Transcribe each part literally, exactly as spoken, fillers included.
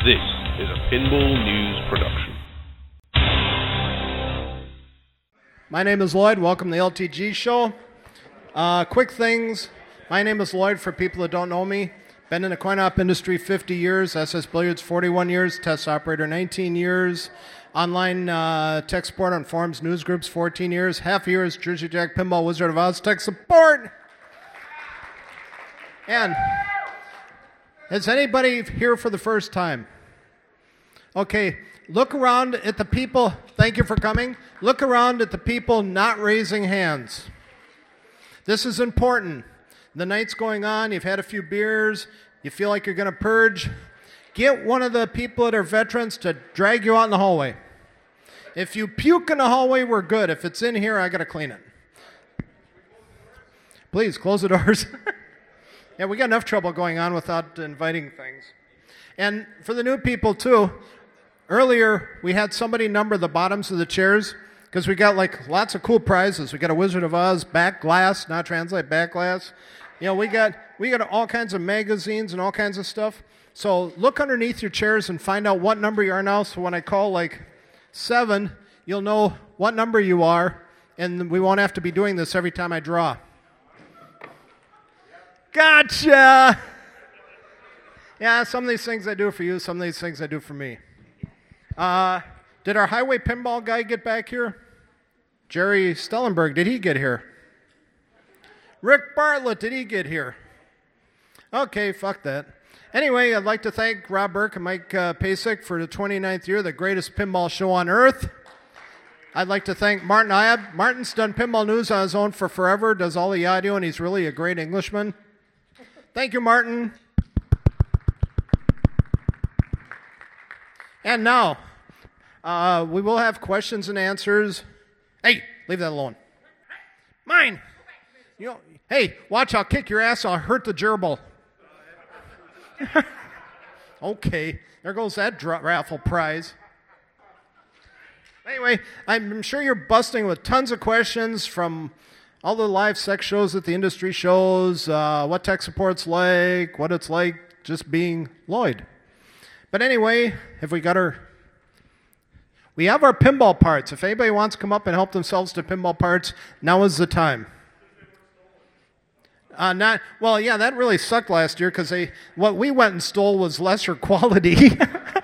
This is a Pinball News production. My name is Lloyd. Welcome to the L T G show. Uh, quick things. My name is Lloyd for people that don't know me. Been in the coin-op industry fifty years, S S Billiards forty-one years, test operator nineteen years, online uh, tech support on forums, news groups fourteen years, half a year as Jersey Jack Pinball Wizard of Oz tech support. And is anybody here for the first time? Okay, look around at the people. Thank you for coming. Look around at the people not raising hands. This is important. The night's going on. You've had a few beers. You feel like you're going to purge. Get one of the people that are veterans to drag you out in the hallway. If you puke in the hallway, we're good. If it's in here, I got to clean it. Please, close the doors. Yeah, we got enough trouble going on without inviting things. And for the new people, too, earlier we had somebody number the bottoms of the chairs because we got like lots of cool prizes. We got a Wizard of Oz back glass, not translate, back glass. You know, we got we got all kinds of magazines and all kinds of stuff. So look underneath your chairs and find out what number you are now. So when I call like seven, you'll know what number you are, and we won't have to be doing this every time I draw. Gotcha! Yeah, some of these things I do for you, some of these things I do for me. Uh, did our highway pinball guy get back here? Jerry Stellenberg, did he get here? Rick Bartlett, did he get here? Okay, fuck that. Anyway, I'd like to thank Rob Burke and Mike uh, Pasek for the twenty-ninth year, the greatest pinball show on earth. I'd like to thank Martin Iab. Martin's done pinball news on his own for forever, does all the audio, and he's really a great Englishman. Thank you, Martin. And now, uh, we will have questions and answers. Hey, leave that alone. Mine. You know, hey, watch, I'll kick your ass. I'll hurt the gerbil. Okay, there goes that dra- raffle prize. Anyway, I'm sure you're busting with tons of questions from all the live sex shows that the industry shows, uh, what tech support's like, what it's like just being Lloyd. But anyway, have we got our... We have our pinball parts. If anybody wants to come up and help themselves to pinball parts, now is the time. Uh, not well, yeah, that really sucked last year because they what we went and stole was lesser quality.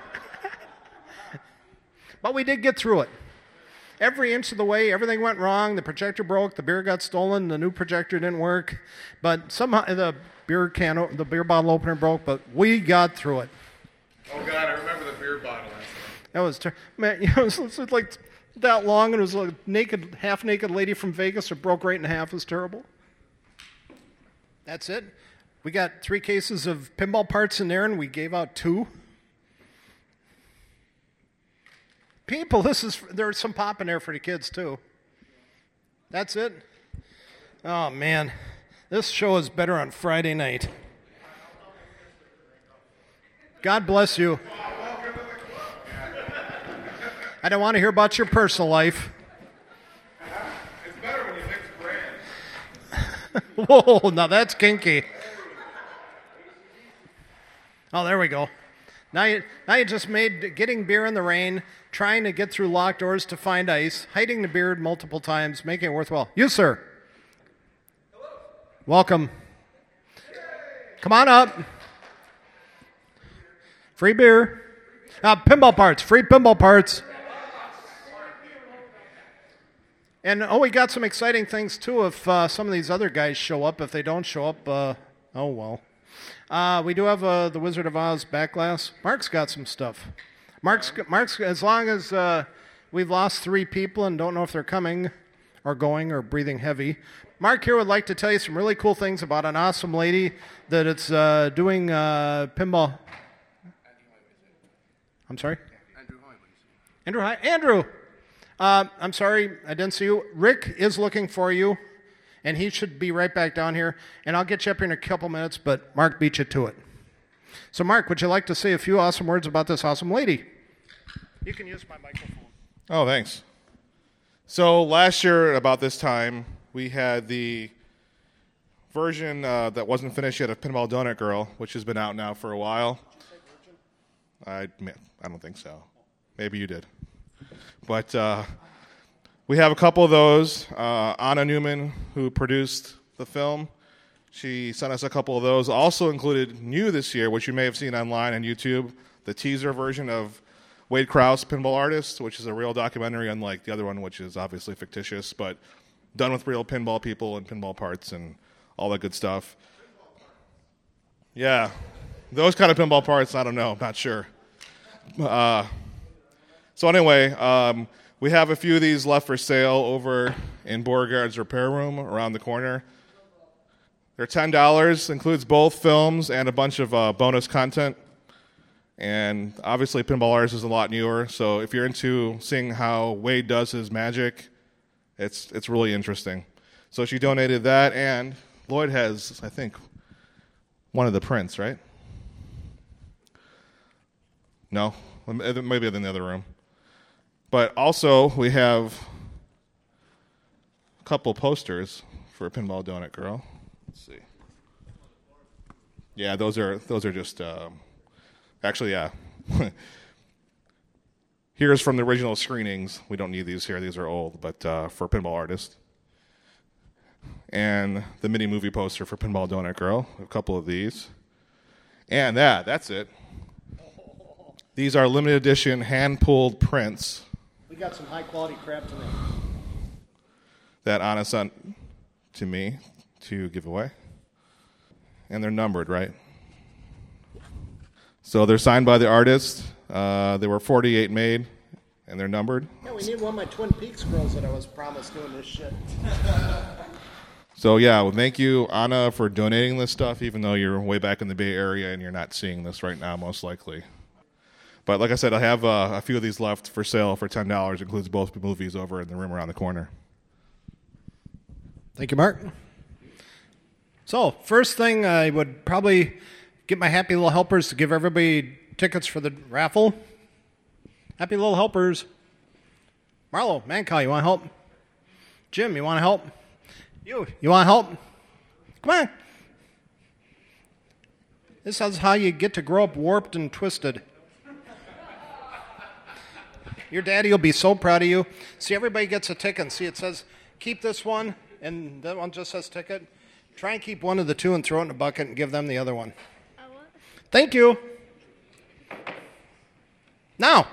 But we did get through it. Every inch of the way, everything went wrong. The projector broke. The beer got stolen. The new projector didn't work. But somehow the beer can, the beer bottle opener broke. But we got through it. Oh God, I remember the beer bottle. That was ter- man. You know, it was like that long, and it was a naked, half-naked lady from Vegas that broke right in half. It was terrible. That's it. We got three cases of pinball parts in there, and we gave out two. People, this is, there's some pop in there for the kids, too. That's it. Oh, man. This show is better on Friday night. God bless you. I don't want to hear about your personal life. It's better when you mix brands. Whoa, now that's kinky. Oh, there we go. Now you, now you just made getting beer in the rain, trying to get through locked doors to find ice, hiding the beard multiple times, making it worthwhile. You, sir. Hello. Welcome. Yay. Come on up. Free beer. Uh, pinball parts. Free pinball parts. And, oh, we got some exciting things, too, if uh, some of these other guys show up. If they don't show up, uh, oh, well. Uh, we do have uh, the Wizard of Oz back glass. Mark's got some stuff. Mark's, Mark's as long as uh, we've lost three people and don't know if they're coming or going or breathing heavy, Mark here would like to tell you some really cool things about an awesome lady that it's uh, doing uh, pinball. I'm sorry? Andrew Hoy. Andrew, hi. Andrew! Uh, I'm sorry, I didn't see you. Rick is looking for you, and he should be right back down here. And I'll get you up here in a couple minutes, but Mark beat you to it. So, Mark, would you like to say a few awesome words about this awesome lady? You can use my microphone. Oh, thanks. So last year, about this time, we had the version uh, that wasn't finished yet of Pinball Donut Girl, which has been out now for a while. I I don't think so. Maybe you did. But uh, we have a couple of those. Uh, Anna Newman, who produced the film, she sent us a couple of those. Also included new this year, which you may have seen online on YouTube, the teaser version of Wade Krause, Pinball Artist, which is a real documentary, unlike the other one, which is obviously fictitious, but done with real pinball people and pinball parts and all that good stuff. Yeah, those kind of pinball parts, I don't know, not sure. Uh, so anyway, um, we have a few of these left for sale over in Beauregard's repair room around the corner. They're ten dollars, includes both films and a bunch of uh, bonus content. And obviously Pinball Artist is a lot newer, so if you're into seeing how Wade does his magic, it's it's really interesting. So she donated that, and Lloyd has, I think, one of the prints, right? No? Maybe in the other room. But also, we have a couple posters for Pinball Donut Girl. Let's see. Yeah, those are those are just... Um, Actually, yeah. Here's from the original screenings. We don't need these here. These are old, but uh, for Pinball Artist. And the mini movie poster for Pinball Donut Girl. A couple of these. And that, that's it. These are limited edition hand-pulled prints. We got some high-quality crap tonight. That Anna sent to me to give away. And they're numbered, right? So they're signed by the artist. Uh, there were forty-eight made, and they're numbered. Yeah, we need one of my Twin Peaks girls that I was promised doing this shit. So yeah, well, thank you, Anna, for donating this stuff, even though you're way back in the Bay Area and you're not seeing this right now, most likely. But like I said, I have uh, a few of these left for sale for ten dollars. Includes both movies over in the room around the corner. Thank you, Mark. So, first thing, I would probably get my happy little helpers to give everybody tickets for the raffle. Happy little helpers. Marlo, Mancow, you want to help? Jim, you want to help? You, you want to help? Come on. This is how you get to grow up warped and twisted. Your daddy will be so proud of you. See, everybody gets a ticket. See, it says, keep this one, and that one just says ticket. Try and keep one of the two and throw it in a bucket and give them the other one. Thank you. Now.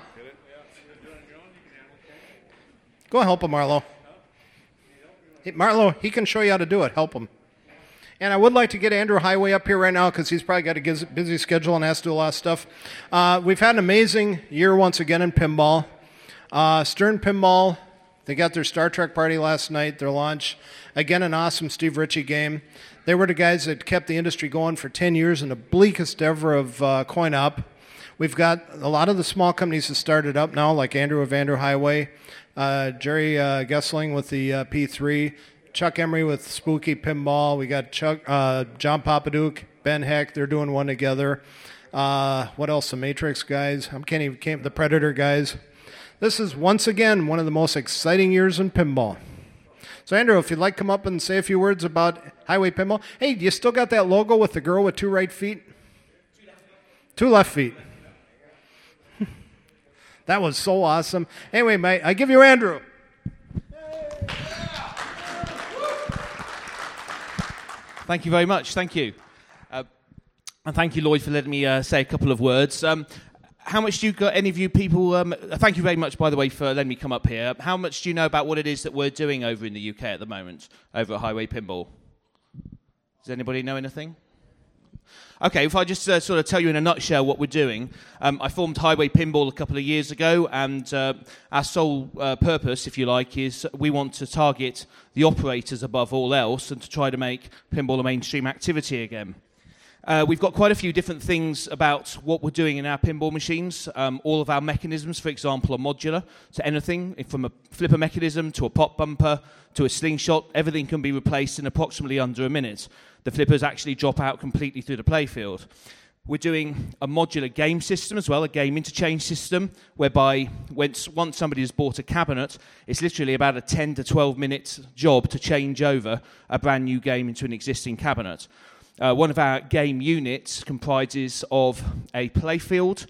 Go help him, Marlo. Hey, Marlo, he can show you how to do it. Help him. And I would like to get Andrew Highway up here right now because he's probably got a busy schedule and has to do a lot of stuff. Uh, we've had an amazing year once again in pinball. Uh, Stern Pinball, they got their Star Trek party last night, their launch. Again, an awesome Steve Ritchie game. They were the guys that kept the industry going for ten years in the bleakest ever of uh, coin-op. We've got a lot of the small companies that started up now, like Andrew of Andrew Highway, uh, Jerry uh, Gessling with the uh, P three, Chuck Emery with Spooky Pinball. We got Chuck, uh, John Papaduke, Ben Heck. They're doing one together. Uh, what else? The Matrix guys. I'm can't even came the Predator guys. This is once again one of the most exciting years in pinball. So Andrew, if you'd like to come up and say a few words about Highway Pinball. Hey, do you still got that logo with the girl with two right feet? Two left feet. That was so awesome. Anyway, mate, I give you Andrew. Thank you very much. Thank you. Uh, and thank you, Lloyd, for letting me uh, say a couple of words. Um, how much do you got, any of you people, um, thank you very much, by the way, for letting me come up here. How much do you know about what it is that we're doing over in the U K at the moment, over at Highway Pinball? Does anybody know anything? Okay, if I just uh, sort of tell you in a nutshell what we're doing. Um, I formed Highway Pinball a couple of years ago, and uh, our sole uh, purpose, if you like, is we want to target the operators above all else and to try to make pinball a mainstream activity again. Uh, we've got quite a few different things about what we're doing in our pinball machines. Um, all of our mechanisms, for example, are modular. So anything from a flipper mechanism to a pop bumper to a slingshot, everything can be replaced in approximately under a minute. The flippers actually drop out completely through the playfield. We're doing a modular game system as well, a game interchange system, whereby once, once somebody has bought a cabinet, it's literally about a ten to twelve minute job to change over a brand new game into an existing cabinet. Uh, one of our game units comprises of a playfield,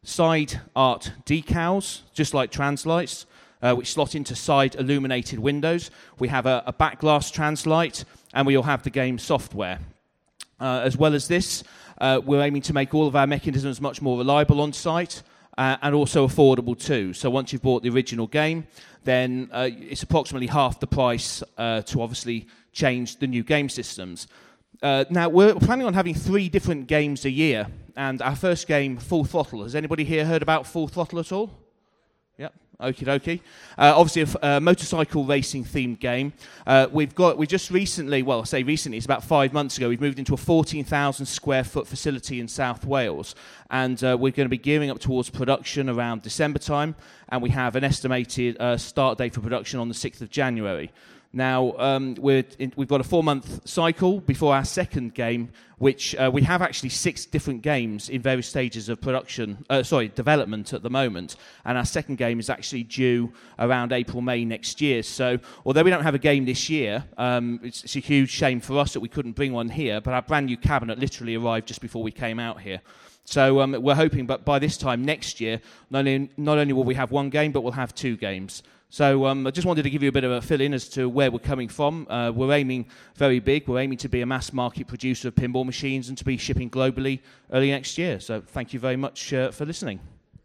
side art decals, just like Translights, uh, which slot into side illuminated windows. We have a, a back glass Translight, and we'll have the game software. Uh, as well as this, uh, we're aiming to make all of our mechanisms much more reliable on site, uh, and also affordable too. So once you've bought the original game, then uh, it's approximately half the price uh, to obviously change the new game systems. Uh, now, we're planning on having three different games a year, and our first game, Full Throttle. Has anybody here heard about Full Throttle at all? Yep. Okie dokie. Uh, obviously, a, f- a motorcycle racing themed game. Uh, we've got, we just recently, well, I say recently, it's about five months ago, we've moved into a fourteen thousand square foot facility in South Wales. And uh, we're going to be gearing up towards production around December time. And we have an estimated uh, start date for production on the sixth of January. Now, um, we're in, we've got a four-month cycle before our second game, which uh, we have actually six different games in various stages of production, uh, sorry, development at the moment. And our second game is actually due around April, May next year. So, although we don't have a game this year, um, it's, it's a huge shame for us that we couldn't bring one here, but our brand new cabinet literally arrived just before we came out here. So um, we're hoping, but by this time next year, not only, not only will we have one game, but we'll have two games. So um, I just wanted to give you a bit of a fill-in as to where we're coming from. Uh, we're aiming very big. We're aiming to be a mass-market producer of pinball machines and to be shipping globally early next year. So thank you very much uh, for listening.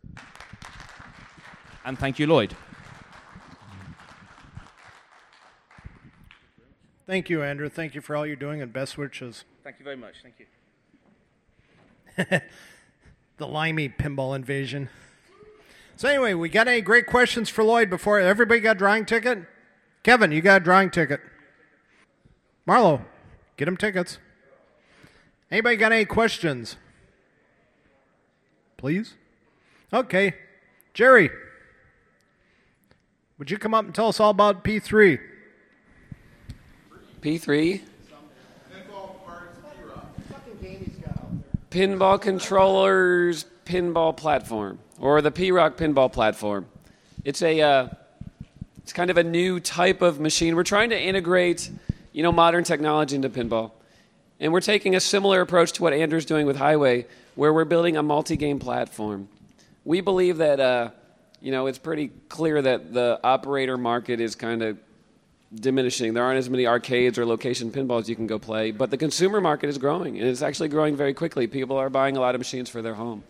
And thank you, Lloyd. Thank you, Andrew. Thank you for all you're doing, and best wishes. Thank you very much. Thank you. The limey pinball invasion. So anyway, we got any great questions for Lloyd before everybody got a drawing ticket? Kevin, you got a drawing ticket. Marlo, get him tickets. Anybody got any questions? Please? Okay. Jerry, would you come up and tell us all about P three? P three? Pinball Controllers Pinball Platform, or the P-Rock Pinball Platform. It's a, uh, it's kind of a new type of machine. We're trying to integrate, you know, modern technology into pinball. And we're taking a similar approach to what Andrew's doing with Highway, where we're building a multi-game platform. We believe that, uh, you know, it's pretty clear that the operator market is kind of diminishing. There aren't as many arcades or location pinballs you can go play, but the consumer market is growing, and it's actually growing very quickly. People are buying a lot of machines for their home.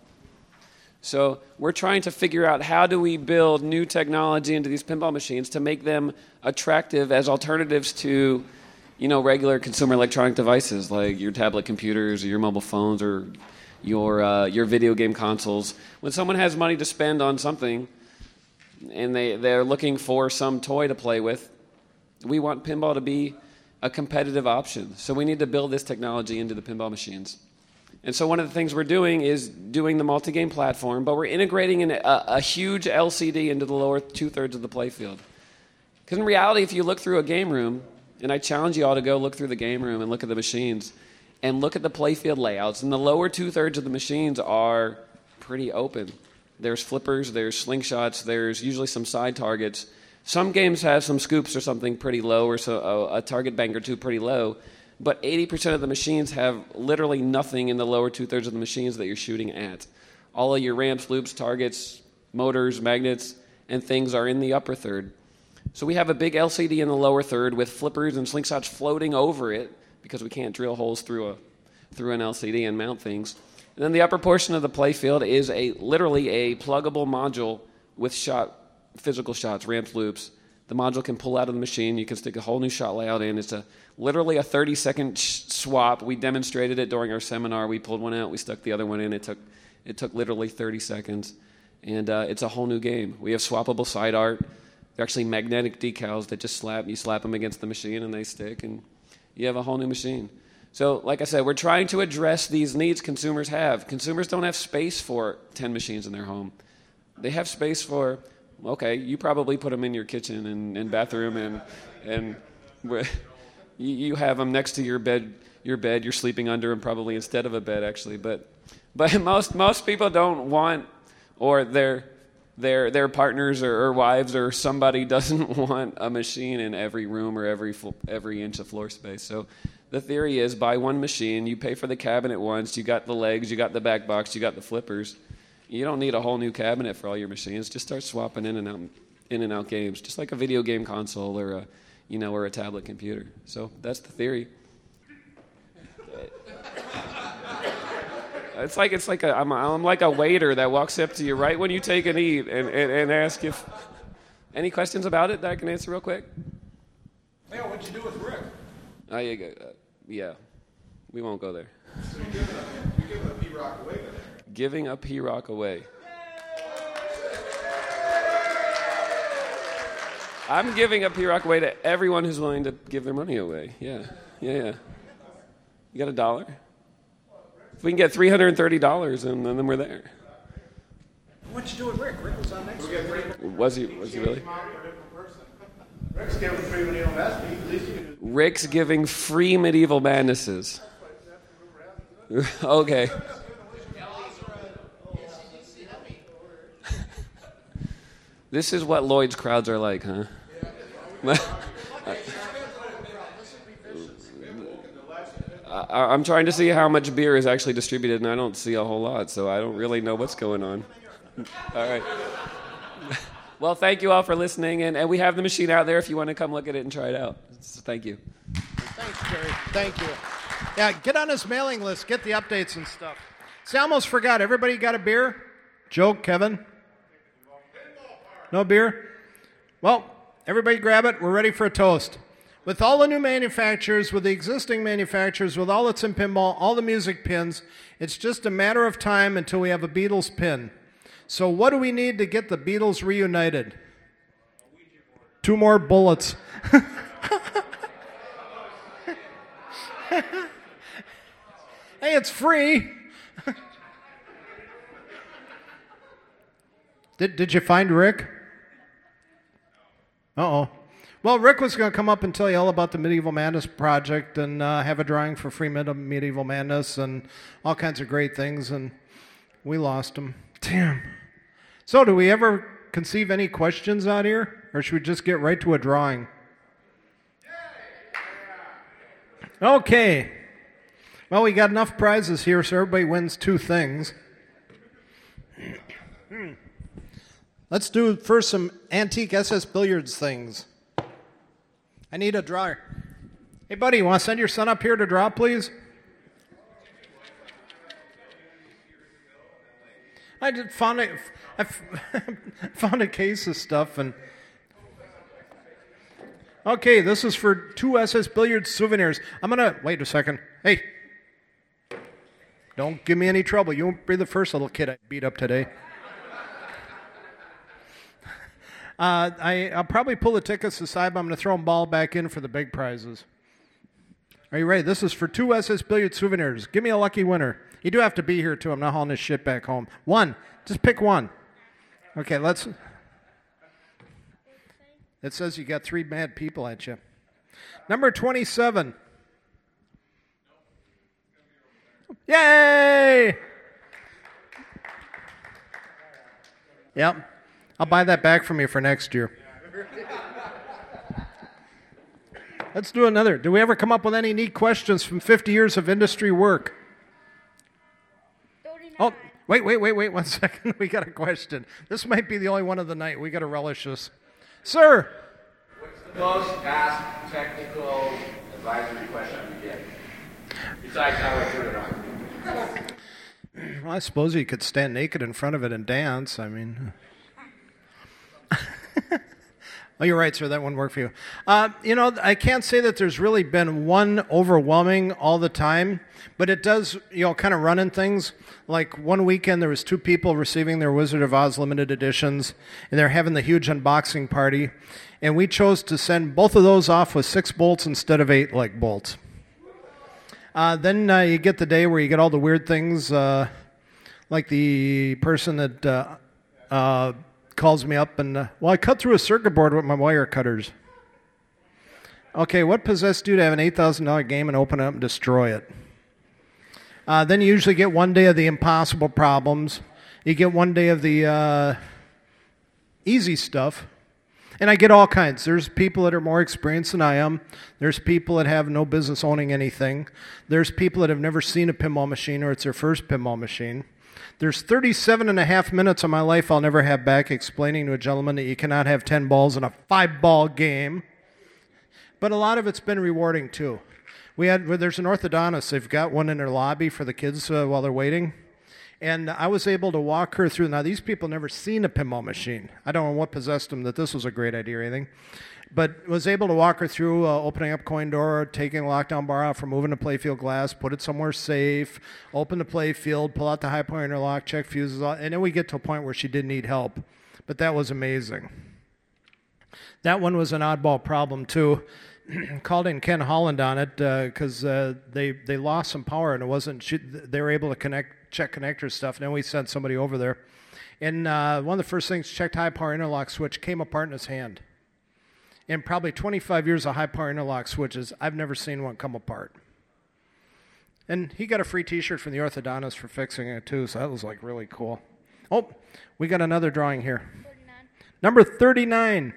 So we're trying to figure out how do we build new technology into these pinball machines to make them attractive as alternatives to, you know, regular consumer electronic devices like your tablet computers or your mobile phones or your uh, your video game consoles. When someone has money to spend on something and they, they're looking for some toy to play with, we want pinball to be a competitive option. So we need to build this technology into the pinball machines. And so one of the things we're doing is doing the multi-game platform, but we're integrating an, a, a huge L C D into the lower two-thirds of the playfield. Because in reality, if you look through a game room, and I challenge you all to go look through the game room and look at the machines, and look at the playfield layouts, and the lower two-thirds of the machines are pretty open. There's flippers, there's slingshots, there's usually some side targets. Some games have some scoops or something pretty low, or so, a, a target bank or two pretty low, but eighty percent of the machines have literally nothing in the lower two-thirds of the machines that you're shooting at. All of your ramps, loops, targets, motors, magnets, and things are in the upper third. So we have a big L C D in the lower third with flippers and slingshots floating over it because we can't drill holes through a through an L C D and mount things. And then the upper portion of the playfield is a literally a pluggable module with shot physical shots, ramps, loops. The module can pull out of the machine. You can stick a whole new shot layout in. It's a literally a thirty-second sh- swap. We demonstrated it during our seminar. We pulled one out. We stuck the other one in. It took it took literally thirty seconds. And uh, it's a whole new game. We have swappable side art. They're actually magnetic decals that just slap. You slap them against the machine and they stick. And you have a whole new machine. So, like I said, we're trying to address these needs consumers have. Consumers don't have space for ten machines in their home. They have space for... Okay, you probably put them in your kitchen and, and bathroom, and and you have them next to your bed. Your bed, you're sleeping under them probably instead of a bed, actually. But but most most people don't want, or their their their partners or, or wives or somebody doesn't want a machine in every room or every every inch of floor space. So the theory is buy one machine, you pay for the cabinet once, you got the legs, you got the back box, you got the flippers. You don't need a whole new cabinet for all your machines. Just start swapping in and out, in and out games, just like a video game console or a, you know, or a tablet computer. So that's the theory. It's like it's like a I'm, a, I'm like a waiter that walks up to you right when you take an eat and, and, and ask if any questions about it that I can answer real quick. Hey, what'd you do with Rick? Oh, yeah, uh, yeah, we won't go there. So you're giving a, you're giving a P-Rock away today. Giving a P-Rock away. I'm giving a P-Rock away to everyone who's willing to give their money away. Yeah, yeah, yeah. You got a dollar? If we can get three hundred thirty dollars, and then we're there. What'd you do with Rick? Rick was on next week. Was he? Was he really? Rick's giving free medieval madness. At least you can do. Rick's giving free medieval madnesses. Okay. This is what Lloyd's crowds are like, huh? I, I'm trying to see how much beer is actually distributed, and I don't see a whole lot, so I don't really know what's going on. All right. Well, thank you all for listening, and, and we have the machine out there if you want to come look at it and try it out. So thank you. Thanks, Jerry. Thank you. Yeah, get on his mailing list. Get the updates and stuff. See, I almost forgot. Everybody got a beer? Joe, Kevin? No beer? Well, everybody grab it. We're ready for a toast. With all the new manufacturers, with the existing manufacturers, with all that's in pinball, all the music pins, it's just a matter of time until we have a Beatles pin. So what do we need to get the Beatles reunited? Two more bullets. Hey, it's free. did, did you find Rick? Uh-oh. Well, Rick was going to come up and tell you all about the Medieval Madness project and uh, have a drawing for free Med- Medieval Madness and all kinds of great things, and we lost him. Damn. So, do we ever conceive any questions out here, or should we just get right to a drawing? Okay. Well, we got enough prizes here, so everybody wins two things. Let's do first some antique S S billiards things. I need a drawer. Hey, buddy, you want to send your son up here to draw, please? I just found a, I found a case of stuff, and okay, this is for two S S billiards souvenirs. I'm gonna wait a second. Hey, don't give me any trouble. You won't be the first little kid I beat up today. Uh, I, I'll probably pull the tickets aside, but I'm going to throw them all back in for the big prizes. Are you ready? This is for two S S Billiard souvenirs. Give me a lucky winner. You do have to be here, too. I'm not hauling this shit back home. One. Just pick one. Okay, let's... It says you got three mad people at you. Number twenty-seven. Yay! Yep. I'll buy that back from you for next year. Let's do another. Do we ever come up with any neat questions from fifty years of industry work? Oh, wait, wait, wait, wait one second. We got a question. This might be the only one of the night. We got to relish this. Sir. What's the most asked technical advisory question you get? Besides how I turn it on. Well, I suppose you could stand naked in front of it and dance. I mean... Oh, you're right, sir. That wouldn't work for you. Uh, you know, I can't say that there's really been one overwhelming all the time, but it does, you know, kind of run in things. Like one weekend, there was two people receiving their Wizard of Oz limited editions, and they're having the huge unboxing party, and we chose to send both of those off with six bolts instead of eight like bolts. Uh, then uh, you get the day where you get all the weird things, uh, like the person that... Uh, uh, calls me up and, uh, well, I cut through a circuit board with my wire cutters. Okay, what possessed you to have an eight thousand dollars game and open it up and destroy it? Uh, then you usually get one day of the impossible problems. You get one day of the uh, easy stuff. And I get all kinds. There's people that are more experienced than I am. There's people that have no business owning anything. There's people that have never seen a pinball machine or it's their first pinball machine. There's thirty-seven and a half minutes of my life I'll never have back explaining to a gentleman that you cannot have ten balls in a five-ball game. But a lot of it's been rewarding, too. We had well, there's an orthodontist. They've got one in their lobby for the kids uh, while they're waiting. And I was able to walk her through. Now, these people never seen a pinball machine. I don't know what possessed them that this was a great idea or anything. But was able to walk her through uh, opening up coin door, taking a lockdown bar out, removing the playfield glass, put it somewhere safe, open the playfield, pull out the high point interlock, check fuses, and then we get to a point where she did need help. But that was amazing. That one was an oddball problem, too. Called in Ken Holland on it because uh, uh, they, they lost some power, and it wasn't, she, they were able to connect, check connector stuff, and then we sent somebody over there. And uh, one of the first things, checked high power interlock switch, came apart in his hand. In probably twenty-five years of high-power interlock switches, I've never seen one come apart. And he got a free T-shirt from the orthodontist for fixing it, too, so that was, like, really cool. Oh, we got another drawing here. thirty-nine. Number thirty-nine.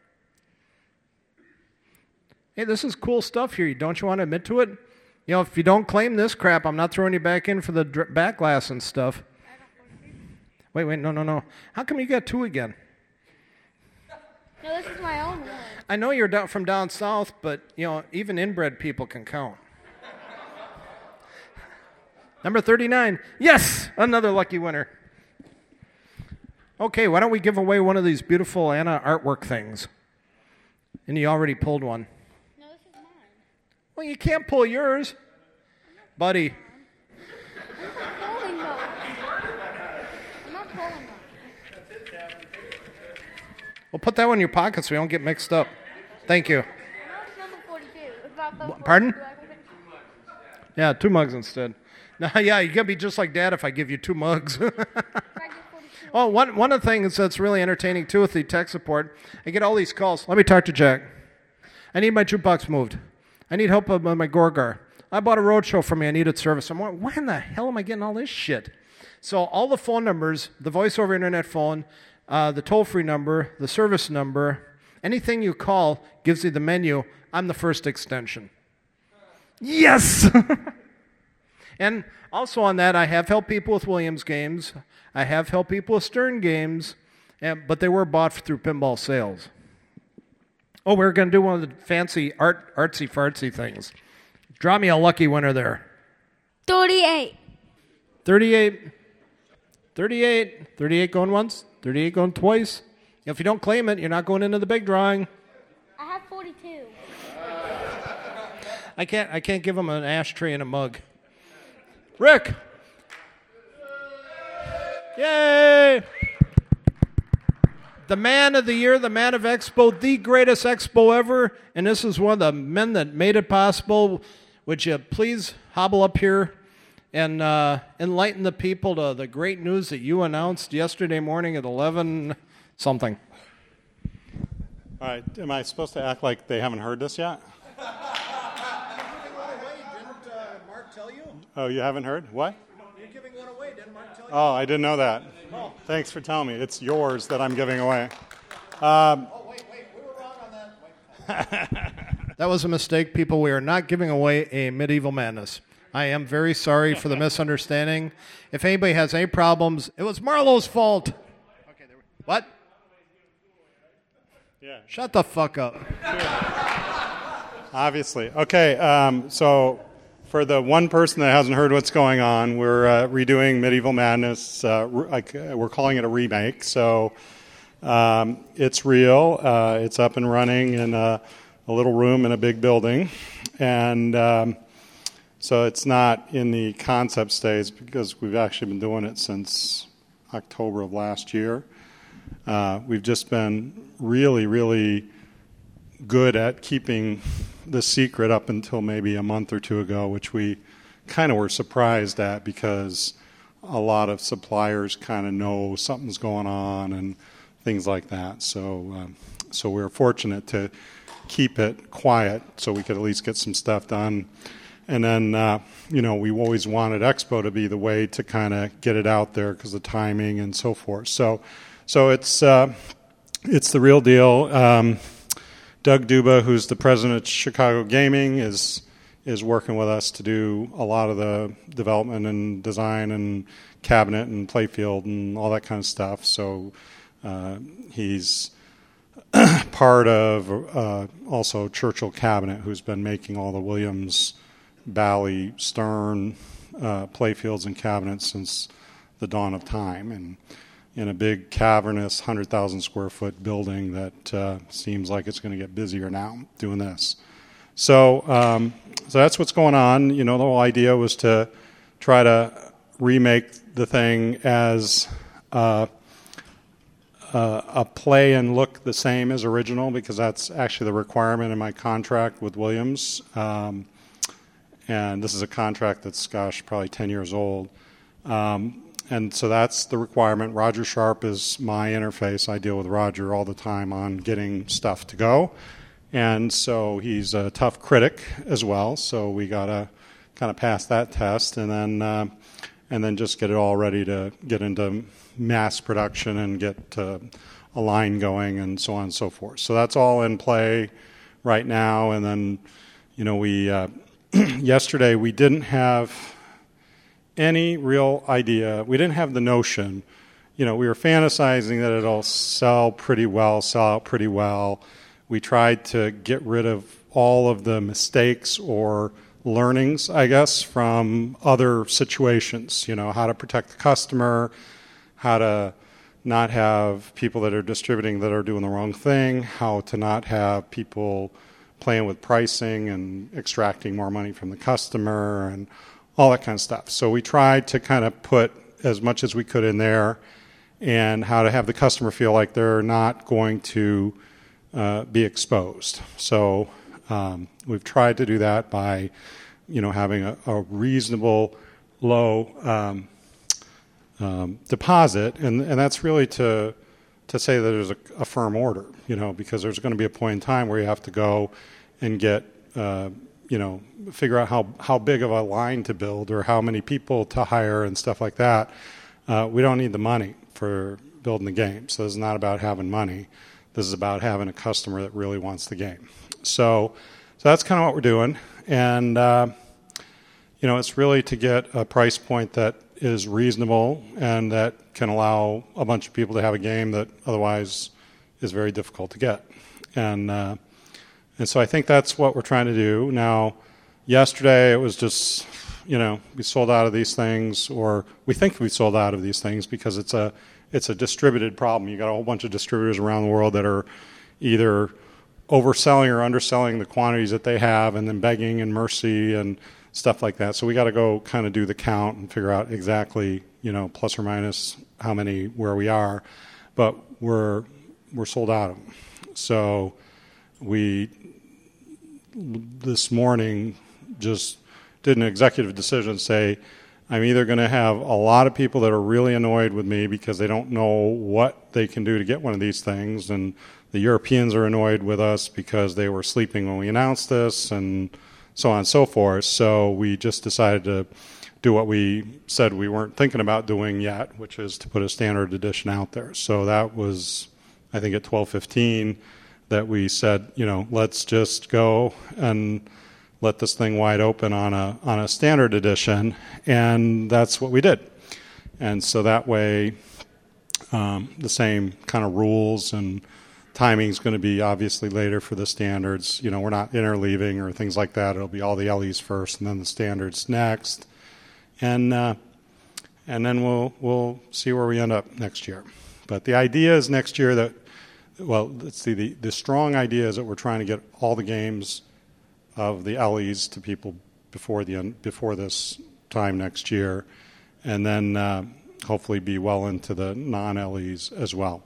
Hey, this is cool stuff here. Don't you want to admit to it? You know, if you don't claim this crap, I'm not throwing you back in for the dr- back glass and stuff. Wait, wait, no, no, no. How come you got two again? No, this is my own one. I know you're down from down south, but, you know, even inbred people can count. Number thirty-nine. Yes, another lucky winner. Okay, why don't we give away one of these beautiful Anna artwork things? And you already pulled one. No, this is mine. Well, you can't pull yours. Buddy. I'm not pulling mine. I'm not pulling mine. Well, put that one in your pocket so we don't get mixed up. Thank you. No, it's number forty-two. It's about the Pardon? forty-two. Yeah, two mugs instead. Now, yeah, you're going to be just like Dad if I give you two mugs. Oh, one, one of the things that's really entertaining, too, with the tech support, I get all these calls. Let me talk to Jack. I need my jukebox moved. I need help with my Gorgar. I bought a roadshow for me. I needed service. I'm like, why in the hell am I getting all this shit? So all the phone numbers, the voice-over internet phone, uh, the toll-free number, the service number, anything you call gives you the menu. I'm the first extension. Yes! And also on that, I have helped people with Williams games. I have helped people with Stern games, and, but they were bought through pinball sales. Oh, we're going to do one of the fancy art, artsy-fartsy things. Draw me a lucky winner there. thirty-eight. thirty-eight. thirty-eight. thirty-eight going once. thirty-eight going twice. If you don't claim it, you're not going into the big drawing. I have forty-two. I can't, I can't give them an ashtray and a mug. Rick! Yay! The man of the year, the man of Expo, the greatest Expo ever, and this is one of the men that made it possible. Would you please hobble up here and uh, enlighten the people to the great news that you announced yesterday morning at eleven something? All right, am I supposed to act like they haven't heard this yet? Oh, you haven't heard? What? You're giving one away, didn't Mark tell you? Oh, I didn't know that. Oh. Thanks for telling me. It's yours that I'm giving away. Um, oh, wait, wait. We were wrong on that. That was a mistake, people. We are not giving away a Medieval Madness. I am very sorry for the misunderstanding. If anybody has any problems, it was Marlowe's fault. Okay, there we, what? Yeah. Shut the fuck up. Obviously. Okay, um, so for the one person that hasn't heard what's going on, we're uh, redoing Medieval Madness. Uh, re- like, uh, we're calling it a remake. So um, it's real. Uh, it's up and running in a, a little room in a big building. And um, so it's not in the concept stage because we've actually been doing it since October of last year. Uh, we've just been really, really good at keeping the secret up until maybe a month or two ago, which we kind of were surprised at because a lot of suppliers kind of know something's going on and things like that. So, um, so we're fortunate to keep it quiet so we could at least get some stuff done. And then, uh, you know, we always wanted Expo to be the way to kind of get it out there because of timing and so forth. So, so it's uh, it's the real deal. Um, Doug Duba, who's the president of Chicago Gaming, is is working with us to do a lot of the development and design and cabinet and playfield and all that kind of stuff. So uh, he's part of uh, also Churchill Cabinet, who's been making all the Williams, Bally, Stern uh, playfields and cabinets since the dawn of time, and in a big cavernous one hundred thousand square foot building that uh, seems like it's going to get busier now doing this. So, um, so that's what's going on. You know, the whole idea was to try to remake the thing as uh, uh, a play and look the same as original, because that's actually the requirement in my contract with Williams. Um, and this is a contract that's, gosh, probably ten years old. Um, and so that's the requirement. Roger Sharp is my interface. I deal with Roger all the time on getting stuff to go. And so he's a tough critic as well, so we got to kind of pass that test, and then uh, and then just get it all ready to get into mass production and get uh, a line going and so on and so forth. So that's all in play right now. And then, you know, we uh, yesterday we didn't have any real idea. We didn't have the notion. You know, we were fantasizing that it'll sell pretty well, sell out pretty well. We tried to get rid of all of the mistakes or learnings, I guess, from other situations. You know, how to protect the customer, how to not have people that are distributing that are doing the wrong thing, how to not have people playing with pricing and extracting more money from the customer, and all that kind of stuff. So we tried to kind of put as much as we could in there, and how to have the customer feel like they're not going to uh, be exposed. So um, we've tried to do that by, you know, having a, a reasonable low um, um, deposit, and, and that's really to to say that there's a, a firm order, you know, because there's going to be a point in time where you have to go and get, uh, you know, figure out how, how big of a line to build or how many people to hire and stuff like that. Uh, we don't need the money for building the game. So this is not about having money. This is about having a customer that really wants the game. So, so that's kind of what we're doing. And, uh, you know, it's really to get a price point that is reasonable and that can allow a bunch of people to have a game that otherwise is very difficult to get. And, uh, and so I think that's what we're trying to do. Now, yesterday it was just, you know, we sold out of these things, or we think we sold out of these things because it's a it's a distributed problem. You got a whole bunch of distributors around the world that are either overselling or underselling the quantities that they have, and then begging and mercy and stuff like that. So we got to go kind of do the count and figure out exactly, you know, plus or minus how many where we are. But we're we're sold out of them. So we this morning just did an executive decision to say, I'm either going to have a lot of people that are really annoyed with me because they don't know what they can do to get one of these things, and the Europeans are annoyed with us because they were sleeping when we announced this, and so on and so forth. So we just decided to do what we said we weren't thinking about doing yet, which is to put a standard edition out there. So that was, I think, at twelve fifteen that we said, you know, let's just go and let this thing wide open on a on a standard edition, and that's what we did. And so that way, um, the same kind of rules and timing is going to be obviously later for the standards. You know, we're not interleaving or things like that. It'll be all the L Es first, and then the standards next, and uh, and then we'll we'll see where we end up next year. But the idea is next year that, well, let's see, the the strong idea is that we're trying to get all the games of the L Es to people before the before this time next year, and then uh, hopefully be well into the non-L Es as well.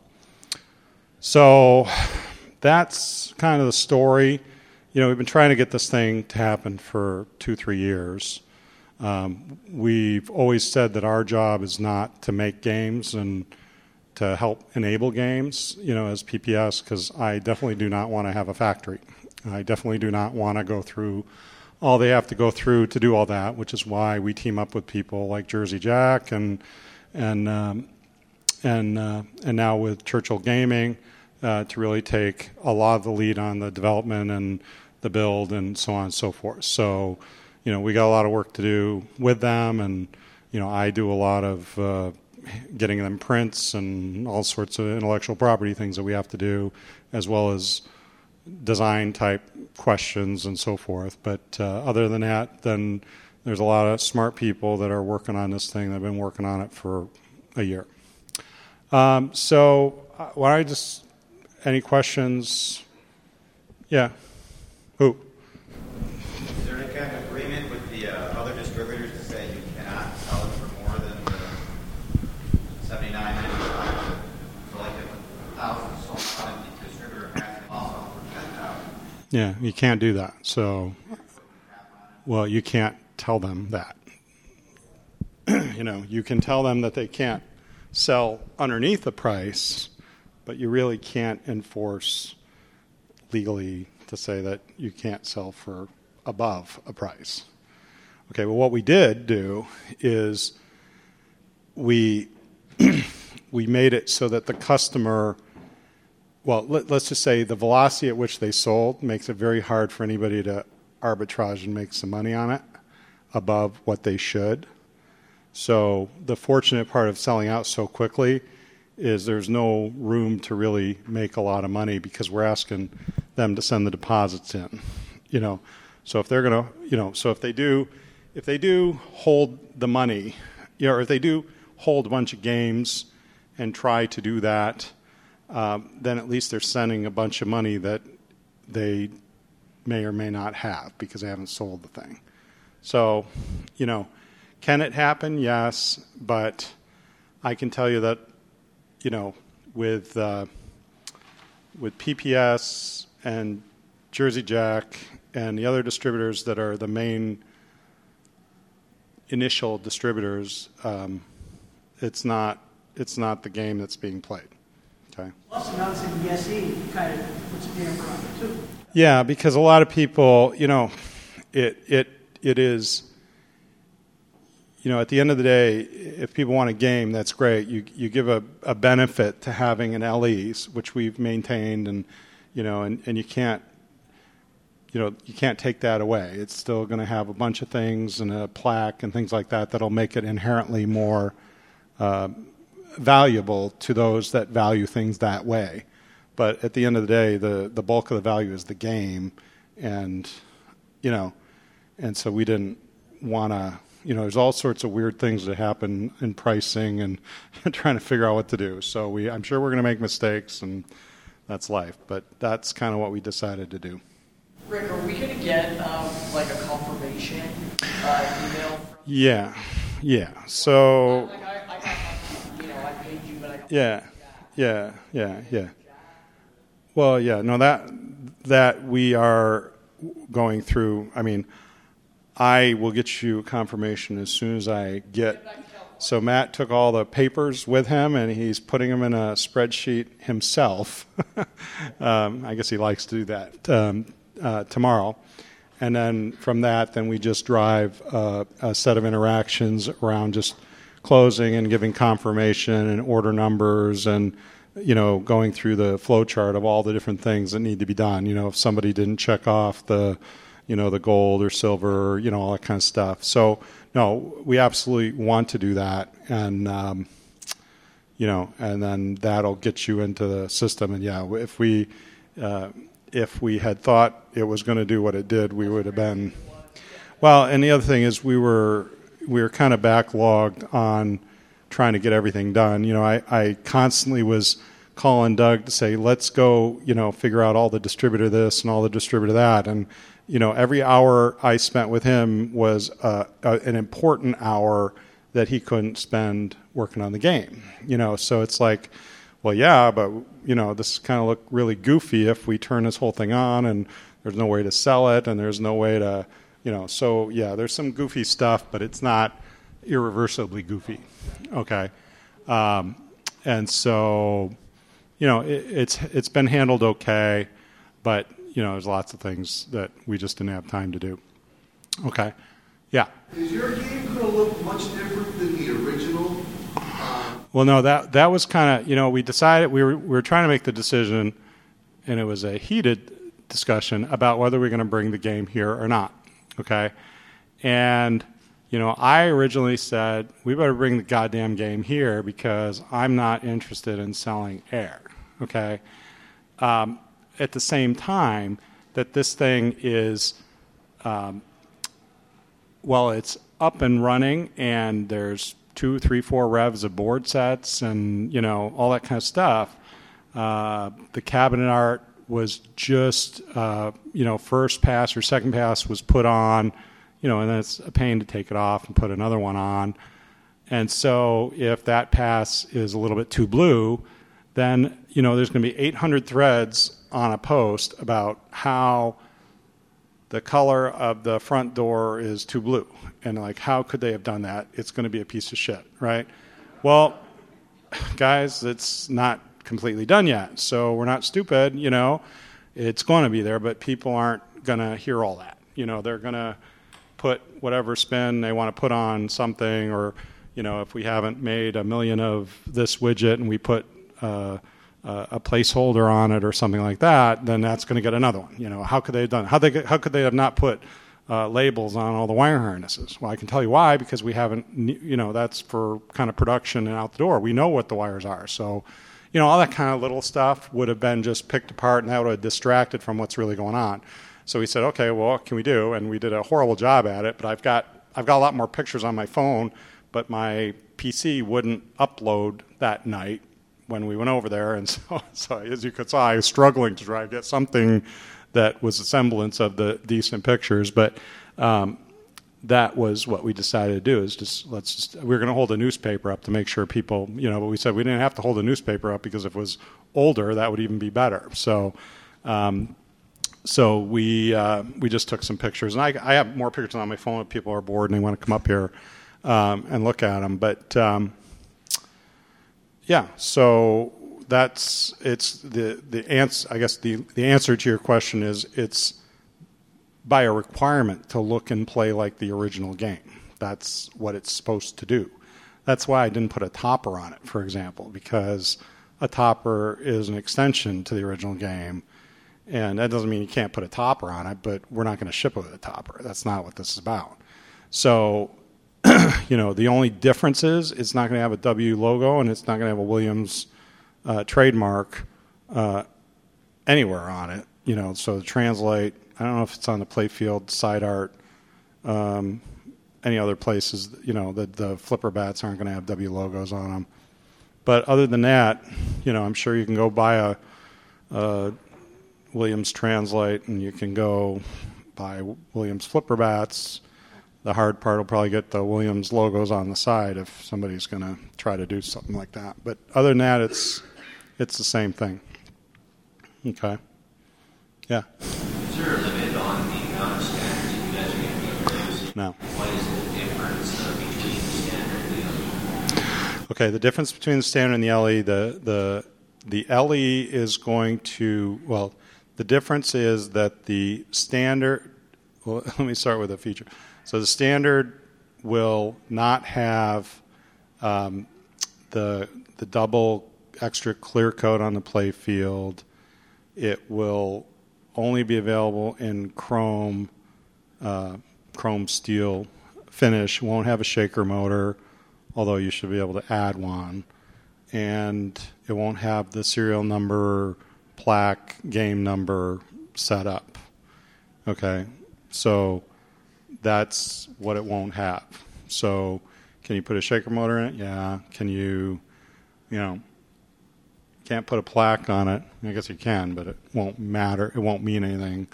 So that's kind of the story. You know, we've been trying to get this thing to happen for two, three years. Um, we've always said that our job is not to make games and to help enable games, you know, as P P S, because I definitely do not want to have a factory. I definitely do not want to go through all they have to go through to do all that, which is why we team up with people like Jersey Jack and and um, and uh, and now with Churchill Gaming uh, to really take a lot of the lead on the development and the build and so on and so forth. So, you know, we got a lot of work to do with them, and, you know, I do a lot of uh, getting them prints and all sorts of intellectual property things that we have to do, as well as design type questions and so forth. But uh, other than that, then there's a lot of smart people that are working on this thing. They've been working on it for a year. Um, so uh, why don't I just, any questions? Yeah. Who? Is there any kind of agreement with the uh, other distributors to say you cannot sell it for more than the seventy-nine ninety-five? So like if a thousand sold on the distributor has to also for ten thousand. Yeah, you can't do that. So, well, you can't tell them that. You know, you can tell them that they can't sell underneath the price, but you really can't enforce legally to say that you can't sell for above a price. Okay, well, what we did do is we we made it so that the customer, well, let, let's just say the velocity at which they sold makes it very hard for anybody to arbitrage and make some money on it above what they should. So the fortunate part of selling out so quickly is there's no room to really make a lot of money because we're asking them to send the deposits in, you know. So if they're going to, you know, so if they do, if they do hold the money, you know, or if they do hold a bunch of games and try to do that, um, then at least they're sending a bunch of money that they may or may not have because they haven't sold the thing. So, you know, can it happen? Yes, but I can tell you that, you know, with uh, with P P S and Jersey Jack and the other distributors that are the main initial distributors, um, it's not it's not the game that's being played. Okay. Plus, announcing the S E kind of puts a damper on it too. Yeah, because a lot of people, you know, it it it is. You know, at the end of the day, if people want a game, that's great. You you give a, a benefit to having an L Es, which we've maintained, and you know, and, and you can't, you know, you can't take that away. It's still going to have a bunch of things and a plaque and things like that that'll make it inherently more uh, valuable to those that value things that way. But at the end of the day, the the bulk of the value is the game, and you know, and so we didn't want to. You know, there's all sorts of weird things that happen in pricing and trying to figure out what to do. So we, I'm sure we're going to make mistakes, and that's life. But that's kind of what we decided to do. Rick, are we going to get um, like a confirmation uh, email? From yeah, yeah. So. Like I, I got, you know, I paid you, but I. Yeah, yeah, yeah, yeah. Well, yeah. No, that that we are going through. I mean. I will get you confirmation as soon as I get. So Matt took all the papers with him, and he's putting them in a spreadsheet himself. um, I guess he likes to do that um, uh, tomorrow. And then from that, then we just drive uh, a set of interactions around just closing and giving confirmation and order numbers and, you know, going through the flow chart of all the different things that need to be done. You know, if somebody didn't check off the you know, the gold or silver, you know, all that kind of stuff. So, no, we absolutely want to do that. And, um, you know, and then that'll get you into the system. And, yeah, if we uh, if we had thought it was going to do what it did, we would have been. Well, and the other thing is we were we were kind of backlogged on trying to get everything done. You know, I, I constantly was calling Doug to say, let's go, you know, figure out all the distributor this and all the distributor that. And, you know, every hour I spent with him was uh, uh, an important hour that he couldn't spend working on the game. You know, so it's like, well, yeah, but, you know, this kind of look really goofy if we turn this whole thing on and there's no way to sell it and there's no way to, you know, so, yeah, there's some goofy stuff, but it's not irreversibly goofy, okay? Um, and so, you know, it, it's it's been handled okay, but, you know, there's lots of things that we just didn't have time to do. Okay. Yeah. Is your game going to look much different than the original? Well, no, that that was kind of, you know, we decided we were we were trying to make the decision, and it was a heated discussion about whether we're going to bring the game here or not. Okay, and you know, I originally said we better bring the goddamn game here because I'm not interested in selling air. Okay, um, at the same time that this thing is, um, well, it's up and running and there's two, three, four revs of board sets and, you know, all that kind of stuff. Uh, the cabinet art was just, uh, you know, first pass or second pass was put on, you know, and then it's a pain to take it off and put another one on. And so if that pass is a little bit too blue, then, you know, there's going to be eight hundred threads on a post about how the color of the front door is too blue. And like, how could they have done that? It's going to be a piece of shit, right? Well, guys, it's not completely done yet. So we're not stupid, you know. It's going to be there, but people aren't going to hear all that. You know, they're going to put whatever spin they want to put on something, or, you know, if we haven't made a million of this widget and we put uh, uh, a placeholder on it or something like that, then that's going to get another one. You know, how could they have done it? How, they, how could they have not put uh, labels on all the wire harnesses? Well, I can tell you why, because we haven't, you know, that's for kind of production and out the door. We know what the wires are. So, you know, all that kind of little stuff would have been just picked apart, and that would have distracted from what's really going on. So we said, okay, well, what can we do? And we did a horrible job at it, but I've got I've got a lot more pictures on my phone, but my P C wouldn't upload that night when we went over there. And so, so as you could see, I was struggling to try to get something that was a semblance of the decent pictures. But um, that was what we decided to do, is just let's just, we were going to hold a newspaper up to make sure people, you know, but we said we didn't have to hold a newspaper up because if it was older, that would even be better. So um, so we uh, we just took some pictures. And I, I have more pictures on my phone if people are bored and they want to come up here um, and look at them. But um, yeah, so that's, it's the, the answer, I guess the, the answer to your question is it's by a requirement to look and play like the original game. That's what it's supposed to do. That's why I didn't put a topper on it, for example, because a topper is an extension to the original game. And that doesn't mean you can't put a topper on it, but we're not going to ship it with a topper. That's not what this is about. So, you know, the only difference is it's not going to have a W logo and it's not going to have a Williams uh, trademark uh, anywhere on it. You know, so to translate, I don't know if it's on the playfield, side art, um, any other places, you know, the, the flipper bats aren't going to have W logos on them. But other than that, you know, I'm sure you can go buy a, a Williams Translate and you can go buy Williams flipper bats. The hard part will probably get the Williams logos on the side if somebody's going to try to do something like that. But other than that, it's it's the same thing. Okay. Yeah. Is there a limit on the amount of standards you guys are going to be producing? No. What is the difference uh, between the standard and the L E? Okay, the difference between the standard and the L E, the the the L E is going to, well, the difference is that the standard, well, let me start with a feature. So the standard will not have um, the the double extra clear coat on the play field. It will only be available in chrome, uh, chrome steel finish. Won't have a shaker motor, although you should be able to add one. And it won't have the serial number, plaque, game number set up. Okay, so that's what it won't have. So can you put a shaker motor in it? Yeah. Can you, you know, can't put a plaque on it. I guess you can, but it won't matter. It won't mean anything.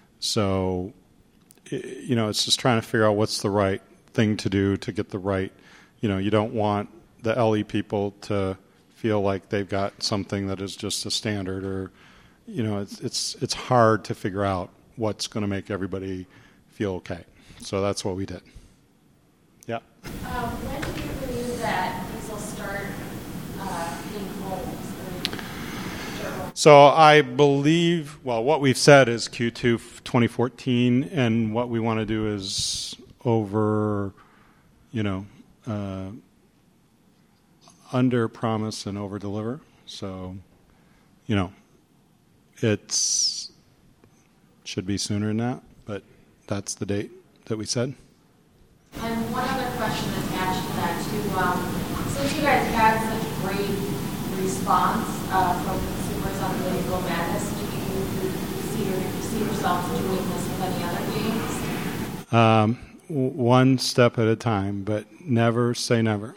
So, you know, it's just trying to figure out what's the right thing to do to get the right, you know, you don't want the L E people to feel like they've got something that is just a standard, or, you know, it's it's it's hard to figure out what's going to make everybody feel okay. So that's what we did. Yeah. Um, when do you believe that these will start uh, being homes? So I believe, well, what we've said is Q two twenty fourteen, and what we want to do is over, you know, uh, under promise and over deliver. So, you know, it's should be sooner than that, but that's the date that we said. And one other question attached to that too. Um, since you guys had such great response uh, from consumers on Medieval Madness, do you see, your, see yourselves doing this with any other games? Um, w- one step at a time, but never say never.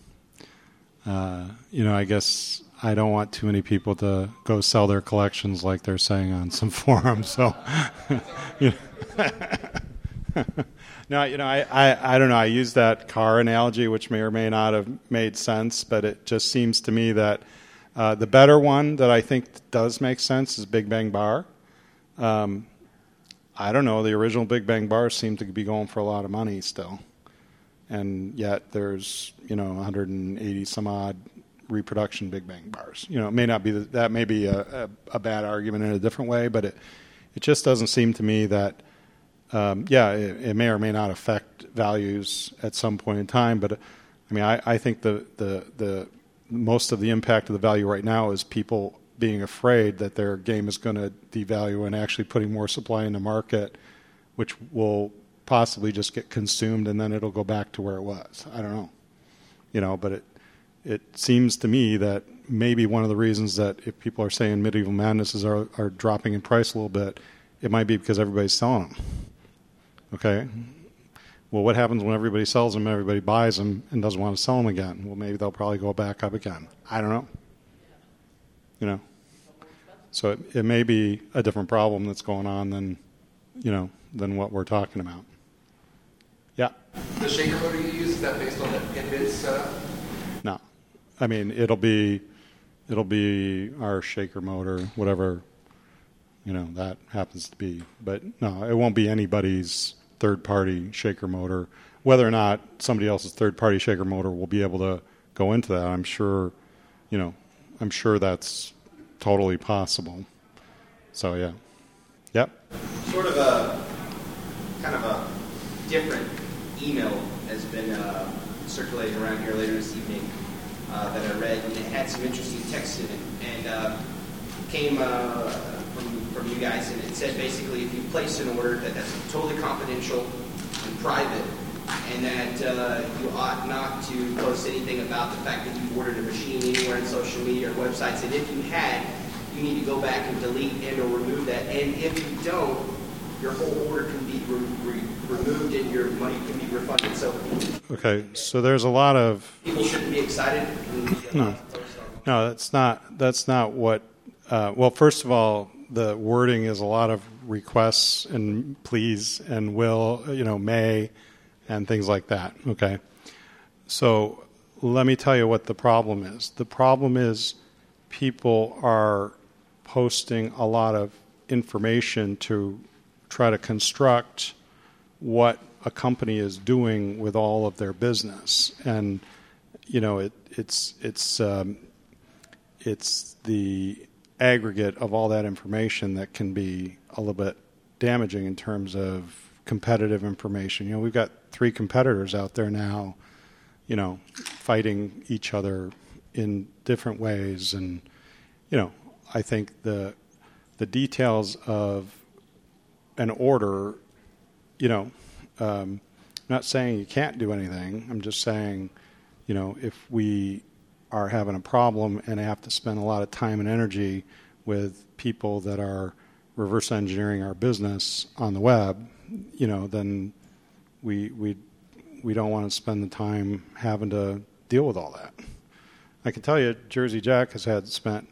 Uh, you know, I guess I don't want too many people to go sell their collections like they're saying on some forum. So, you know. No, you know, I, I, I don't know. I use that car analogy, which may or may not have made sense, but it just seems to me that uh, the better one that I think does make sense is Big Bang Bar. Um, I don't know. The original Big Bang Bar seemed to be going for a lot of money still, and yet there's you know one hundred eighty some odd reproduction Big Bang Bars. You know, it may not be the, that may be a, a, a bad argument in a different way, but it it just doesn't seem to me that. Um, yeah, it, it may or may not affect values at some point in time, but I mean, I, I think the, the the most of the impact of the value right now is people being afraid that their game is going to devalue and actually putting more supply in the market, which will possibly just get consumed and then it'll go back to where it was. I don't know, you know, but it it seems to me that maybe one of the reasons that if people are saying Medieval Madnesses are are dropping in price a little bit, it might be because everybody's selling them. Okay. Well, what happens when everybody sells them, everybody buys them, and doesn't want to sell them again? Well, maybe they'll probably go back up again. I don't know. You know. So it, it may be a different problem that's going on than, you know, than what we're talking about. Yeah. The shaker motor you use, is that based on the pin bit setup? No. I mean, it'll be, it'll be our shaker motor, whatever. You know, that happens to be. But no, it won't be anybody's third-party shaker motor. Whether or not somebody else's third-party shaker motor will be able to go into that, I'm sure, you know, I'm sure that's totally possible. So, yeah. Yep. Sort of a, kind of a different email has been uh, circulating around here later this evening uh, that I read, and it had some interesting text in it. And uh, came... Uh, from you guys, and it said basically if you place an order that that's totally confidential and private, and that uh, you ought not to post anything about the fact that you've ordered a machine anywhere in social media or websites, and if you had, you need to go back and delete and or remove that, and if you don't, your whole order can be re- re- removed and your money can be refunded. So, okay, so there's a lot of people shouldn't be excited. No, no, that's not that's not what. Uh, well, first of all, the wording is a lot of requests and please and will, you know, may, and things like that. Okay. So let me tell you what the problem is. The problem is people are posting a lot of information to try to construct what a company is doing with all of their business. And, you know, it, it's, it's, um, it's the aggregate of all that information that can be a little bit damaging in terms of competitive information. You know, we've got three competitors out there now, you know, fighting each other in different ways. And, you know, I think the the details of an order, you know, um, I'm not saying you can't do anything. I'm just saying, you know, if we are having a problem and have to spend a lot of time and energy with people that are reverse engineering our business on the web, you know, then we we we don't want to spend the time having to deal with all that. I can tell you, Jersey Jack has had spent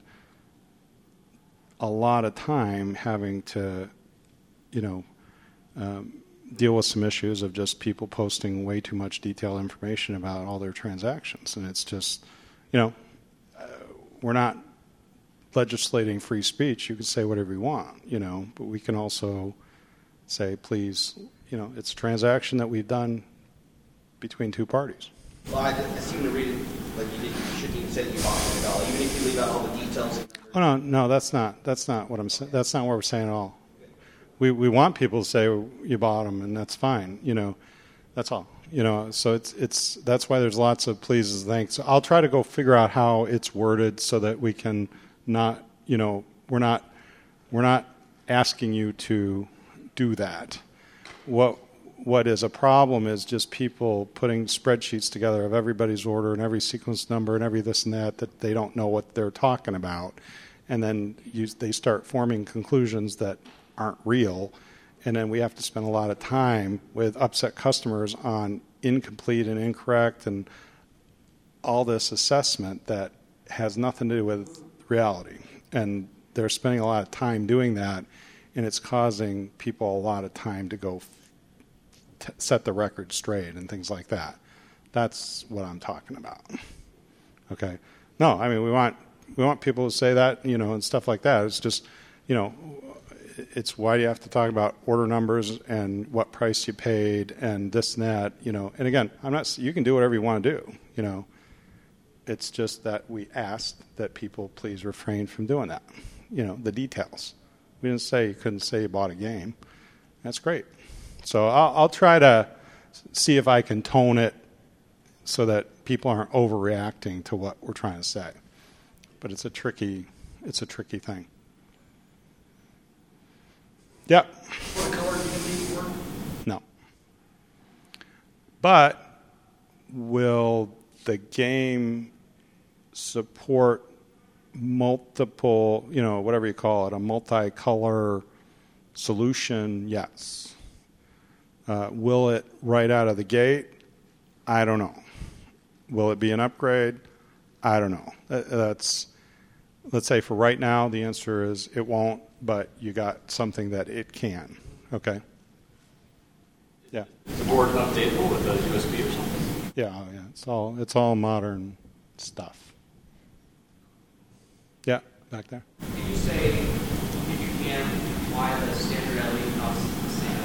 a lot of time having to, you know, um, deal with some issues of just people posting way too much detailed information about all their transactions, and it's just, you know, uh, we're not legislating free speech. You can say whatever you want, you know, but we can also say, please, you know, it's a transaction that we've done between two parties. Well, I, I seem to read it like you, did, you shouldn't even say you bought it at all, even if you leave out all the details. Oh no, no, that's not that's not what I'm saying. That's not what we're saying at all. We we want people to say you bought them, and that's fine. You know, that's all. You know, so it's it's that's why there's lots of pleases and thanks. I'll try to go figure out how it's worded so that we can not, you know, we're not we're not asking you to do that. What what is a problem is just people putting spreadsheets together of everybody's order and every sequence number and every this and that that they don't know what they're talking about, and then you, they start forming conclusions that aren't real, and then we have to spend a lot of time with upset customers on incomplete and incorrect and all this assessment that has nothing to do with reality. And they're spending a lot of time doing that, and it's causing people a lot of time to go t- set the record straight and things like that. That's what I'm talking about. Okay. No, I mean, we want we want people to say that, you know, and stuff like that. It's just, you know, it's why do you have to talk about order numbers and what price you paid and this and that, you know. And again, I'm not. You can do whatever you want to do, you know. It's just that we asked that people please refrain from doing that. You know, the details. We didn't say you couldn't say you bought a game. That's great. So I'll, I'll try to see if I can tone it so that people aren't overreacting to what we're trying to say. But it's a tricky, it's a tricky thing. Yep. What color do you need for? No. But will the game support multiple, you know, whatever you call it, a multicolor solution? Yes. Uh, will it right out of the gate? I don't know. Will it be an upgrade? I don't know. That's, let's say for right now, the answer is it won't, but you got something that it can. Okay? Yeah. Is the board updatable with a U S B or something? Yeah, oh yeah. It's all it's all modern stuff. Yeah, back there. Can you say, if you can, why the standard L E D costs the same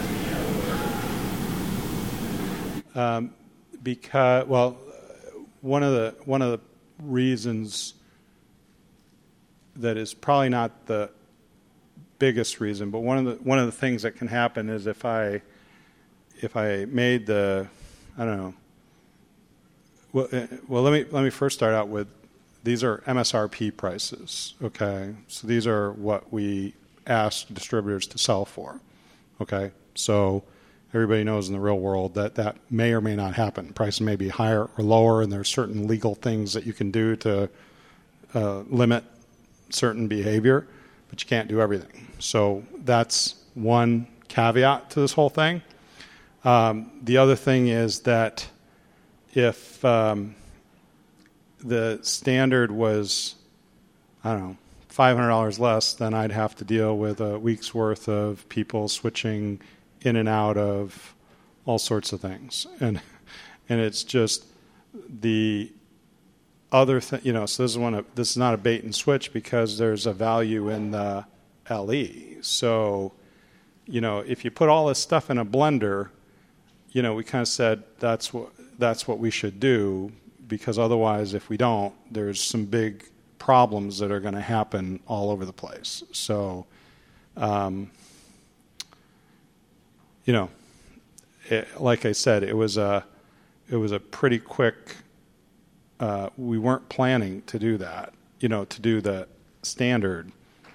as the Um, because well, one of the one of the reasons that is probably not the biggest reason, but one of the one of the things that can happen is if I if I made the I don't know. Well, well, let me let me first start out with these are M S R P prices. Okay, so these are what we ask distributors to sell for. Okay, so everybody knows in the real world that that may or may not happen. Prices may be higher or lower, and there's certain legal things that you can do to uh, limit certain behavior, but you can't do everything. So that's one caveat to this whole thing. Um, the other thing is that if um, the standard was, I don't know, five hundred dollars less, then I'd have to deal with a week's worth of people switching in and out of all sorts of things. And and it's just the other thing, you know, so this is, one of, this is not a bait and switch because there's a value in the L E. So, you know, if you put all this stuff in a blender, you know, we kind of said that's what that's what we should do, because otherwise, if we don't, there's some big problems that are going to happen all over the place. So, um, you know, it, like I said, it was a it was a pretty quick. Uh, we weren't planning to do that, you know, to do the standard,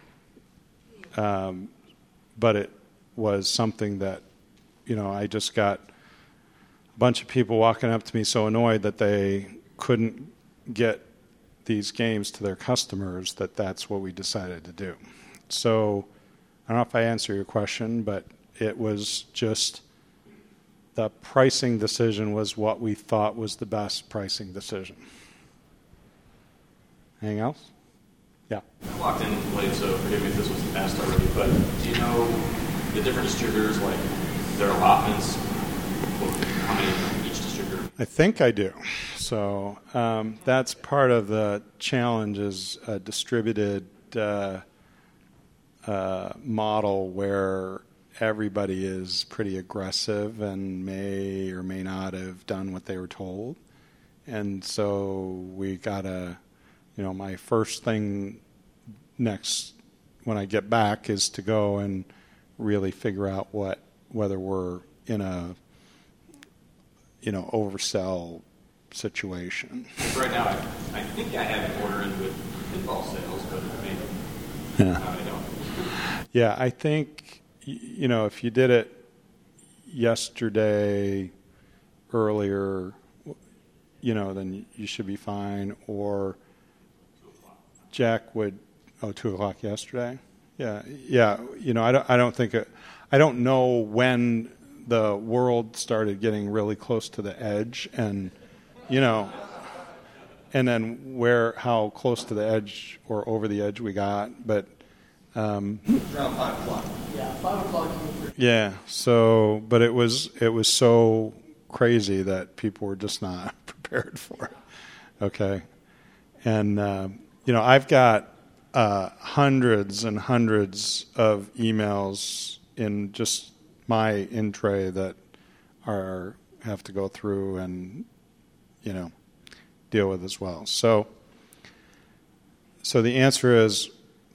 um, but it was something that, you know, I just got a bunch of people walking up to me so annoyed that they couldn't get these games to their customers that that's what we decided to do. So I don't know if I answer your question, but it was just the pricing decision was what we thought was the best pricing decision. Anything else? Yeah. I walked in late, so forgive me if this was asked already, but do you know the different distributors, like their allotments, how many each distributor? I think I do. So um, that's part of the challenge is a distributed uh, uh, model where everybody is pretty aggressive and may or may not have done what they were told. And so we got to, you know, my first thing next when I get back is to go and really figure out what whether we're in a, you know, oversell situation. Right now, I, I think I have an order in with pinball sales, but maybe yeah. no, I don't. Yeah, I think, you know, if you did it yesterday earlier, you know, then you should be fine. Or Jack would, oh, two o'clock yesterday. Yeah, yeah. You know, I don't, I don't think it, I don't know when the world started getting really close to the edge, and you know, and then where, how close to the edge or over the edge we got, but. Um, Around five o'clock. Yeah, five o'clock. Yeah. So, but it was it was so crazy that people were just not prepared for it. Okay, and uh, you know, I've got uh, hundreds and hundreds of emails in just my in tray that are have to go through and you know deal with as well. So, so the answer is,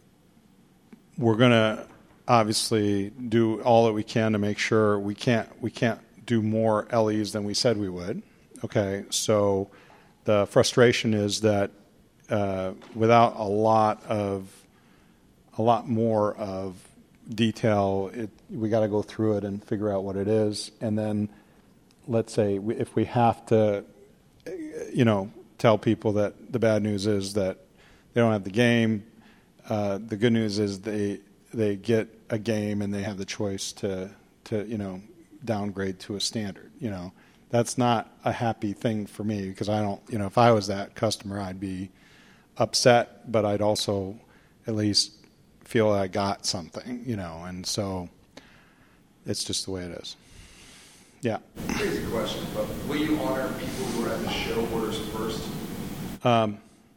we're going to obviously do all that we can to make sure we can't we can't do more L Es than we said we would. Okay, so the frustration is that uh, without a lot of a lot more of detail, it, we got to go through it and figure out what it is, and then let's say we, if we have to, you know, tell people that the bad news is that they don't have the game. Uh, the good news is they they get a game and they have the choice to to you know downgrade to a standard. You know, that's not a happy thing for me, because I don't, you know, if I was that customer, I'd be upset, but I'd also at least feel I got something, you know, and so it's just the way it is. Yeah. Crazy question, but will you honor people who are at the show orders first? Um,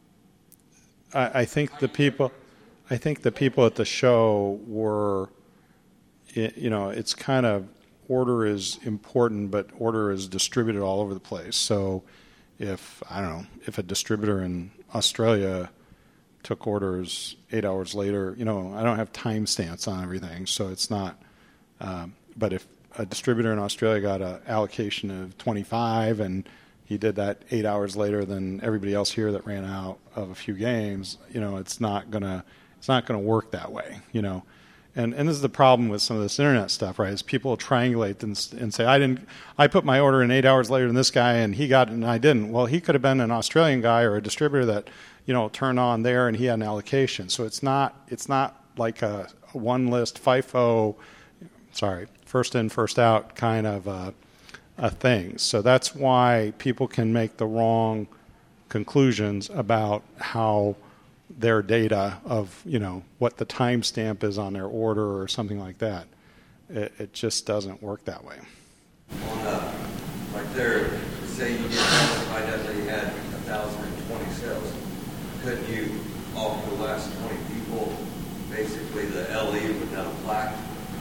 I, I think the people. I think the people at the show were, you know, it's kind of, order is important, but order is distributed all over the place. So if, I don't know, if a distributor in Australia took orders eight hours later, you know, I don't have timestamps on everything, so it's not, um, but if a distributor in Australia got an allocation of twenty-five and he did that eight hours later than everybody else here that ran out of a few games, you know, it's not going to, It's not going to work that way, you know, and and this is the problem with some of this internet stuff, right? Is people triangulate and, and say, I didn't, I put my order in eight hours later than this guy, and he got it and I didn't. Well, he could have been an Australian guy or a distributor that, you know, turned on there and he had an allocation. So it's not it's not like a, a one list FIFO, sorry, first in first out kind of a, a thing. So that's why people can make the wrong conclusions about how their data of, you know, what the timestamp is on their order or something like that. It, it just doesn't work that way. On uh, like there, say you get notified that they had one thousand twenty sales, couldn't you offer the last twenty people basically the L E without a plaque?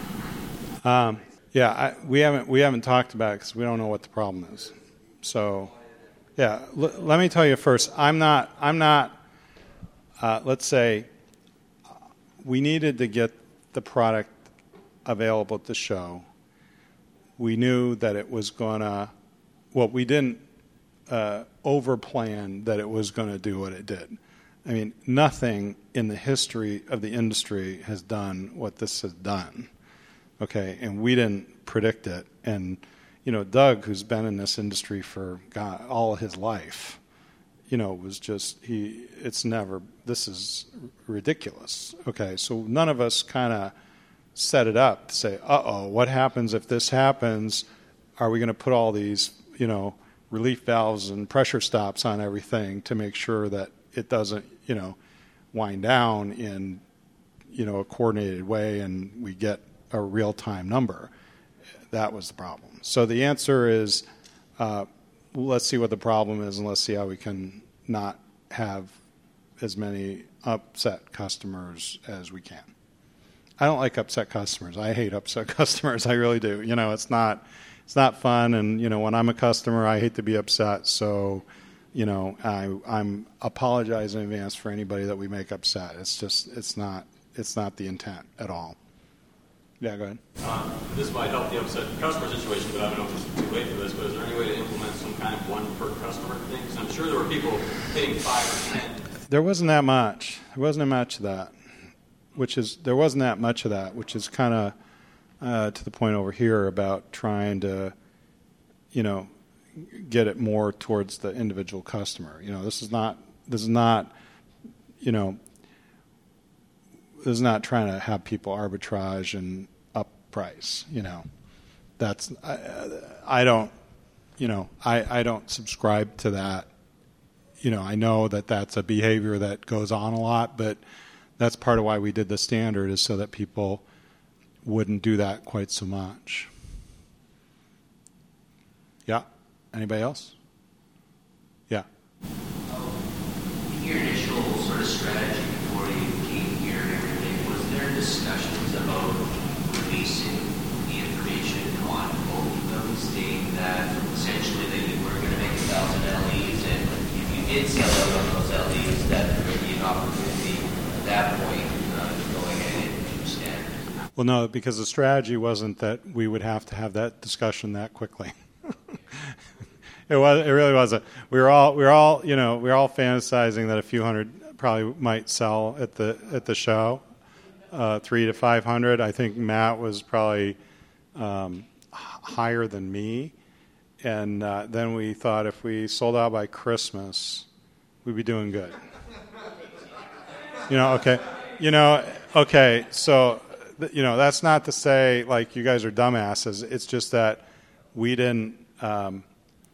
Um, yeah, I, we haven't we haven't talked about it because we don't know what the problem is. So, yeah, l- let me tell you first. I'm not. I'm not. Uh, let's say we needed to get the product available at the show. We knew that it was going to, well, we didn't uh, overplan that it was going to do what it did. I mean, nothing in the history of the industry has done what this has done, okay? And we didn't predict it. And, you know, Doug, who's been in this industry for God, all his life, you know, was just, he, it's never, this is ridiculous. Okay, so none of us kind of set it up to say, uh-oh, what happens if this happens? Are we going to put all these, you know, relief valves and pressure stops on everything to make sure that it doesn't, you know, wind down in, you know, a coordinated way and we get a real-time number? That was the problem. So the answer is, uh, let's see what the problem is and let's see how we can not have as many upset customers as we can. I don't like upset customers. I hate upset customers. I really do. You know, it's not it's not fun, and you know, when I'm a customer, I hate to be upset. So, you know, I I'm apologize in advance for anybody that we make upset. It's just it's not it's not the intent at all. Yeah, go ahead. Um, this might help the upset customer situation, but I don't know if it's too late for this, but is there any way to implement some kind of one per customer thing? Because I'm sure there were people hitting five or ten. There wasn't that much. There wasn't that much of that, which is, there wasn't that much of that, which is kind of uh, to the point over here about trying to, you know, get it more towards the individual customer. You know, this is not this is not, you know, this is not trying to have people arbitrage and up price. You know, that's I, I don't, you know, I, I don't subscribe to that. You know, I know that that's a behavior that goes on a lot, but that's part of why we did the standard, is so that people wouldn't do that quite so much. Yeah. Anybody else? Yeah. In your initial sort of strategy before you came here and everything, was there discussions about releasing the information on both of them, stating that essentially that you were going to make a thousand L Es, and if you did sell out on those L Es, that there would be an opportunity at that point uh, to go ahead and do standard? Well, no, because the strategy wasn't that we would have to have that discussion that quickly. It was. It really wasn't. We were all. We were all. You know. We were all fantasizing that a few hundred probably might sell at the at the show, uh, three to five hundred. I think Matt was probably um, higher than me, and uh, then we thought if we sold out by Christmas, we'd be doing good. You know. Okay. You know. Okay. So, you know, that's not to say like you guys are dumbasses. It's just that we didn't. Um,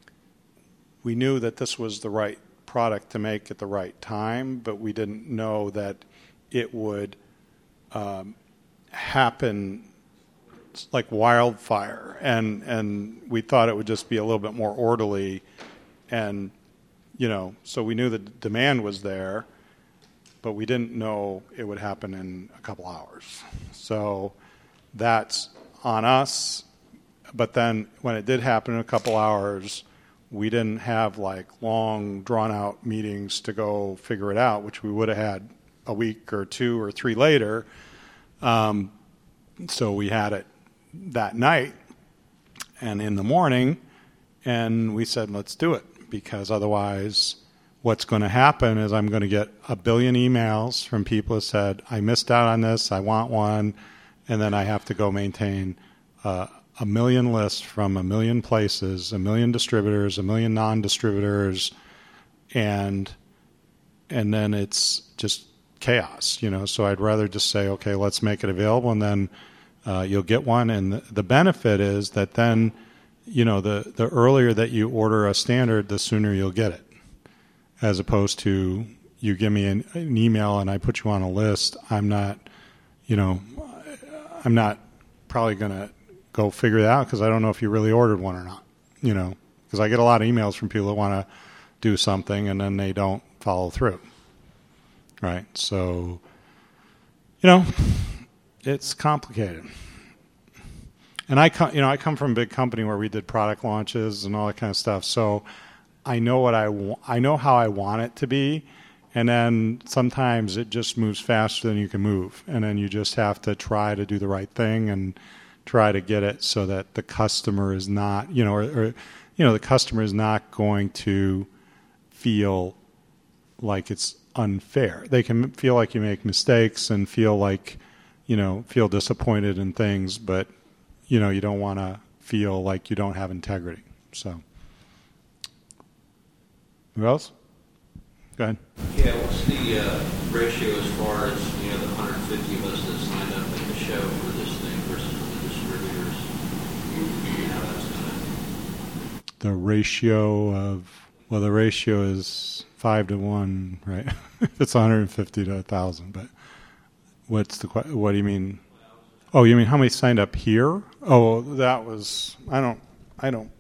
We knew that this was the right product to make at the right time, but we didn't know that it would um, happen like wildfire. And and we thought it would just be a little bit more orderly. And, you know, so we knew the demand was there, but we didn't know it would happen in a couple hours. So that's on us. But then when it did happen in a couple hours, we didn't have like long drawn out meetings to go figure it out, which we would have had a week or two or three later. Um, so we had it that night and in the morning, and we said, let's do it, because otherwise what's going to happen is I'm going to get a billion emails from people who said, I missed out on this, I want one, and then I have to go maintain uh, a million lists from a million places, a million distributors, a million non-distributors, and and then it's just chaos, you know. So I'd rather just say, okay, let's make it available, and then uh, you'll get one. And the, the benefit is that then, you know, the, the earlier that you order a standard, the sooner you'll get it, as opposed to you give me an, an email and I put you on a list. I'm not, you know, I'm not probably going to go figure it out because I don't know if you really ordered one or not, you know, because I get a lot of emails from people that want to do something and then they don't follow through, right? So, you know, it's complicated. And I come, you know, I come from a big company where we did product launches and all that kind of stuff. So I know what I wa- I know how I want it to be, and then sometimes it just moves faster than you can move, and then you just have to try to do the right thing and try to get it so that the customer is not, you know, or, or you know, the customer is not going to feel like it's unfair. They can feel like you make mistakes and feel like, you know, feel disappointed in things, but you know, you don't want to feel like you don't have integrity. So, who else? Go ahead. Yeah, what's the uh, ratio as far as, you know, the one hundred fifty of us that signed up at the show for this thing versus the distributors? You know, that's kind of... The ratio of, well, the ratio is five to one, right? It's one hundred fifty to one thousand, but what's the, what do you mean? Oh, you mean how many signed up here? Oh, that was, I don't, I don't,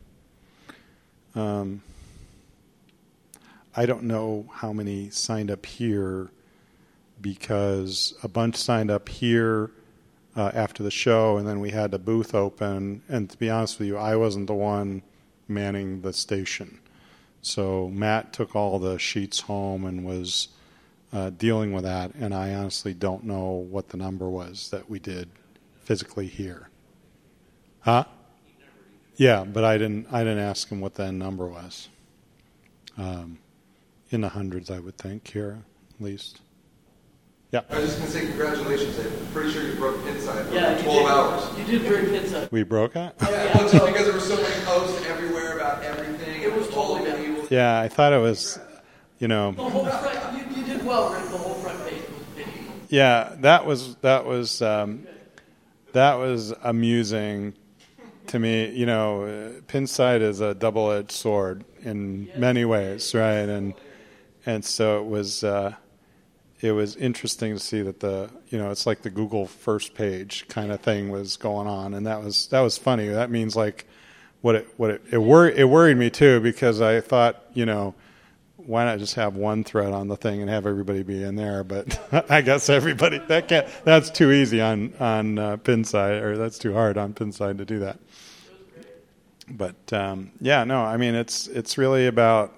um, I don't know how many signed up here, because a bunch signed up here uh, after the show, and then we had the booth open, and to be honest with you, I wasn't the one manning the station. So Matt took all the sheets home and was Uh, dealing with that, and I honestly don't know what the number was that we did physically here. Huh? Yeah, but I didn't. I didn't ask him what that number was. Um, in the hundreds, I would think here, at least. Yeah. I was just going to say congratulations. I'm pretty sure you broke Pinside for Yeah, you twelve did. hours. You did break Pinside. We broke it? Yeah, well, just because there were so many posts everywhere about everything. It was totally bad. Yeah, I thought it was, you know. The whole front, you, you did well, Rick. The whole front page was big. Yeah, that was that was um, that was amusing to me. You know, uh, Pinside is a double-edged sword in many ways, right? And and so it was uh, it was interesting to see that the you know it's like the Google first page kind of thing was going on, and that was that was funny. That means like what it what it it, wor- it worried me too, because I thought, you know, why not just have one thread on the thing and have everybody be in there? But I guess everybody that can't. That's too easy on on uh, Pinside, or that's too hard on Pinside to do that. But um, yeah, no, I mean it's it's really about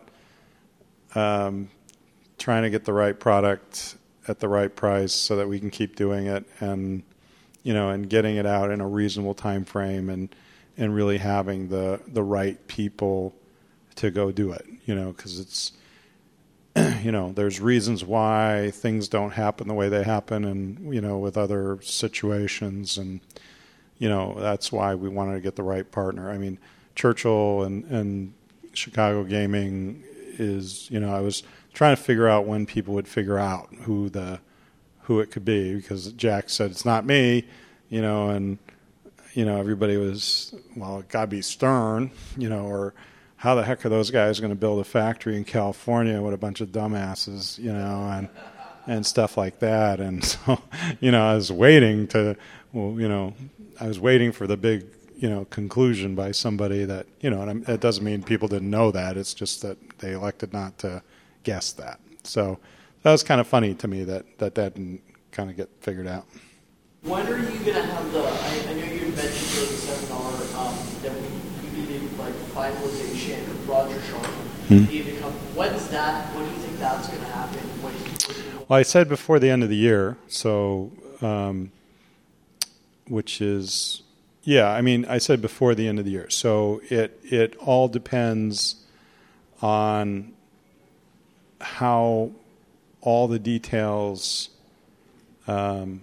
um, trying to get the right product at the right price so that we can keep doing it, and you know, and getting it out in a reasonable time frame, and and really having the the right people to go do it. You know, because it's you know, there's reasons why things don't happen the way they happen, and you know, with other situations, and you know, that's why we wanted to get the right partner. I mean, Churchill and, and Chicago Gaming is, you know, I was trying to figure out when people would figure out who the who it could be, because Jack said it's not me, you know, and you know, everybody was, well, it got to be Stern, you know, or how the heck are those guys going to build a factory in California with a bunch of dumbasses, you know, and and stuff like that. And so, you know, I was waiting to, well, you know, I was waiting for the big, you know, conclusion by somebody that, you know, and it doesn't mean people didn't know that. It's just that they elected not to guess that. So that was kind of funny to me that that, that didn't kind of get figured out. When are you going to have the, I, I know you mentioned during the seminar um, that we, we needed like finalization of Roger Sharp. Hmm. Needed to come. When's that? When do you think that's going to happen? When, when Well, I said before the end of the year, so, um, which is, yeah, I mean, I said before the end of the year. So it it all depends on how all the details um,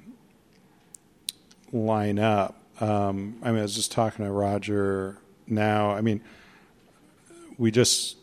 line up. Um, I mean, I was just talking to Roger now. I mean, we just,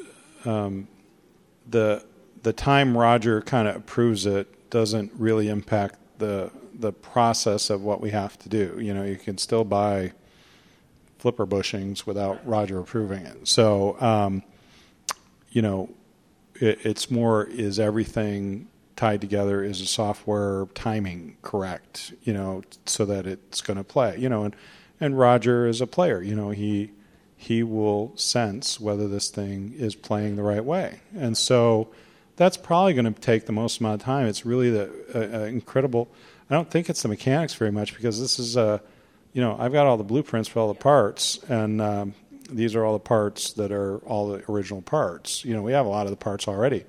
um, the the time Roger kind of approves it doesn't really impact the the process of what we have to do. You know, you can still buy flipper bushings without Roger approving it. So, um, you know, it, it's more, is everything tied together? Is the software timing correct? You know, so that it's going to play. You know, and and Roger is a player. You know, he he will sense whether this thing is playing the right way, and so that's probably going to take the most amount of time. It's really the uh, uh, incredible. I don't think it's the mechanics very much, because this is a, uh, you know, I've got all the blueprints for all the parts, and um, these are all the parts that are all the original parts. You know, we have a lot of the parts already,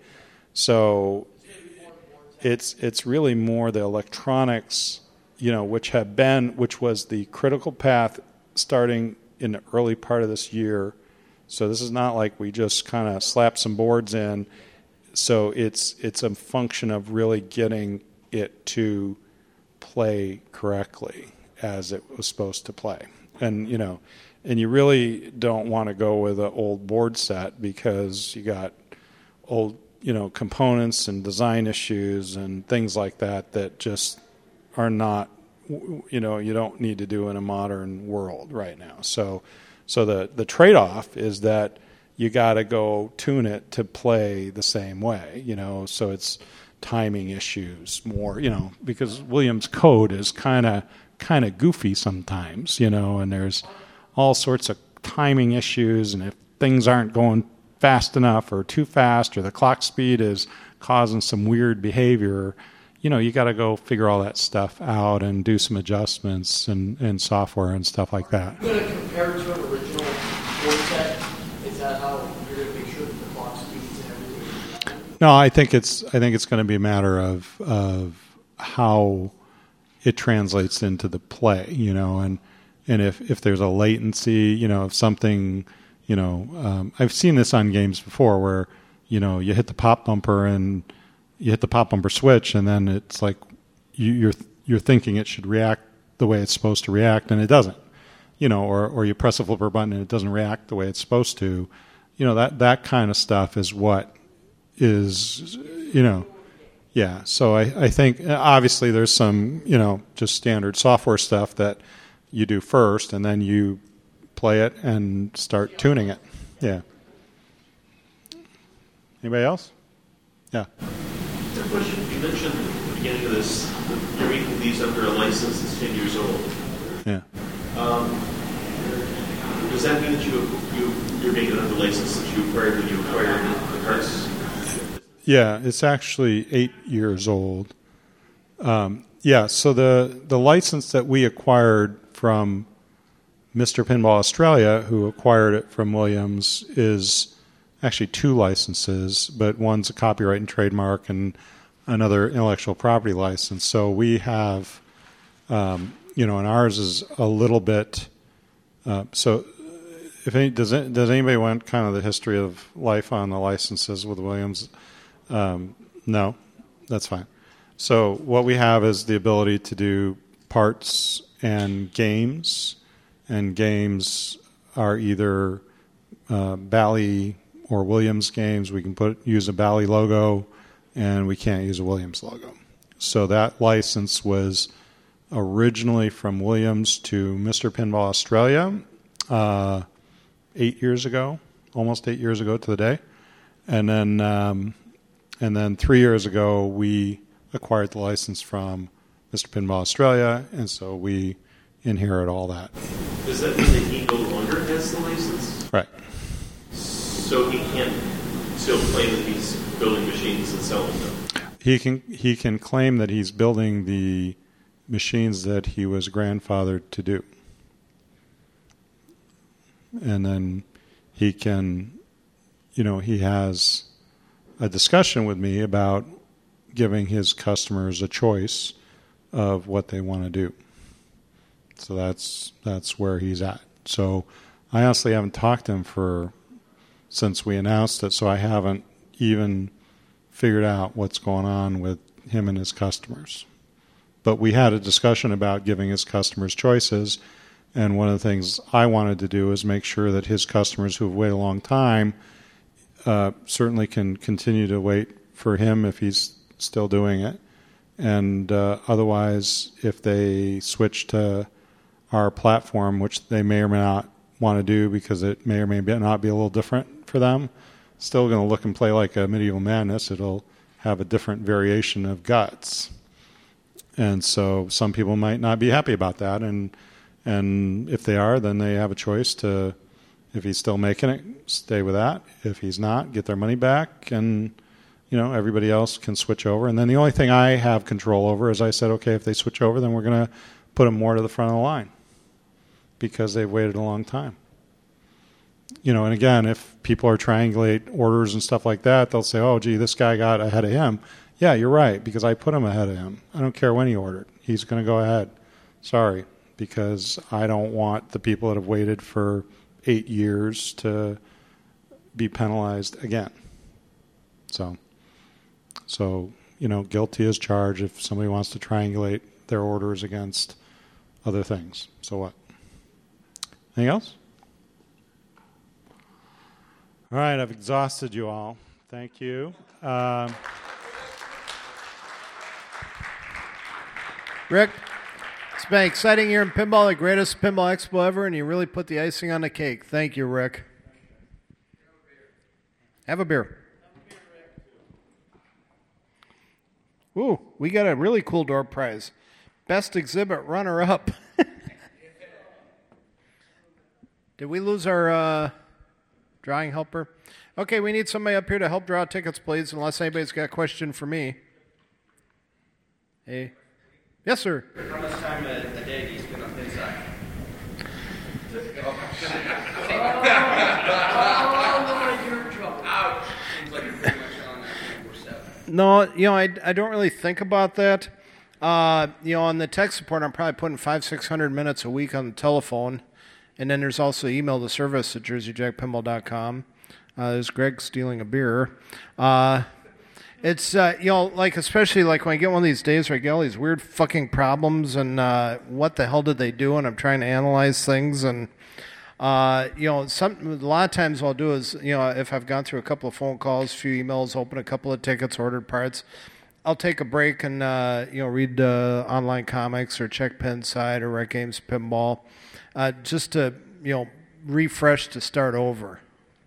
so it's it's really more the electronics, you know, which have been, which was the critical path starting in the early part of this year. So this is not like we just kind of slapped some boards in. So it's it's a function of really getting it to play correctly as it was supposed to play. And, you know, and you really don't want to go with an old board set, because you got old, you know, components and design issues and things like that that just are not, you know, you don't need to do in a modern world right now. So so the, the trade-off is that you got to go tune it to play the same way, you know, so it's timing issues more, you know, because Williams code is kind of kind of goofy sometimes, you know, and there's all sorts of timing issues, and if things aren't going fast enough or too fast, or the clock speed is causing some weird behavior, you know, you got to go figure all that stuff out and do some adjustments and, and software and stuff like that. You're going to compare it to an original board set? Is that how you're going to make sure that the clock speeds and everything? No, I think it's I think it's going to be a matter of of how it translates into the play, you know, and and if, if there's a latency, you know, if something, you know, um, I've seen this on games before where, you know, you hit the pop bumper and, you hit the pop bumper switch, and then it's like you, you're you're thinking it should react the way it's supposed to react, and it doesn't. You know, or or you press a flipper button and it doesn't react the way it's supposed to. You know, that that kind of stuff is what is, you know, yeah. So I, I think obviously there's some, you know, just standard software stuff that you do first, and then you play it and start tuning it. Yeah. Anybody else? Yeah. A question. You mentioned at the beginning of this that you're making these under a license that's ten years old. Yeah. Um, does that mean that you, you, you're making it under license that you acquired when you acquired the carts? Yeah, it's actually eight years old. Um, yeah, so the, the license that we acquired from Mister Pinball Australia, who acquired it from Williams, is actually two licenses, but one's a copyright and trademark and another intellectual property license. So we have, um, you know, and ours is a little bit, uh, so if any, does, it, does anybody want kind of the history of life on the licenses with Williams? Um, no, that's fine. So what we have is the ability to do parts and games, and games are either uh, Bally or Williams games. We can put use a Bally logo, and we can't use a Williams logo. So that license was originally from Williams to Mister Pinball Australia uh, eight years ago, almost eight years ago to the day, and then um, and then three years ago we acquired the license from Mister Pinball Australia, and so we inherit all that. Does that mean that he no longer has the license? Right. So he can't still claim that he's building machines and selling them? He can he can claim that he's building the machines that he was grandfathered to do. And then he can, you know, he has a discussion with me about giving his customers a choice of what they want to do. So that's that's where he's at. So I honestly haven't talked to him for since we announced it, so I haven't even figured out what's going on with him and his customers. But we had a discussion about giving his customers choices, and one of the things I wanted to do is make sure that his customers who have waited a long time uh, certainly can continue to wait for him if he's still doing it. And uh, otherwise, if they switch to our platform, which they may or may not want to do because it may or may not be a little different for them, still going to look and play like a Medieval Madness. It'll have a different variation of guts. And so some people might not be happy about that. And and if they are, then they have a choice to, if he's still making it, stay with that. If he's not, get their money back, and you know, everybody else can switch over. And then the only thing I have control over is I said, okay, if they switch over, then we're going to put them more to the front of the line because they've waited a long time. You know, and again, if people are triangulate orders and stuff like that, they'll say, oh, gee, this guy got ahead of him. Yeah, you're right, because I put him ahead of him. I don't care when he ordered. He's going to go ahead. Sorry, because I don't want the people that have waited for eight years to be penalized again. So, so you know, guilty as charged if somebody wants to triangulate their orders against other things. So what? Anything else? All right, I've exhausted you all. Thank you. Um, Rick, it's been an exciting year in pinball, the greatest pinball expo ever, and you really put the icing on the cake. Thank you, Rick. Have a beer. Ooh, we got a really cool door prize. Best exhibit runner-up. Did we lose our uh, drawing helper? Okay, we need somebody up here to help draw tickets, please, unless anybody's got a question for me. Hey. Yes, sir. How much time a, a day do you spend on Pinside? No, you know, I, I don't really think about that. Uh, you know, on the tech support, I'm probably putting five, six hundred minutes a week on the telephone. And then there's also email to service at jersey jack pinball dot com. Uh, there's Greg stealing a beer. Uh, It's, uh, you know, like, especially like when I get one of these days where I get all these weird fucking problems and uh, what the hell did they do? And I'm trying to analyze things. And, uh, you know, some, a lot of times what I'll do is, you know, if I've gone through a couple of phone calls, a few emails, opened a couple of tickets, ordered parts, I'll take a break and, uh, you know, read uh, online comics or check Pinside or Rec Games Pinball uh, just to, you know, refresh to start over.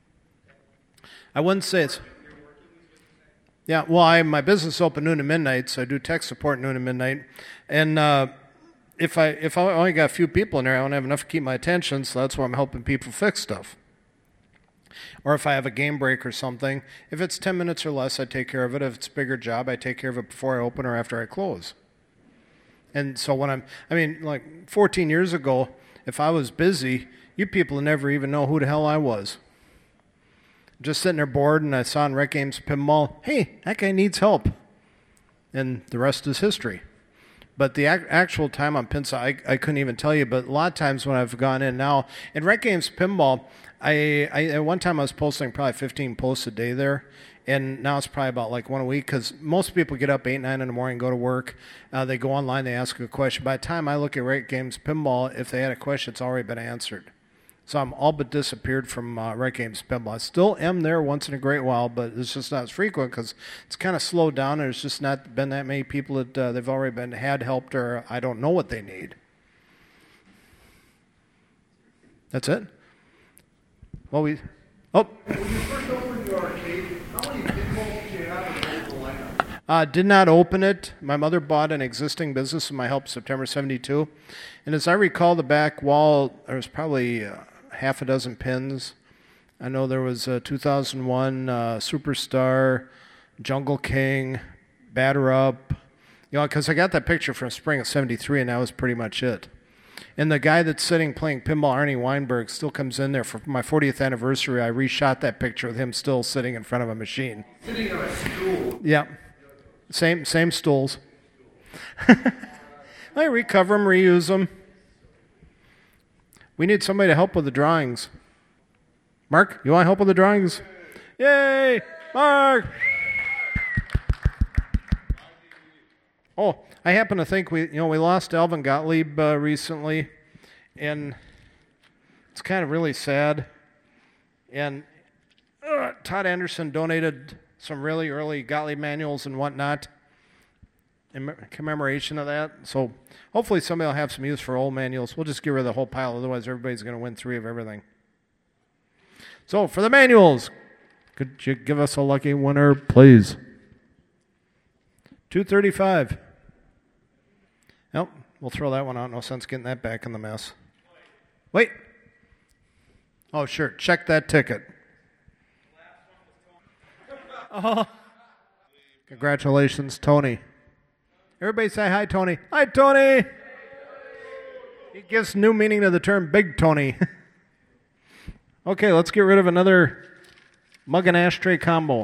I wouldn't say it's... Yeah, well, I my business open noon to midnight, so I do tech support noon to midnight. And uh, if I if I only got a few people in there, I don't have enough to keep my attention, so that's why I'm helping people fix stuff. Or if I have a game break or something, if it's ten minutes or less, I take care of it. If it's a bigger job, I take care of it before I open or after I close. And so when I'm, I mean, like fourteen years ago, if I was busy, you people would never even know who the hell I was. Just sitting there bored, and I saw in Rec Games Pinball, hey, that guy needs help. And the rest is history. But the ac- actual time on Pinside, I, I couldn't even tell you. But a lot of times when I've gone in now, in Rec Games Pinball, I, I at one time I was posting probably fifteen posts a day there. And now it's probably about like one a week because most people get up eight, nine in the morning, go to work. Uh, they go online, they ask a question. By the time I look at Rec Games Pinball, if they had a question, it's already been answered. So I'm all but disappeared from uh, Rec Games Pinball. I still am there once in a great while, but it's just not as frequent because it's kind of slowed down. And there's just not been that many people that uh, they've already been had helped, or I don't know what they need. That's it. Well, we. Oh. When you first opened your arcade, how many pinballs did you have in the local lineup? Uh, did not open it. My mother bought an existing business with my help September seventy-two. And as I recall, the back wall, there was probably uh, half a dozen pins. I know there was a two thousand one uh, Superstar, Jungle King, Batter Up. You know, because I got that picture from spring of seventy-three, and that was pretty much it. And the guy that's sitting playing pinball, Arnie Weinberg, still comes in there. For my fortieth anniversary, I reshot that picture with him still sitting in front of a machine. Sitting on a stool. Yeah. Same same stools. I recover them, reuse them. We need somebody to help with the drawings. Mark, you want help with the drawings? Yay! Mark! Oh, I happen to think we, you know, we lost Alvin Gottlieb uh, recently, and it's kind of really sad. And uh, Todd Anderson donated some really early Gottlieb manuals and whatnot in commemoration of that. So hopefully somebody will have some use for old manuals. We'll just get rid of the whole pile, otherwise everybody's going to win three of everything. So for the manuals, could you give us a lucky winner, please? two thirty-five. Nope, we'll throw that one out. No sense getting that back in the mess. Wait. Oh, sure. Check that ticket. Oh. Congratulations, Tony. Everybody say hi, Tony. Hi, Tony. He gives new meaning to the term Big Tony. Okay, let's get rid of another mug and ashtray combo.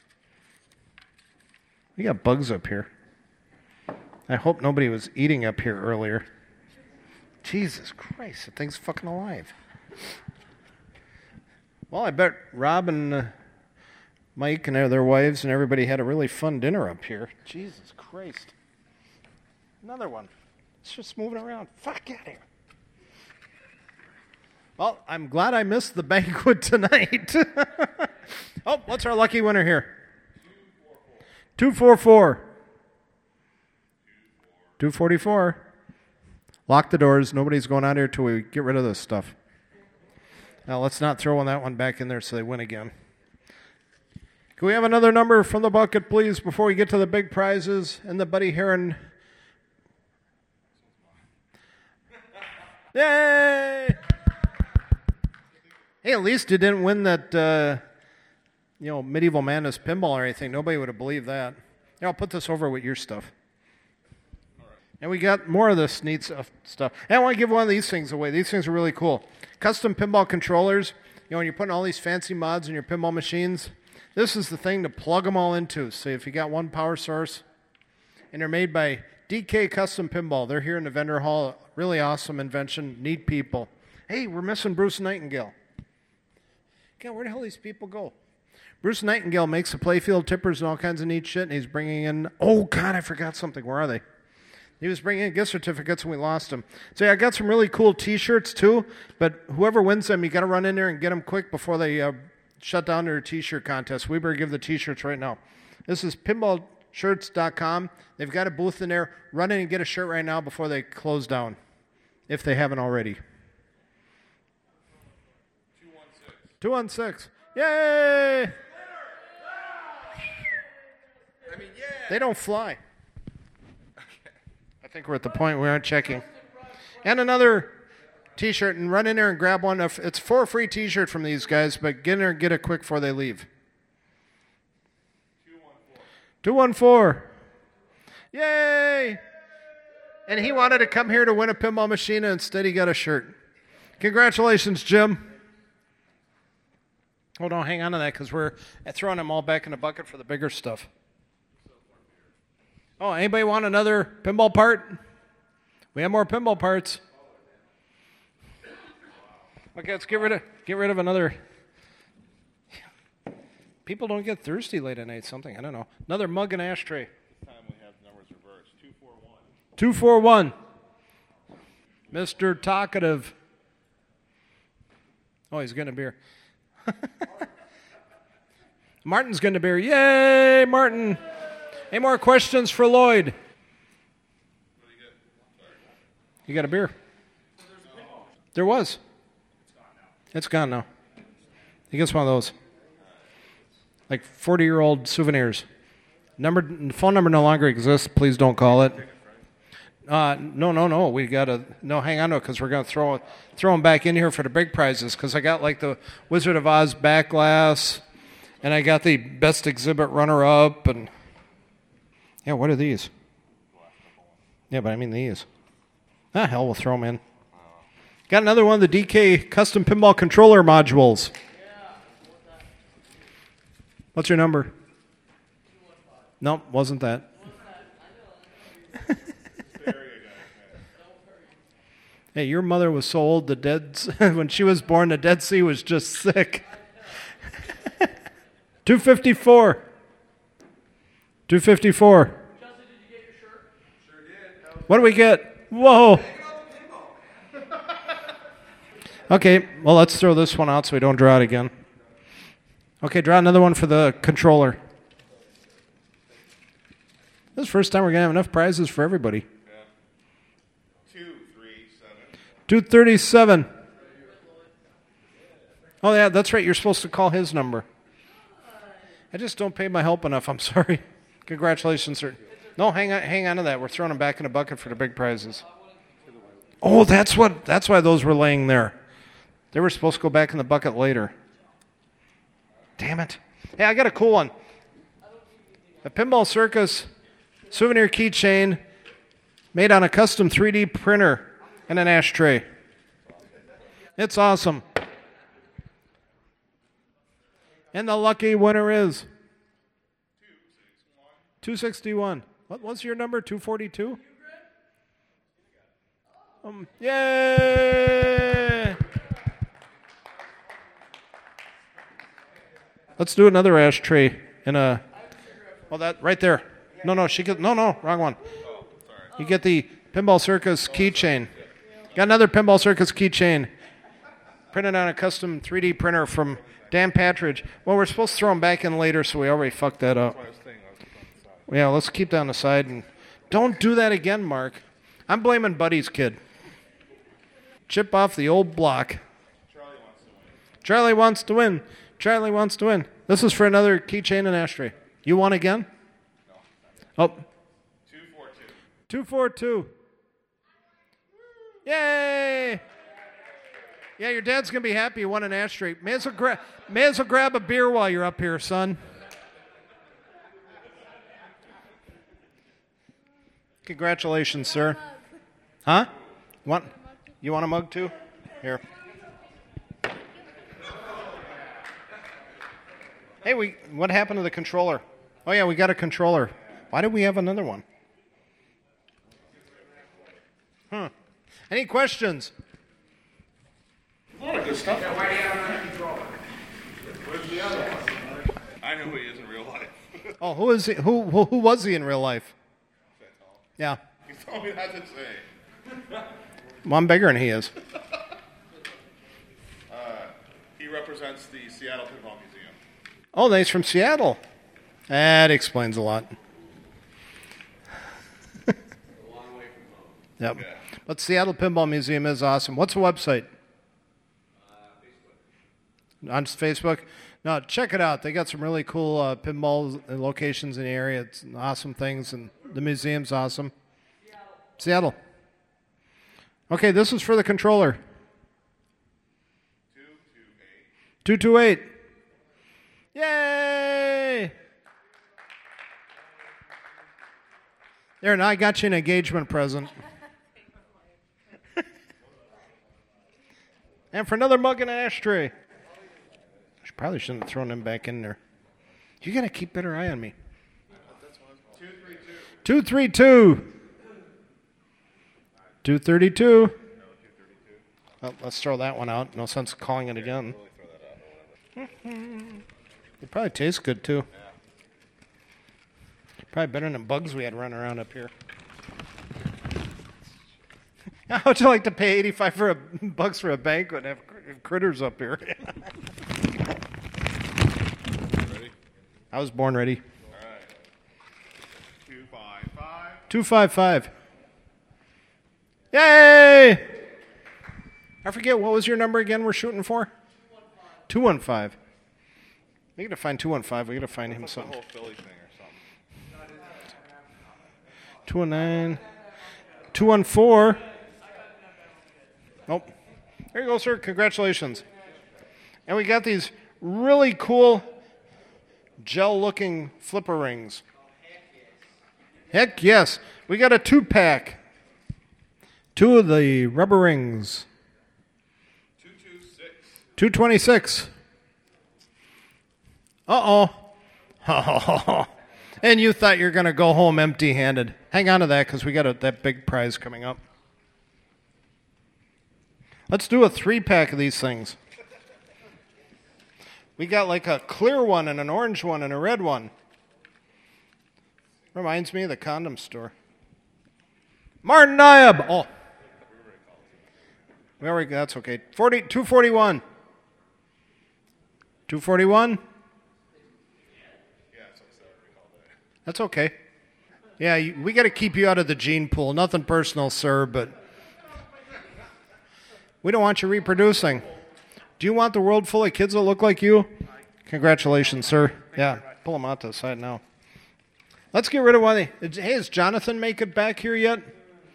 We got bugs up here. I hope nobody was eating up here earlier. Jesus Christ, the thing's fucking alive. Well, I bet Rob and uh, Mike and their wives and everybody had a really fun dinner up here. Jesus Christ. Another one. It's just moving around. Fuck, get out of here. Well, I'm glad I missed the banquet tonight. Oh, what's our lucky winner here? two forty-four. two forty-four. Lock the doors. Nobody's going out here till we get rid of this stuff. Now, let's not throw that one back in there so they win again. Can we have another number from the bucket, please, before we get to the big prizes and the Buddy Heron? Yay! Hey, at least you didn't win that, uh, you know, Medieval Madness pinball or anything. Nobody would have believed that. Here, I'll put this over with your stuff. And we got more of this neat stuff. And I want to give one of these things away. These things are really cool. Custom pinball controllers. You know, when you're putting all these fancy mods in your pinball machines, this is the thing to plug them all into. So if you got one power source, and they're made by D K Custom Pinball. They're here in the vendor hall. Really awesome invention. Neat people. Hey, we're missing Bruce Nightingale. God, where the hell these people go? Bruce Nightingale makes the playfield tippers and all kinds of neat shit, and he's bringing in, oh, God, I forgot something. Where are they? He was bringing in gift certificates, and we lost them. So, yeah, I got some really cool T-shirts, too, but whoever wins them, you got to run in there and get them quick before they uh, shut down their T-shirt contest. We better give the T-shirts right now. This is pinball shirts dot com. They've got a booth in there. Run in and get a shirt right now before they close down, if they haven't already. two one six. Yay! I mean, yeah. They don't fly. I think we're at the point we aren't checking. And another T-shirt, and run in there and grab one. It's for a free T-shirt from these guys, but get in there and get it quick before they leave. two one four. Yay! And he wanted to come here to win a pinball machine, and instead he got a shirt. Congratulations, Jim. Hold on, hang on to that, because we're throwing them all back in the bucket for the bigger stuff. Oh, anybody want another pinball part? We have more pinball parts. Okay, let's get rid of get rid of another. People don't get thirsty late at night. Something, I don't know. Another mug and ashtray. This time we have numbers reversed. Two four one. Two four one. Mister Talkative. Oh, he's getting a beer. Martin's getting a beer. Yay, Martin! Any more questions for Lloyd? You got a beer? There was. It's gone now. He gets one of those. Like forty-year-old souvenirs. Number, phone number no longer exists. Please don't call it. Uh, no, no, no. We got to, no, hang on to it, because we're going to throw it, throw them back in here for the big prizes, because I got like the Wizard of Oz back glass, and I got the best exhibit runner-up, and yeah, what are these? Yeah, but I mean these. Ah, hell, we'll throw them in. Got another one of the D K custom pinball controller modules. What's your number? Nope, wasn't that. Hey, your mother was so old, the dead when she was born, the Dead Sea was just sick. two fifty-four. two fifty-four. Justin, did you get your shirt? Sure did. What do we get? Whoa. Okay, well, let's throw this one out so we don't draw it again. Okay, draw another one for the controller. This is the first time we're going to have enough prizes for everybody. two thirty-seven. Oh, yeah, that's right. You're supposed to call his number. I just don't pay my help enough. I'm sorry. Congratulations, sir. No, hang on, hang on to that. We're throwing them back in a bucket for the big prizes. Oh, that's what. That's why those were laying there. They were supposed to go back in the bucket later. Damn it. Hey, I got a cool one. A Pinball Circus souvenir keychain made on a custom three D printer and an ashtray. It's awesome. And the lucky winner is two sixty-one. What was your number? two forty-two? Um, yay! Let's do another ashtray in a. Well, that right there. No, no, she get. No, no, wrong one. You get the Pinball Circus keychain. Got another Pinball Circus keychain printed on a custom three D printer from Dan Patridge. Well, we're supposed to throw them back in later, so we already fucked that up. Yeah, let's keep that on the side. And don't do that again, Mark. I'm blaming Buddy's kid. Chip off the old block. Charlie wants to win. Charlie wants to win. This is for another keychain and ashtray. You won again? No. Oh. two forty-two. two forty-two. Yay! Yeah, your dad's going to be happy you won an ashtray. May as, well gra- may as well grab a beer while you're up here, son. Congratulations, sir. Huh? Want, you want a mug too? Here. Hey, we. What happened to the controller? Oh, yeah, we got a controller. Why did we have another one? Huh. Any questions? A lot of good stuff. Yeah, why do you have another controller? Where's the other one? I know who he is in real life. Oh, who is he? Who, who who was he in real life? Yeah. He told me that to say. Well, I'm bigger than he is. Uh, he represents the Seattle Pinball Museum. Oh, he's from Seattle. That explains a lot. Yep. Okay. But Seattle Pinball Museum is awesome. What's the website? Uh, On Facebook? No, check it out. They got some really cool uh, pinball locations in the area. It's awesome things, and the museum's awesome. Seattle. Seattle. Okay, this is for the controller. two two eight. Yay! There, now I got you an engagement present. And for another mug and an ashtray. I should, probably shouldn't have thrown them back in there. You got to keep better eye on me. two three two. two thirty-two. Well, let's throw that one out. No sense calling it again. It probably tastes good, too. Probably better than the bugs we had running around up here. How would you like to pay eighty-five for a, bucks for a banquet and have cr- critters up here? Ready? I was born ready. All right. Two five five. two five five. Yay! I forget, what was your number again we're shooting for? two one five. We gotta find two one five. We gotta find him What's the something. whole Philly thing or something? two one nine. two one four. Oh, there you go, sir. Congratulations. And we got these really cool gel-looking flipper rings. Heck yes. We got a two-pack. Two of the rubber rings. two two six. two twenty-six. Uh-oh. And you thought you were going to go home empty-handed. Hang on to that because we got a, that big prize coming up. Let's do a three-pack of these things. We got like a clear one and an orange one and a red one. Reminds me of the condom store. Martin Nyab. Oh. We already, that's okay. forty, two forty-one. two forty-one? That's okay. Yeah, you, we got to keep you out of the gene pool. Nothing personal, sir, but we don't want you reproducing. Do you want the world full of kids that look like you? Congratulations, sir. Yeah, pull them out to the side now. Let's get rid of one of the... Hey, does Jonathan make it back here yet?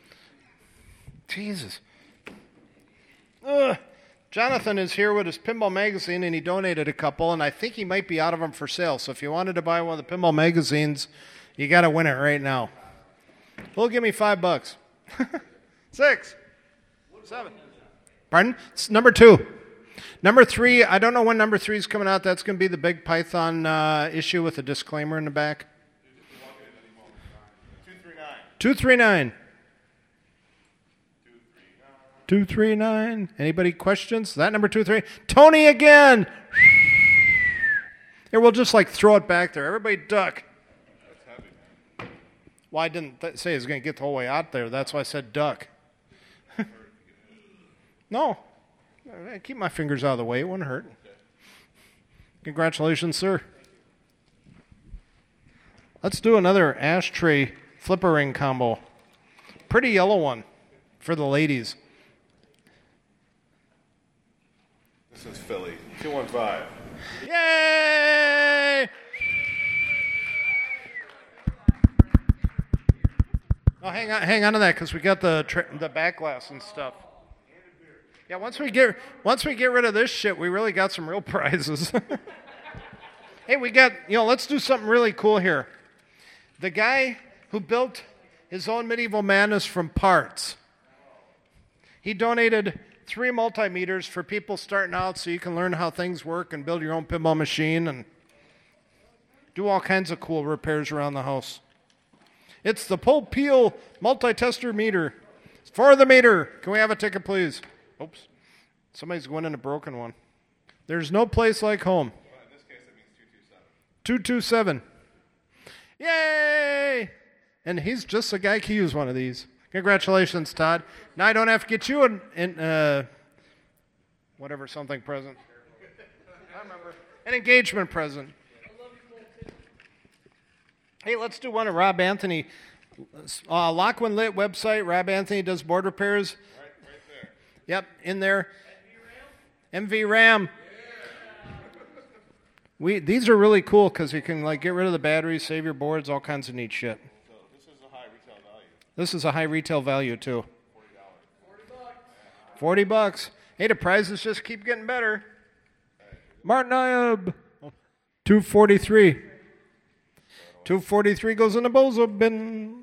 Jesus. Ugh. Jonathan is here with his Pinball Magazine, and he donated a couple, and I think he might be out of them for sale. So if you wanted to buy one of the Pinball Magazines, you got to win it right now. Well, give me five bucks. Six. Seven. Pardon? It's number two. Number three, I don't know when number three is coming out. That's going to be the big Python uh, issue with a disclaimer in the back. two three nine. two three nine. Anybody questions? Is that number two three? Tony again! Here, we'll just like throw it back there. Everybody duck. Well, I didn't th- say he was going to get the whole way out there. That's why I said duck. No. I keep my fingers out of the way. It wouldn't hurt. Congratulations, sir. Let's do another ashtray flipper ring combo. Pretty yellow one for the ladies. This is Philly. two one five. Yay! Oh, hang on, hang on to that because we got the tra- the back glass and stuff. Yeah, once we get once we get rid of this shit, we really got some real prizes. Hey, we got, you know, let's do something really cool here. The guy who built his own Medieval Madness from parts, he donated three multimeters for people starting out so you can learn how things work and build your own pinball machine and do all kinds of cool repairs around the house. It's the Pull Peel multi-tester meter. For the meter. Can we have a ticket, please? Oops. Somebody's going in a broken one. There's no place like home. two two seven. Yay! And he's just a guy who can use one of these. Congratulations, Todd. Now I don't have to get you an, an uh, whatever something present. I remember. An engagement present. Hey, let's do one of Rob Anthony. Uh, Lockwin Lit website. Rob Anthony does board repairs. Right, right there. Yep, in there. M V RAM. We these are really cool because you can like get rid of the batteries, save your boards, all kinds of neat shit. So this is a high retail value. This is a high retail value too. Forty bucks. Hey, the prizes just keep getting better. Martin Iab. Two forty three. Two forty three goes in the bozo bin.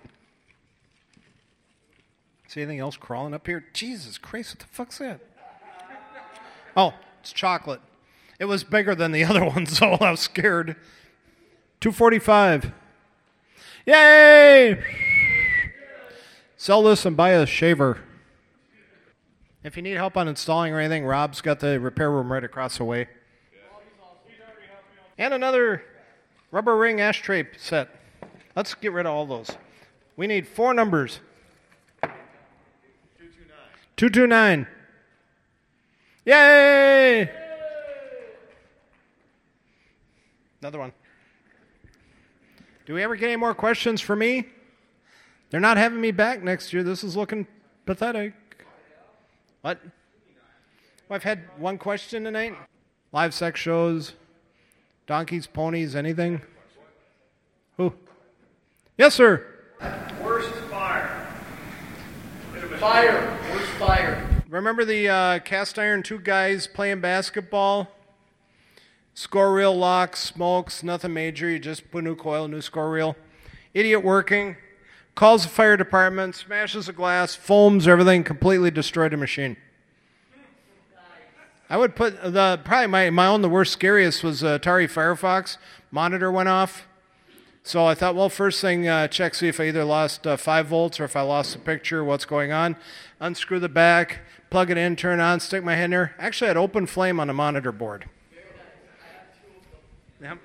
See anything else crawling up here? Jesus Christ, what the fuck's that? Oh, it's chocolate. It was bigger than the other one, so I was scared. two forty-five. Yay! Sell this and buy a shaver. If you need help on installing or anything, Rob's got the repair room right across the way. And another rubber ring ashtray set. Let's get rid of all those. We need four numbers. two two nine. Yay! Another one. Do we ever get any more questions for me? They're not having me back next year. This is looking pathetic. What? Well, I've had one question tonight. Live sex shows, donkeys, ponies, anything? Who? Yes, sir. Worst fire. Fire. Worst fire. Remember the uh, cast iron two guys playing basketball? Score reel locks, smokes, nothing major. You just put a new coil, new score reel. Idiot working. Calls the fire department, smashes the glass, foams everything, completely destroyed the machine. I would put the probably my, my own the worst scariest was uh, Atari Firefox. Monitor went off. So I thought, well, first thing, uh, check, see if I either lost uh, five volts or if I lost the picture, what's going on. Unscrew the back, plug it in, turn it on, stick my hand there. Actually, I had open flame on the monitor board. Yep.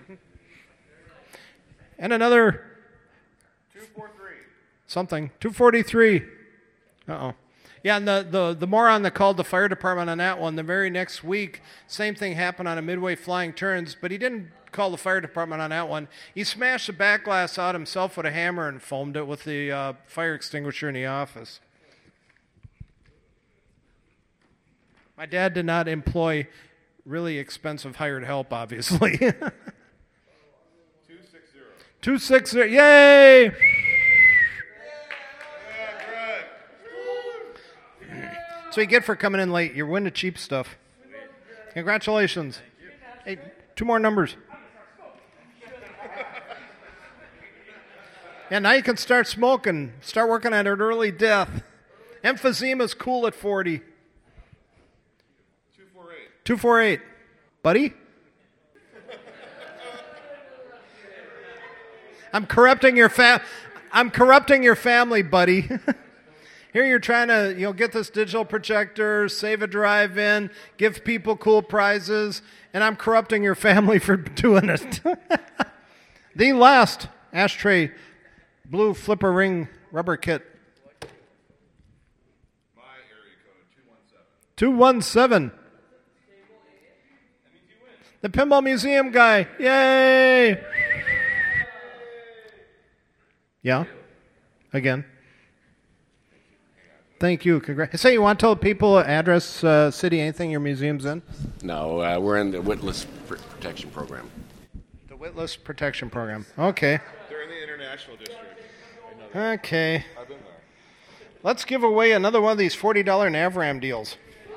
And another two forty-three. Something. two forty-three. Uh-oh. Yeah, and the, the, the moron that called the fire department on that one, the very next week, same thing happened on a Midway Flying Turns, but he didn't call the fire department on that one. He smashed the back glass out himself with a hammer and foamed it with the uh, fire extinguisher in the office. My dad did not employ really expensive hired help, obviously. two sixty. two sixty. Yay! That's what you get for coming in late. You're winning the cheap stuff. Congratulations. Hey, two more numbers. Yeah, now you can start smoking. Start working at an early death. Emphysema's cool at forty. two forty-eight. two forty-eight. Buddy? I'm corrupting your fa- I'm corrupting your family, buddy. Here you're trying to, you know, get this digital projector, save a drive-in, give people cool prizes, and I'm corrupting your family for doing it. The last ashtray blue flipper ring rubber kit. My area code two one seven. The Pinball Museum guy. Yay! Yeah? Again. Thank you. Congrats. Say, you want to tell people address, uh, city, anything your museum's in? No, uh, we're in the Witless Protection Program. The Witless Protection Program. Okay. They're in the International District. Okay. I've been there. Let's give away another one of these forty dollars Navram deals.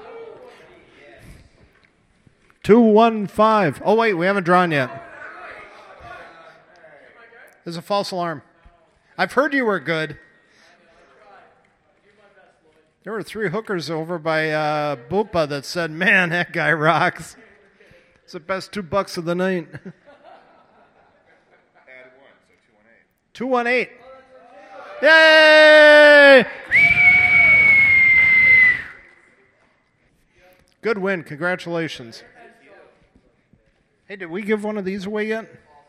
two one five. Oh, wait, we haven't drawn yet. There's a false alarm. I've heard you were good. There were three hookers over by uh, Bupa that said, man, that guy rocks. It's the best two bucks of the night. two one eight. Yay! Good win. Congratulations. Hey, did we give one of these away yet?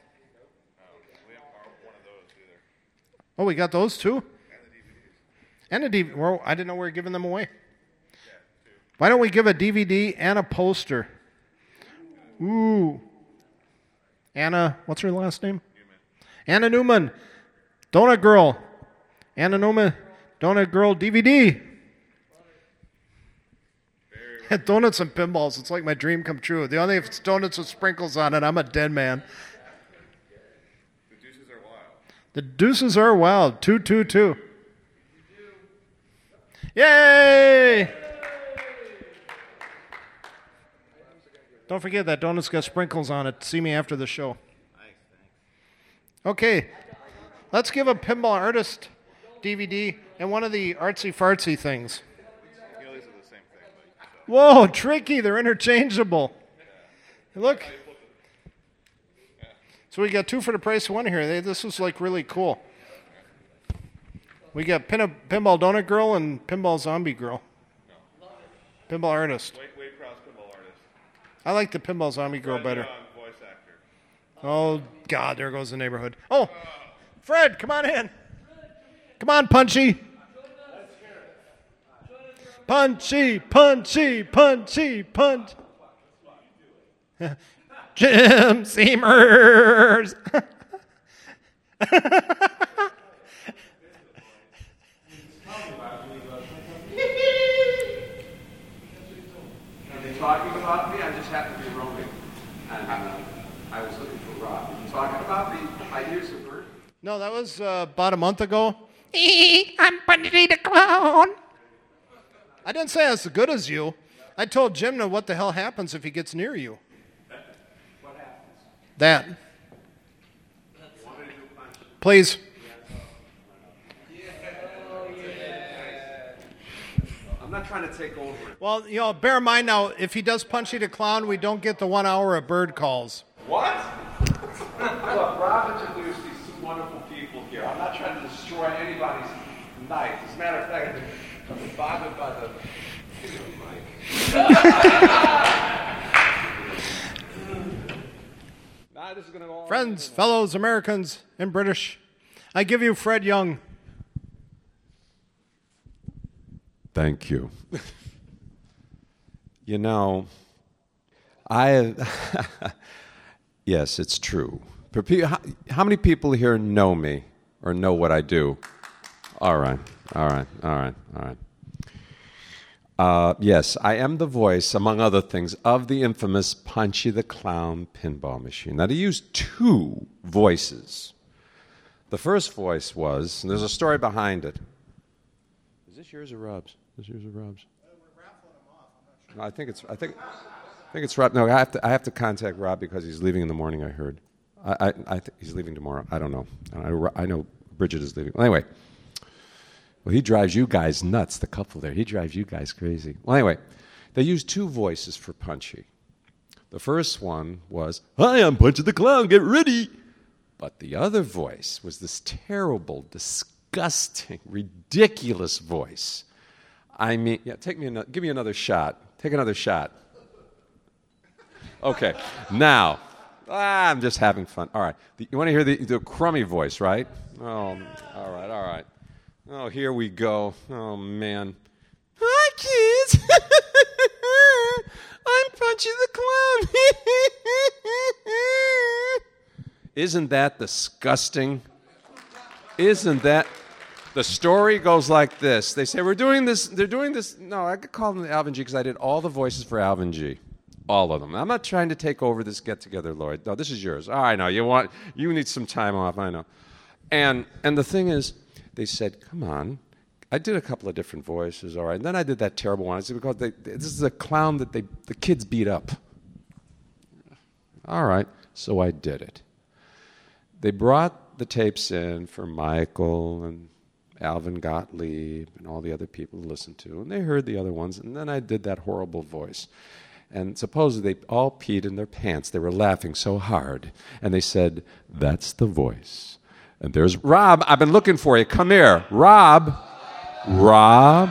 Oh, we got those too? And a D V D. Well, I didn't know we were giving them away. Why don't we give a D V D and a poster? Ooh. Anna, what's her last name? Newman. Anna Newman. Donut Girl. Anna Newman. Donut Girl D V D. Donuts and pinballs. It's like my dream come true. The only if it's donuts with sprinkles on it, I'm a dead man. The deuces are wild. The deuces are wild. Two, two, two. Yay! Don't forget that donut's got sprinkles on it. See me after the show. Okay, let's give a Pinball Artist D V D and one of the artsy fartsy things. Whoa, tricky. They're interchangeable. Look. So we got two for the price of one here. They, this is like really cool. We got Pin- Pinball Donut Girl and Pinball Zombie Girl. Pinball Artist. Wade, Wade Prowse Pinball Artist. I like the Pinball Zombie Girl Fred better. Young, voice actor. Oh, God, there goes the neighborhood. Oh, Fred, come on in. Come on, Punchy. Punchy, punchy, punchy, punch. Jim Seamers. Are they talking about me? I just happened to be roaming. And uh, I was looking for Rob. Are you talking about me? I hear some bird. No, that was uh, about a month ago. I'm Punchy the Clown. I didn't say I was as good as you. I told Jim that what the hell happens if he gets near you. What happens? That. Please. I'm not trying to take over. Well, you know, bear in mind now, if he does Punchy the Clown, we don't get the one hour of bird calls. What? Look, Rob introduced these two wonderful people here. I'm not trying to destroy anybody's night. As a matter of fact, I'm bothered by the nah, this is gonna go on. Friends, fellows, Americans, and British, I give you Fred Young. Thank you. You know, I, yes, it's true. How, how many people here know me or know what I do? All right, all right, all right, all right. Uh, yes, I am the voice, among other things, of the infamous Punchy the Clown pinball machine. Now, they used two voices. The first voice was, and there's a story behind it. Is this yours or Rob's? Is this yours or Rob's? No, I think it's. I think. I think it's Rob. No, I have to. I have to contact Rob because he's leaving in the morning. I heard. I. I, I think he's leaving tomorrow. I don't know. I, I know Bridget is leaving. Well, anyway. Well, he drives you guys nuts, the couple there. He drives you guys crazy. Well, anyway, they used two voices for Punchy. The first one was, "Hi, I'm Punchy the Clown, get ready." But the other voice was this terrible, disgusting, ridiculous voice. I mean, yeah, take me another, give me another shot. Take another shot. Okay, now, ah, I'm just having fun. All right, the, you want to hear the, the crummy voice, right? Oh, all right, all right. Oh, here we go. Oh, man. Hi, kids. I'm Punchy the Clown. Isn't that disgusting? Isn't that? The story goes like this. They say, we're doing this. They're doing this. No, I could call them the Alvin G because I did all the voices for Alvin G. All of them. I'm not trying to take over this get-together, Lloyd. No, this is yours. Oh, I know. You want. You need some time off. I know. And and the thing is, they said, come on. I did a couple of different voices, all right. And then I did that terrible one. I said, because they, this is a clown that they the kids beat up. All right. So I did it. They brought the tapes in for Michael and Alvin Gottlieb and all the other people to listen to. And they heard the other ones. And then I did that horrible voice. And supposedly they all peed in their pants. They were laughing so hard. And they said, that's the voice. And there's Rob. I've been looking for you. Come here. Rob. Rob.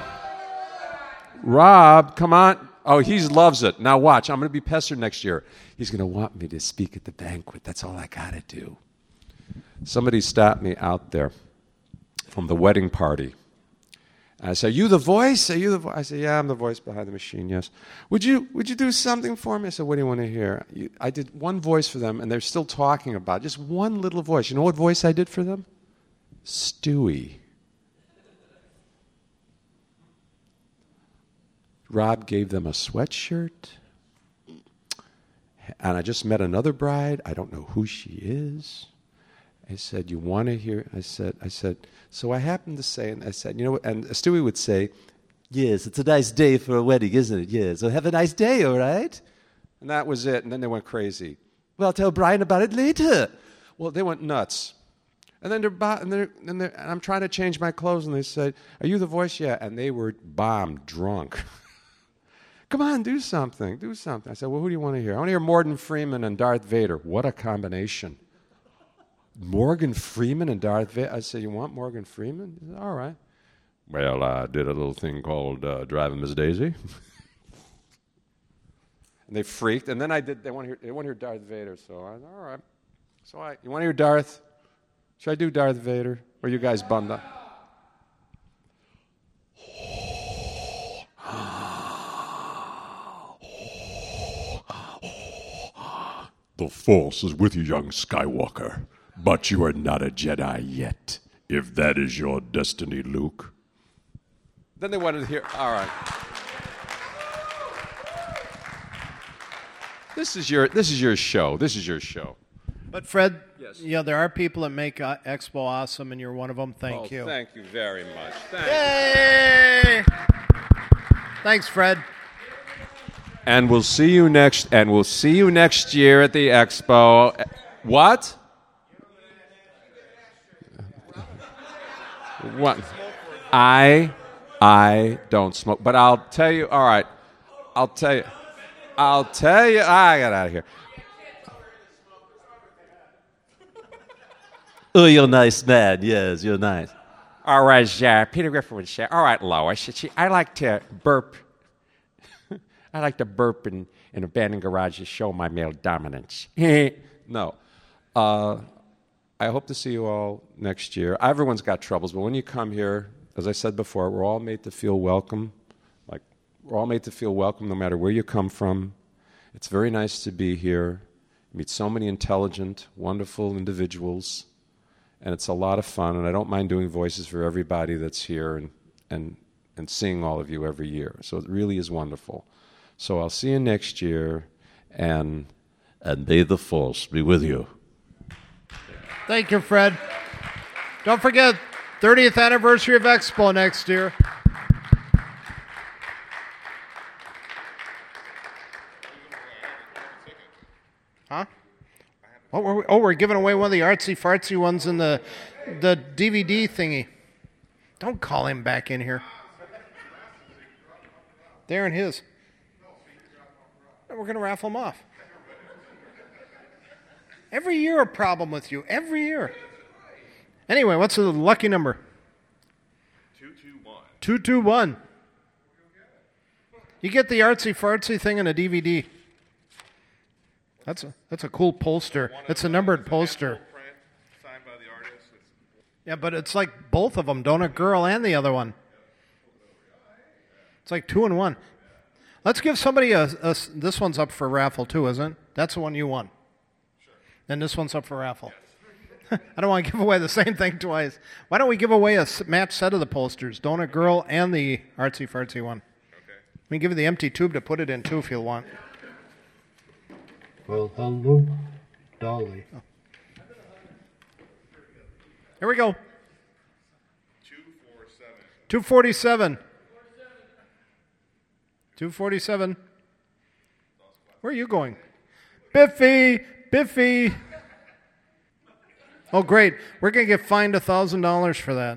Rob, come on. Oh, he loves it. Now watch. I'm going to be pestered next year. He's going to want me to speak at the banquet. That's all I got to do. Somebody stopped me out there. from the wedding party. And I said, "Are you the voice? Are you the voice?" I said, "Yeah, I'm the voice behind the machine, yes." Would you would you do something for me? I said, "What do you want to hear?" You, I did one voice for them, and they're still talking about it. Just one little voice. You know what voice I did for them? Stewie. Rob gave them a sweatshirt. And I just met another bride. I don't know who she is. I said, "You want to hear?" I said, I said, so I happened to say, and I said, you know what? And Stewie would say, "Yes, it's a nice day for a wedding, isn't it? Yes, so have a nice day, all right?" And that was it. And then they went crazy. "Well, I'll tell Brian about it later." Well, they went nuts. And then they're, bo- and, they're, and, they're, and I'm trying to change my clothes, and they said, "Are you the voice?" "Yeah." And they were bomb drunk. "Come on, do something, do something." I said, "Well, who do you want to hear?" "I want to hear Morgan Freeman and Darth Vader." What a combination. Morgan Freeman and Darth Vader. I said, "You want Morgan Freeman?" He said, "All right." "Well, I did a little thing called uh, Driving Miss Daisy." And they freaked. And then I did, they want to hear, they want to hear Darth Vader. So I said, "All right." So I, you want to hear Darth? Should I do Darth Vader? Or are you guys bummed up? "The Force is with you, young Skywalker, but you are not a Jedi yet, if that is your destiny, Luke." Then they wanted to hear, all right. This is your, this is your show. This is your show. But Fred, Yes. you know, there are people that make uh, Expo awesome, and you're one of them. Thank Oh, you. Thank you very much. Thank Yay! Thanks, Fred. And we'll see you next, and we'll see you next year at the expo. What? What? I, I don't smoke, but I'll tell you. All right, I'll tell you. I'll tell you. I got out of here. Oh, you're nice, man. Yes, you're nice. All right, yeah, Peter Griffin would say, "All right, Lois, she, I like to burp. I like to burp in, in abandoned garages to show my male dominance." No. Uh, I hope to see you all next year. Everyone's got troubles, but when you come here, as I said before, we're all made to feel welcome. Like, we're all made to feel welcome no matter where you come from. It's very nice to be here. You meet so many intelligent, wonderful individuals, and it's a lot of fun, and I don't mind doing voices for everybody that's here and, and, and seeing all of you every year. So it really is wonderful. So I'll see you next year, and and may the Force be with you. Thank you, Fred. Don't forget, thirtieth anniversary of Expo next year. Huh? What were we? Oh, we're giving away one of the artsy fartsy ones in the the D V D thingy. Don't call him back in here. They're in his. We're going to raffle them off. Every year a problem with you. Every year. Anyway, what's the lucky number? two two one. two two one. You get the artsy fartsy thing in a D V D. That's a that's a cool poster. It's a numbered poster. Signed by the artist. Yeah, but it's like both of them, Donut Girl and the other one. It's like two and one. Let's give somebody a, a this one's up for raffle too, isn't it? That's the one you won. Sure. And this one's up for raffle. Yes. I don't want to give away the same thing twice. Why don't we give away a match set of the posters, Donut Girl and the artsy fartsy one? Okay. We can give you the empty tube to put it in too if you want. Well, hello, Dolly. Oh. Here we go. two forty-seven. two forty-seven. two forty-seven. Where are you going? Biffy! Biffy! Oh, great. We're going to get fined one thousand dollars for that.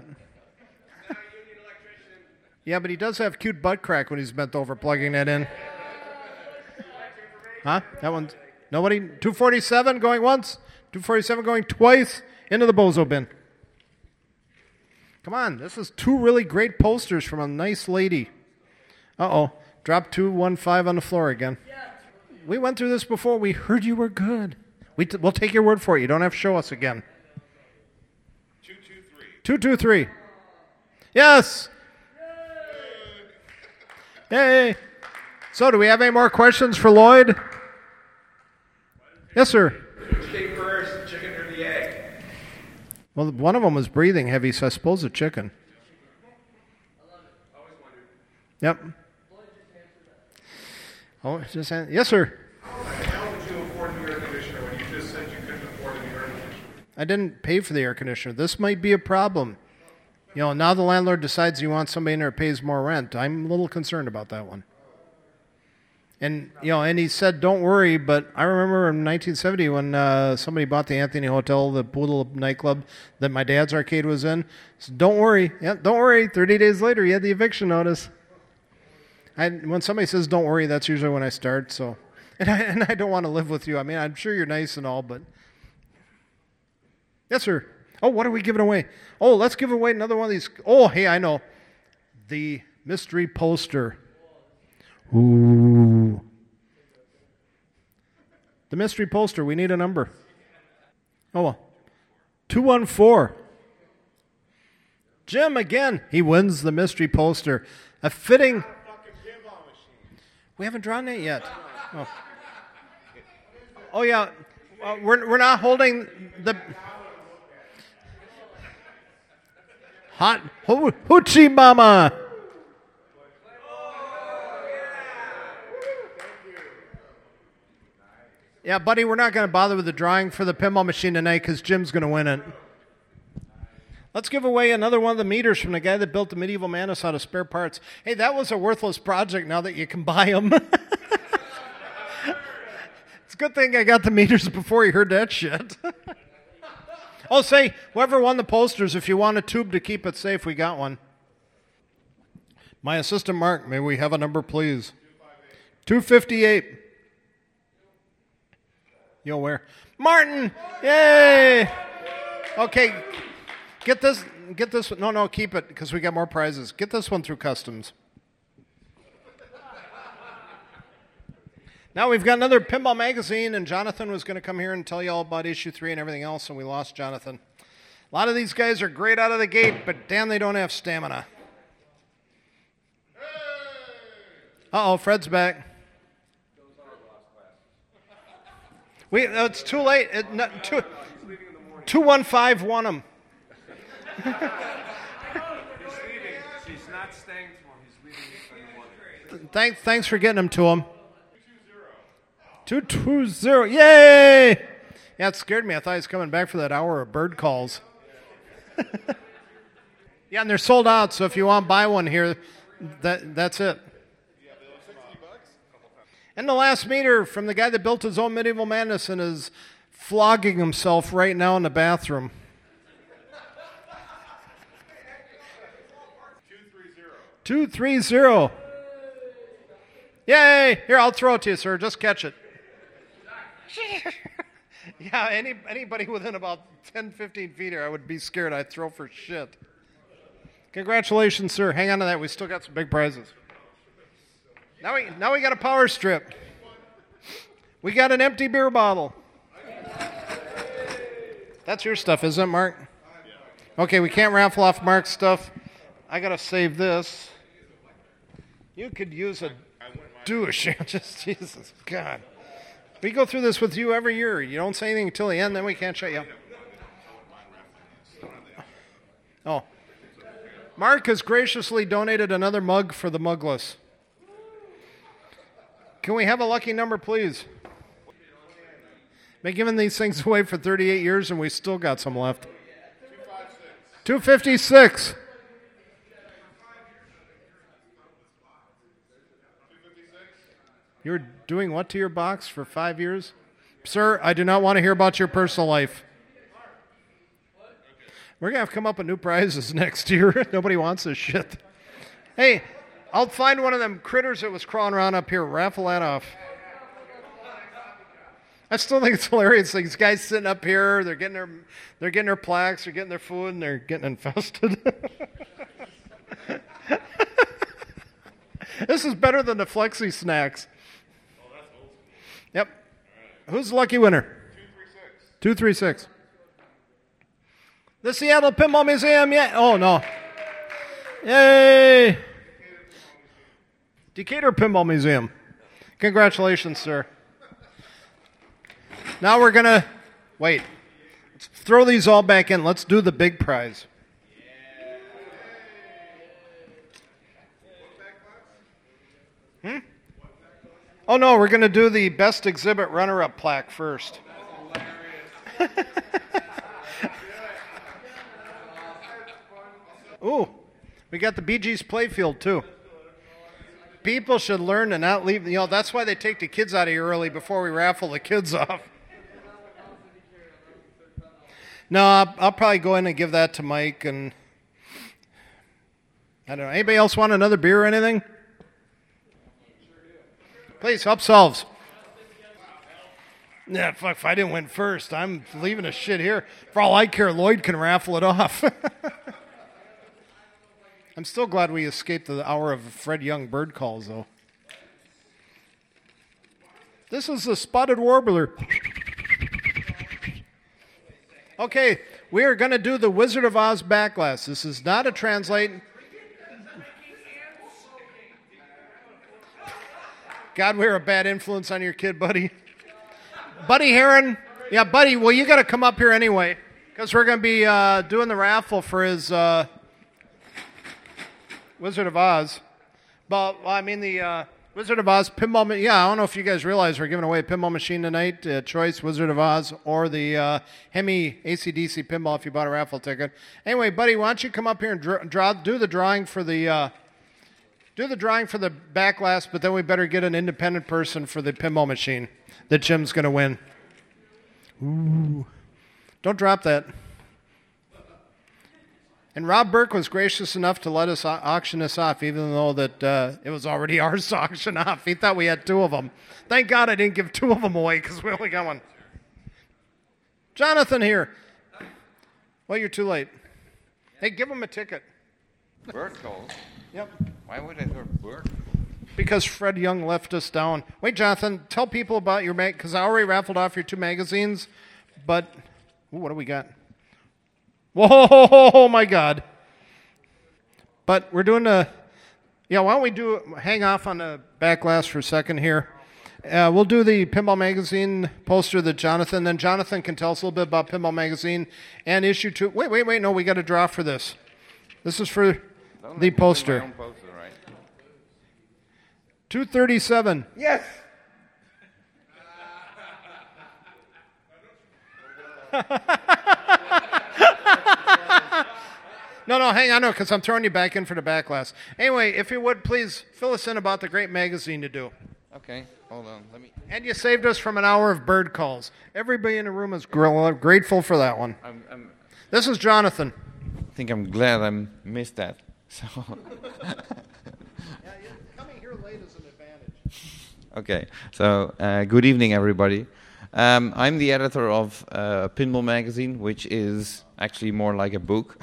Yeah, but he does have cute butt crack when he's bent over plugging that in. Huh? That one's... Nobody? two forty-seven going once? two forty-seven going twice? Into the bozo bin. Come on. This is two really great posters from a nice lady. Uh-oh. Drop two one five on the floor again. We went through this before. We heard you were good. We t- we'll take your word for it. You don't have to show us again. two two three. two two three. Yes. Yay. So, do we have any more questions for Lloyd? Yes, sir. Which came first, the chicken or the egg? Well, one of them was breathing heavy, so I suppose a chicken. Yep. Oh, just an- yes, sir. How would you afford an air conditioner when you just said you couldn't afford an air conditioner? I didn't pay for the air conditioner. This might be a problem. You know, now the landlord decides he wants somebody in there who pays more rent. I'm a little concerned about that one. And, you know, and he said, don't worry, but I remember in nineteen seventy when uh, somebody bought the Anthony Hotel, the Poodle nightclub that my dad's arcade was in. So don't worry. Yeah, don't worry. thirty days later, he had the eviction notice. I, when somebody says don't worry, that's usually when I start. So, and I, and I don't want to live with you. I mean, I'm sure you're nice and all, but... Yes, sir. Oh, what are we giving away? Oh, let's give away another one of these. Oh, hey, I know. The mystery poster. Ooh. The mystery poster. We need a number. Oh, well. two one four. Jim, again. He wins the mystery poster. A fitting... We haven't drawn it yet. Oh, oh yeah. Uh, we're, we're not holding the... Hot ho- Hoochie Mama. Yeah, buddy, we're not going to bother with the drawing for the pinball machine tonight because Jim's going to win it. Let's give away another one of the meters from the guy that built the Medieval Manus out of spare parts. Hey, that was a worthless project now that you can buy them. It's a good thing I got the meters before he heard that shit. Oh, say, whoever won the posters, if you want a tube to keep it safe, we got one. My assistant, Mark, may we have a number, please? two fifty-eight. You'll wear. Martin! Yay! Okay, get this, get this, no, no, keep it, because we got more prizes. Get this one through customs. Now we've got another Pinball Magazine, and Jonathan was going to come here and tell you all about issue three and everything else, and we lost Jonathan. A lot of these guys are great out of the gate, but damn, they don't have stamina. Uh-oh, Fred's back. We, uh, it's too late. It, no, two, two one five won them. He's leaving. She's not staying for him. He's leaving. Thanks, thanks for getting them to him. two two zero. Yay! Yeah, it scared me. I thought he was coming back for that hour of bird calls. Yeah, and they're sold out, so if you want to buy one here, that that's it. And the last meter from the guy that built his own Medieval Madness and is flogging himself right now in the bathroom. two three zero. Yay! Here, I'll throw it to you, sir. Just catch it. Yeah, any, anybody within about ten, fifteen feet here, I would be scared. I'd throw for shit. Congratulations, sir. Hang on to that. We still got some big prizes. Now we, now we got a power strip. We got an empty beer bottle. That's your stuff, isn't it, Mark? Okay, we can't raffle off Mark's stuff. I got to save this. You could use a douche. Just, Jesus, God. We go through this with you every year. You don't say anything until the end, then we can't shut you up. Oh. Mark has graciously donated another mug for the mugless. Can we have a lucky number, please? Been giving these things away for thirty-eight years, and we still got some left. two fifty-six. You were doing what to your box for five years? Sir, I do not want to hear about your personal life. We're going to have to come up with new prizes next year. Nobody wants this shit. Hey, I'll find one of them critters that was crawling around up here. Raffle that off. I still think it's hilarious. These guys sitting up here, they're getting their, they're getting their plaques, they're getting their food, and they're getting infested. This is better than the Flexi Snacks. Yep. Who's the lucky winner? two three six. The Seattle Pinball Museum, yeah. Oh, no. Yay! Decatur Pinball Museum. Congratulations, sir. Now we're going to, wait, let's throw these all back in. Let's do the big prize. Hmm? Oh, no, we're going to do the best exhibit runner-up plaque first. Ooh, we got the Bee Gees playfield, too. People should learn to not leave, you know, that's why they take the kids out of here early before we raffle the kids off. No, I'll, I'll probably go in and give that to Mike, and I don't know. Anybody else want another beer or anything? Please, help selves. Yeah, fuck, if I didn't win first, I'm leaving a shit here. For all I care, Lloyd can raffle it off. I'm still glad we escaped the hour of Fred Young bird calls, though. This is the spotted warbler. Okay, we are going to do the Wizard of Oz backlash. This is not a translate. God, we're a bad influence on your kid, buddy. Buddy Heron. Yeah, Buddy, well, you got to come up here anyway, because we're going to be uh, doing the raffle for his uh, Wizard of Oz. But, well, I mean, the uh, Wizard of Oz pinball. Ma- yeah, I don't know if you guys realize we're giving away a pinball machine tonight, uh, choice Wizard of Oz, or the uh, Hemi A C D C pinball if you bought a raffle ticket. Anyway, Buddy, why don't you come up here and draw, draw do the drawing for the uh, do the drawing for the backlash, but then we better get an independent person for the pinball machine that Jim's going to win. Ooh. Don't drop that. And Rob Burke was gracious enough to let us au- auction this off, even though that uh, it was already ours to auction off. He thought we had two of them. Thank God I didn't give two of them away, because we only got one. Jonathan here. Well, you're too late. Hey, give him a ticket. Bird calls? Yep. Why would I hear bird? Because Fred Young left us down. Wait, Jonathan, tell people about your mag, because I already raffled off your two magazines, but, ooh, what do we got? Whoa, my God. But we're doing a, yeah, why don't we do, hang off on the backlash for a second here. Uh, we'll do the Pinball Magazine poster that Jonathan, then Jonathan can tell us a little bit about Pinball Magazine and issue two. Wait, wait, wait, no, we got a draw for this. This is for the poster. My own poster, right? two thirty-seven. Yes! No, no, hang on, no, because I'm throwing you back in for the backlash. Anyway, if you would, please fill us in about the great magazine to do. Okay, hold on. Let me. And you saved us from an hour of bird calls. Everybody in the room is gr- grateful for that one. I'm, I'm, This is Jonathan. I think I'm glad I missed that. So. Yeah, coming here late is an advantage. Okay, so uh, good evening, everybody. Um, I'm the editor of uh, Pinball Magazine, which is actually more like a book.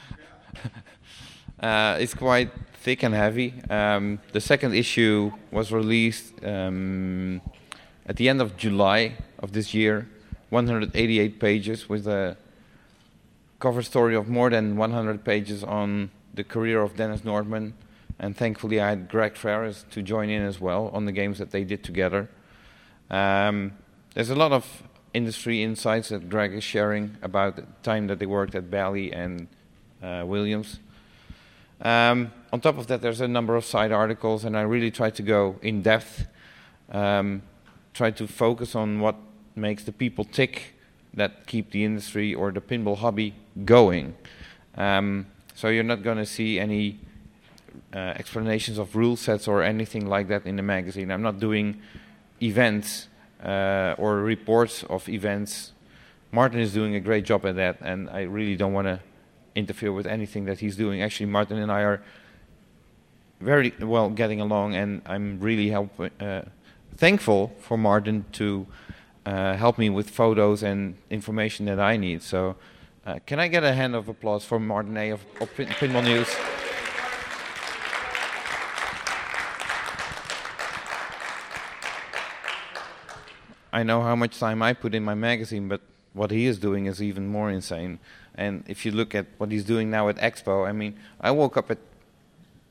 uh, it's quite thick and heavy. Um, the second issue was released um, at the end of July of this year, one hundred eighty-eight pages with a cover story of more than one hundred pages on the career of Dennis Nordman, and thankfully I had Greg Ferris to join in as well on the games that they did together. Um, there's a lot of industry insights that Greg is sharing about the time that they worked at Bally and uh, Williams. Um, on top of that, there's a number of side articles, and I really try to go in depth, um, try to focus on what makes the people tick that keep the industry or the pinball hobby going. Um, so you're not going to see any uh, explanations of rule sets or anything like that in the magazine. I'm not doing events uh, or reports of events. Martin is doing a great job at that, and I really don't want to interfere with anything that he's doing. Actually, Martin and I are very well getting along, and I'm really help, uh, thankful for Martin to uh, help me with photos and information that I need. So uh, can I get a hand of applause for Martin A. of, of Pin- Pinball News? I know how much time I put in my magazine, but what he is doing is even more insane. And if you look at what he's doing now at Expo, I mean, I woke up at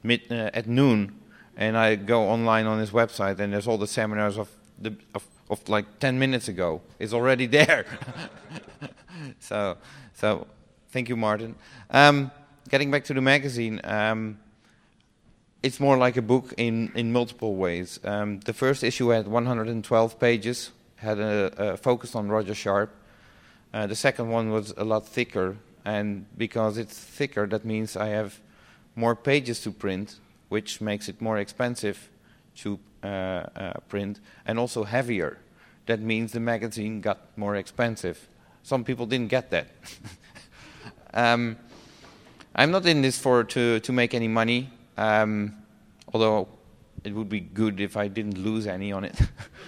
mid uh, at noon, and I go online on his website, and there's all the seminars of the of, of like ten minutes ago. It's already there. so, so thank you, Martin. Um, getting back to the magazine, um, it's more like a book in in multiple ways. Um, the first issue had one hundred twelve pages, had a, a focus on Roger Sharpe. Uh, the second one was a lot thicker, and because it's thicker, that means I have more pages to print, which makes it more expensive to uh, uh, print, and also heavier. That means the magazine got more expensive. Some people didn't get that. um, I'm not in this for to, to make any money, um, although it would be good if I didn't lose any on it.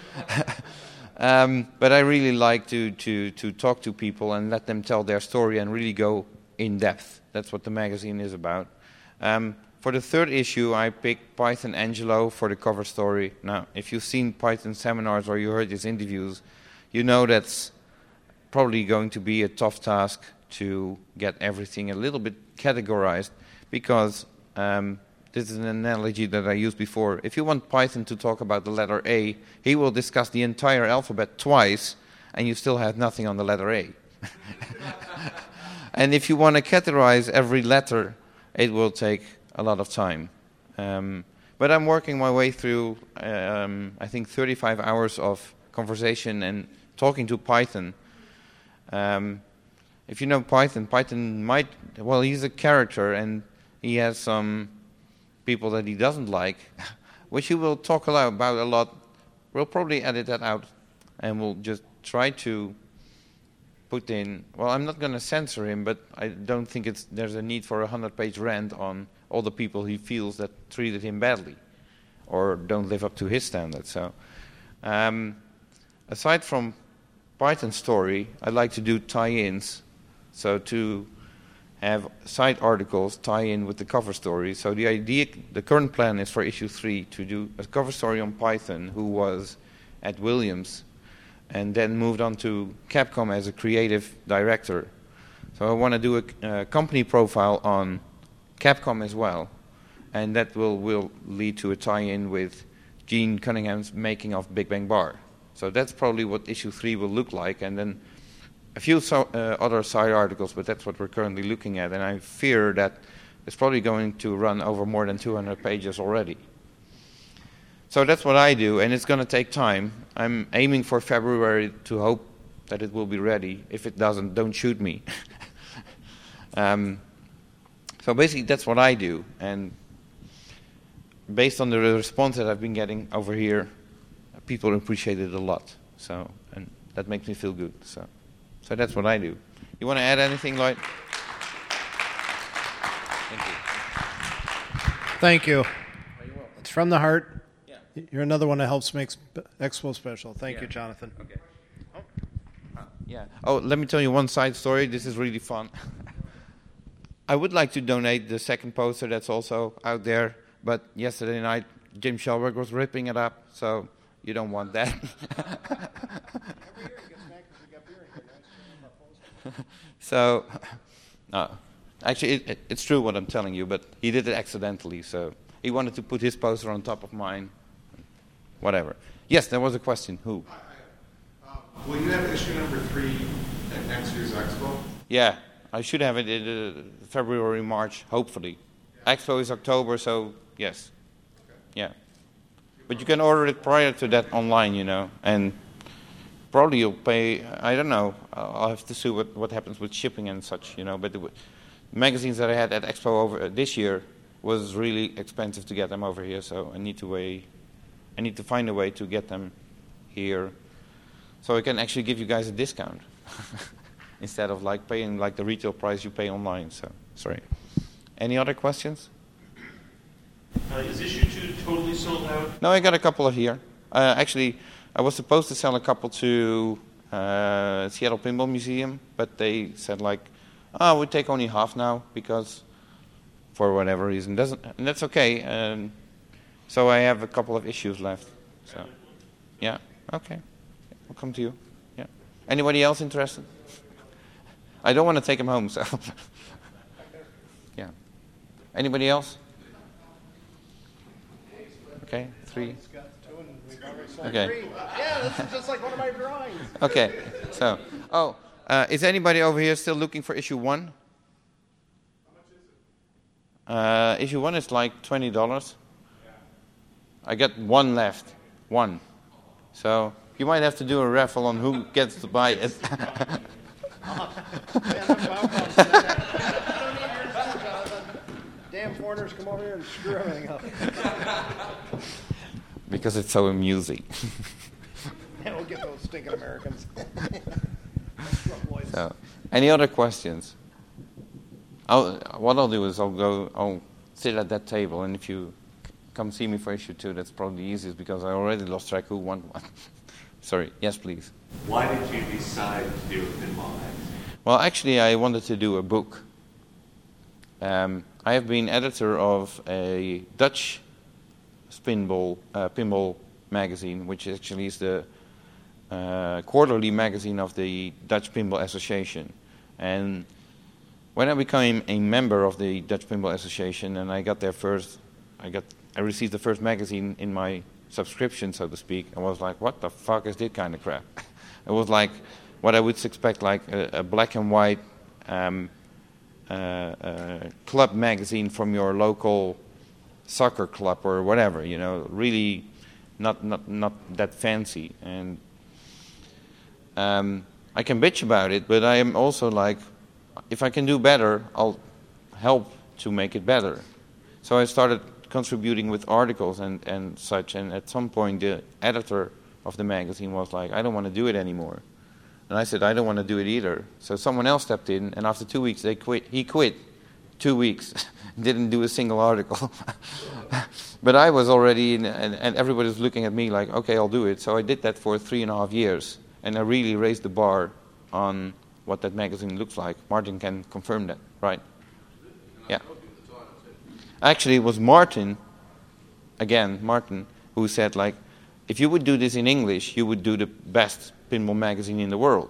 Um, but I really like to, to, to talk to people and let them tell their story and really go in depth. That's what the magazine is about. Um, for the third issue, I picked Python Angelo for the cover story. Now, if you've seen Python seminars or you heard his interviews, you know that's probably going to be a tough task to get everything a little bit categorized, because um, this is an analogy that I used before. If you want Python to talk about the letter A, he will discuss the entire alphabet twice, and you still have nothing on the letter A. And if you want to categorize every letter, it will take a lot of time. Um, but I'm working my way through, um, I think, thirty-five hours of conversation and talking to Python. Um, if you know Python, Python might, well, he's a character, and he has some people that he doesn't like, which he will talk a lot about a lot. We'll probably edit that out, and we'll just try to put in, well, I'm not going to censor him, but I don't think it's there's a need for a hundred-page rant on all the people he feels that treated him badly or don't live up to his standards. So, um, aside from Python story, I like to do tie-ins, so to have side articles tie in with the cover story. So the idea, the current plan is for issue three to do a cover story on Python, who was at Williams and then moved on to Capcom as a creative director. So I want to do a, a company profile on Capcom as well, and that will, will lead to a tie-in with Gene Cunningham's making of Big Bang Bar. So that's probably what issue three will look like, and then a few so, uh, other side articles, but that's what we're currently looking at, and I fear that it's probably going to run over more than two hundred pages already. So that's what I do, and it's going to take time. I'm aiming for February to hope that it will be ready. If it doesn't, don't shoot me. um, so basically, that's what I do, and based on the response that I've been getting over here, people appreciate it a lot. So, and that makes me feel good. So. So that's what I do. You want to add anything, Lloyd? Thank you. Thank you. It's from the heart. Yeah. You're another one that helps make Expo special. Thank yeah. you, Jonathan. Okay. Oh. Uh, yeah. Oh, let me tell you one side story. This is really fun. I would like to donate the second poster that's also out there, but yesterday night Jim Shelberg was ripping it up, so you don't want that. So, no, actually, it, it, it's true what I'm telling you, but he did it accidentally. So he wanted to put his poster on top of mine, whatever. Yes, there was a question. Who? Uh, will you have issue number three at next year's Expo? Yeah, I should have it in uh, February, March, hopefully. Yeah. Expo is October, so yes. Okay. Yeah. But you can order it prior to that online, you know, and probably you'll pay, I don't know, I'll have to see what, what happens with shipping and such, you know, but the magazines that I had at Expo over uh, this year was really expensive to get them over here, so I need to weigh, I need to find a way to get them here so I can actually give you guys a discount instead of like paying like the retail price you pay online, so sorry. Any other questions? Uh, is issue two totally sold out? No, I got a couple of here. Uh, actually, I was supposed to sell a couple to uh, Seattle Pinball Museum, but they said like, oh, we'll take only half now because for whatever reason. Doesn't, and that's okay. Um, so I have a couple of issues left. So, yeah, okay. I'll come to you. Yeah. Anybody else interested? I don't want to take them home, so. Yeah. Anybody else? Okay, three. He's got two and we've already sold Okay. three. Yeah, this is just like one of my drawings. Okay, so, oh, uh, is anybody over here still looking for issue one? Uh, issue one is like twenty dollars. I got one left. One. So you might have to do a raffle on who gets to buy it. Damn foreigners come over here and screw everything up. Because it's so amusing. Yeah, we'll get those stinking Americans. So, any other questions? I'll, what I'll do is I'll go, I'll sit at that table, and if you come see me for issue two, that's probably the easiest because I already lost track who won one. Sorry, yes, please. Why did you decide to do a pinball magazine? Well, actually, I wanted to do a book. Um, I have been editor of a Dutch pinball uh, pinball magazine, which actually is the uh, quarterly magazine of the Dutch Pinball Association. And when I became a member of the Dutch Pinball Association, and I got there first, I got I received the first magazine in my subscription, so to speak. I was like, what the fuck is this kind of crap? It was like what I would expect, like a, a black and white um, uh, uh, club magazine from your local soccer club or whatever, you know, really not not not that fancy. And um, I can bitch about it, but I am also like, if I can do better, I'll help to make it better. So I started contributing with articles and, and such, and at some point the editor of the magazine was like, I don't want to do it anymore. And I said, I don't want to do it either. So someone else stepped in, and after two weeks they quit. He quit. Two weeks. Didn't do a single article. But I was already, in, and, and everybody was looking at me like, okay, I'll do it. So I did that for three and a half years. And I really raised the bar on what that magazine looks like. Martin can confirm that, right? Yeah. Actually, it was Martin, again, Martin, who said, like, if you would do this in English, you would do the best pinball magazine in the world.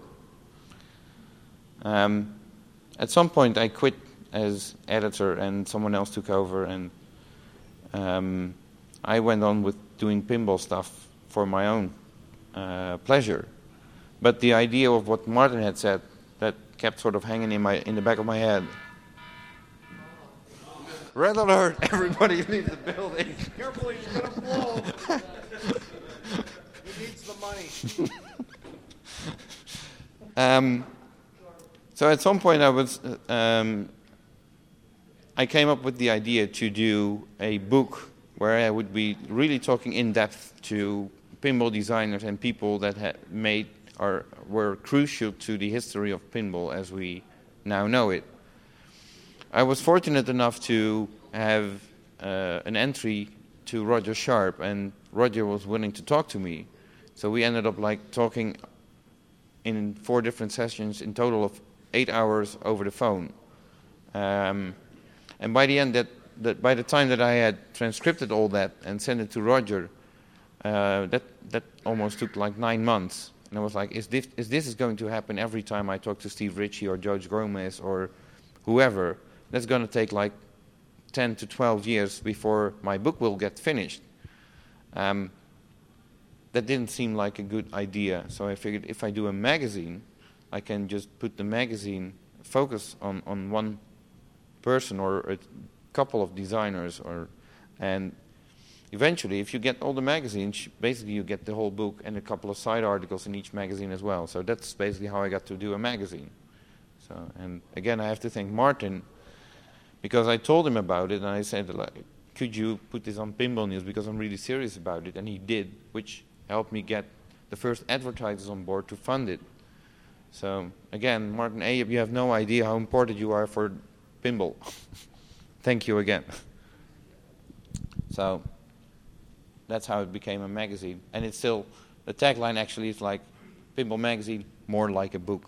Um, at some point, I quit as editor, and someone else took over, and um, I went on with doing pinball stuff for my own uh, pleasure. But the idea of what Martin had said, that kept sort of hanging in my in the back of my head. Red alert! Everybody leave the building. Careful, he's going to blow. He needs the money. um, so at some point I was, um, I came up with the idea to do a book where I would be really talking in depth to pinball designers and people that had made or were crucial to the history of pinball as we now know it. I was fortunate enough to have uh, an entry to Roger Sharp, and Roger was willing to talk to me. So we ended up like talking in four different sessions, in total of eight hours over the phone. Um, and by the end, that, that by the time that I had transcribed all that and sent it to Roger, uh, that that almost took like nine months. And I was like, is this is this is going to happen every time I talk to Steve Ritchie or George Gomez or whoever? That's going to take like ten to twelve years before my book will get finished. Um, that didn't seem like a good idea. So I figured if I do a magazine, I can just put the magazine, focus on, on one person or a couple of designers, or and eventually if you get all the magazines, basically you get the whole book and a couple of side articles in each magazine as well. So that's basically how I got to do a magazine. So, and again, I have to thank Martin, because I told him about it and I said, like, could you put this on Pinball News, because I'm really serious about it, and he did, which helped me get the first advertisers on board to fund it. So again, Martin Ayyub, you have no idea how important you are for pinball. Thank you again. So that's how it became a magazine, and it's still, the tagline actually is like, Pinball Magazine, more like a book.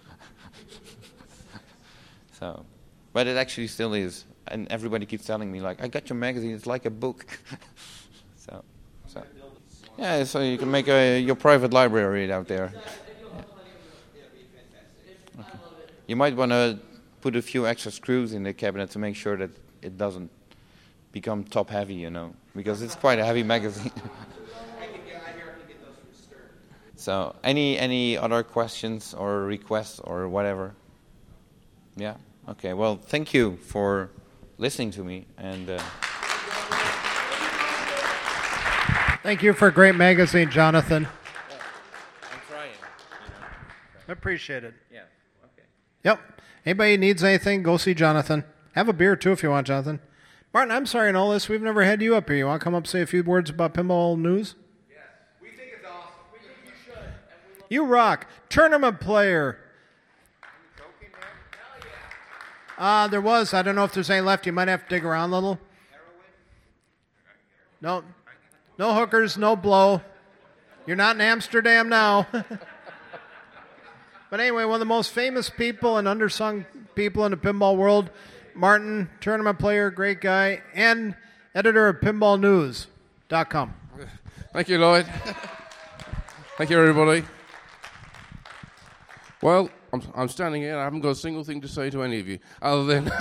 So, but it actually still is, and everybody keeps telling me like, I got your magazine, it's like a book. so, so, yeah, so you can make a, your private library out there. Yeah. Okay. You might want to put a few extra screws in the cabinet to make sure that it doesn't become top heavy, you know, because it's quite a heavy magazine. So, any any other questions or requests or whatever? Yeah. Okay. Well, thank you for listening to me, and uh, thank you for a great magazine, Jonathan. I'm trying. I appreciate it. Yeah. Okay. Yep. Anybody needs anything, go see Jonathan. Have a beer too if you want, Jonathan. Martin, I'm sorry in all this, we've never had you up here. You want to come up and say a few words about pinball news? Yes. We think it's awesome. We think you should. You rock. Tournament player. Uh, there was. I don't know if there's any left. You might have to dig around a little. No, no hookers, no blow. You're not in Amsterdam now. But anyway, one of the most famous people and undersung people in the pinball world, Martin, tournament player, great guy, and editor of pinball news dot com. Thank you, Lloyd. Thank you, everybody. Well, I'm, I'm standing here. I haven't got a single thing to say to any of you, other than...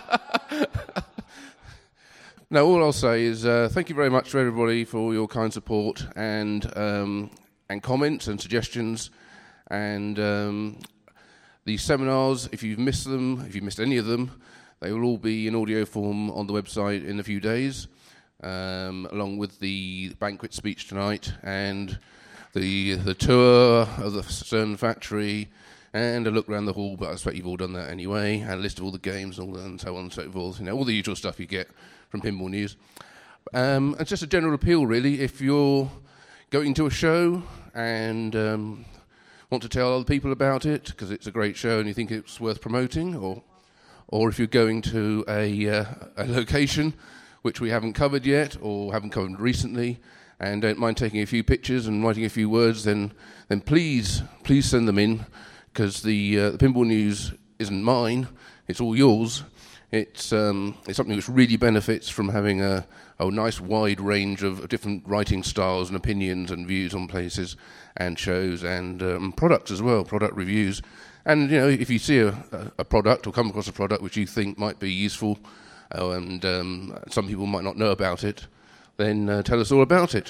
No, all I'll say is uh, thank you very much to everybody for all your kind support and um, and comments and suggestions. And um, the seminars, if you've missed them, if you've missed any of them, they will all be in audio form on the website in a few days, um, along with the banquet speech tonight and the the tour of the CERN factory and a look around the hall, but I expect you've all done that anyway, and a list of all the games and, all that, and so on and so forth. You know, all the usual stuff you get from Pinball News. Um, it's just a general appeal, really. If you're going to a show and um, want to tell other people about it because it's a great show and you think it's worth promoting, or or if you're going to a, uh, a location which we haven't covered yet or haven't covered recently and don't mind taking a few pictures and writing a few words, then then please, please send them in, because the, uh, the Pinball News isn't mine, it's all yours. It's um, it's something which really benefits from having a, a nice wide range of different writing styles and opinions and views on places and shows and um, products as well, product reviews. And, you know, if you see a, a product or come across a product which you think might be useful uh, and um, some people might not know about it, then uh, tell us all about it.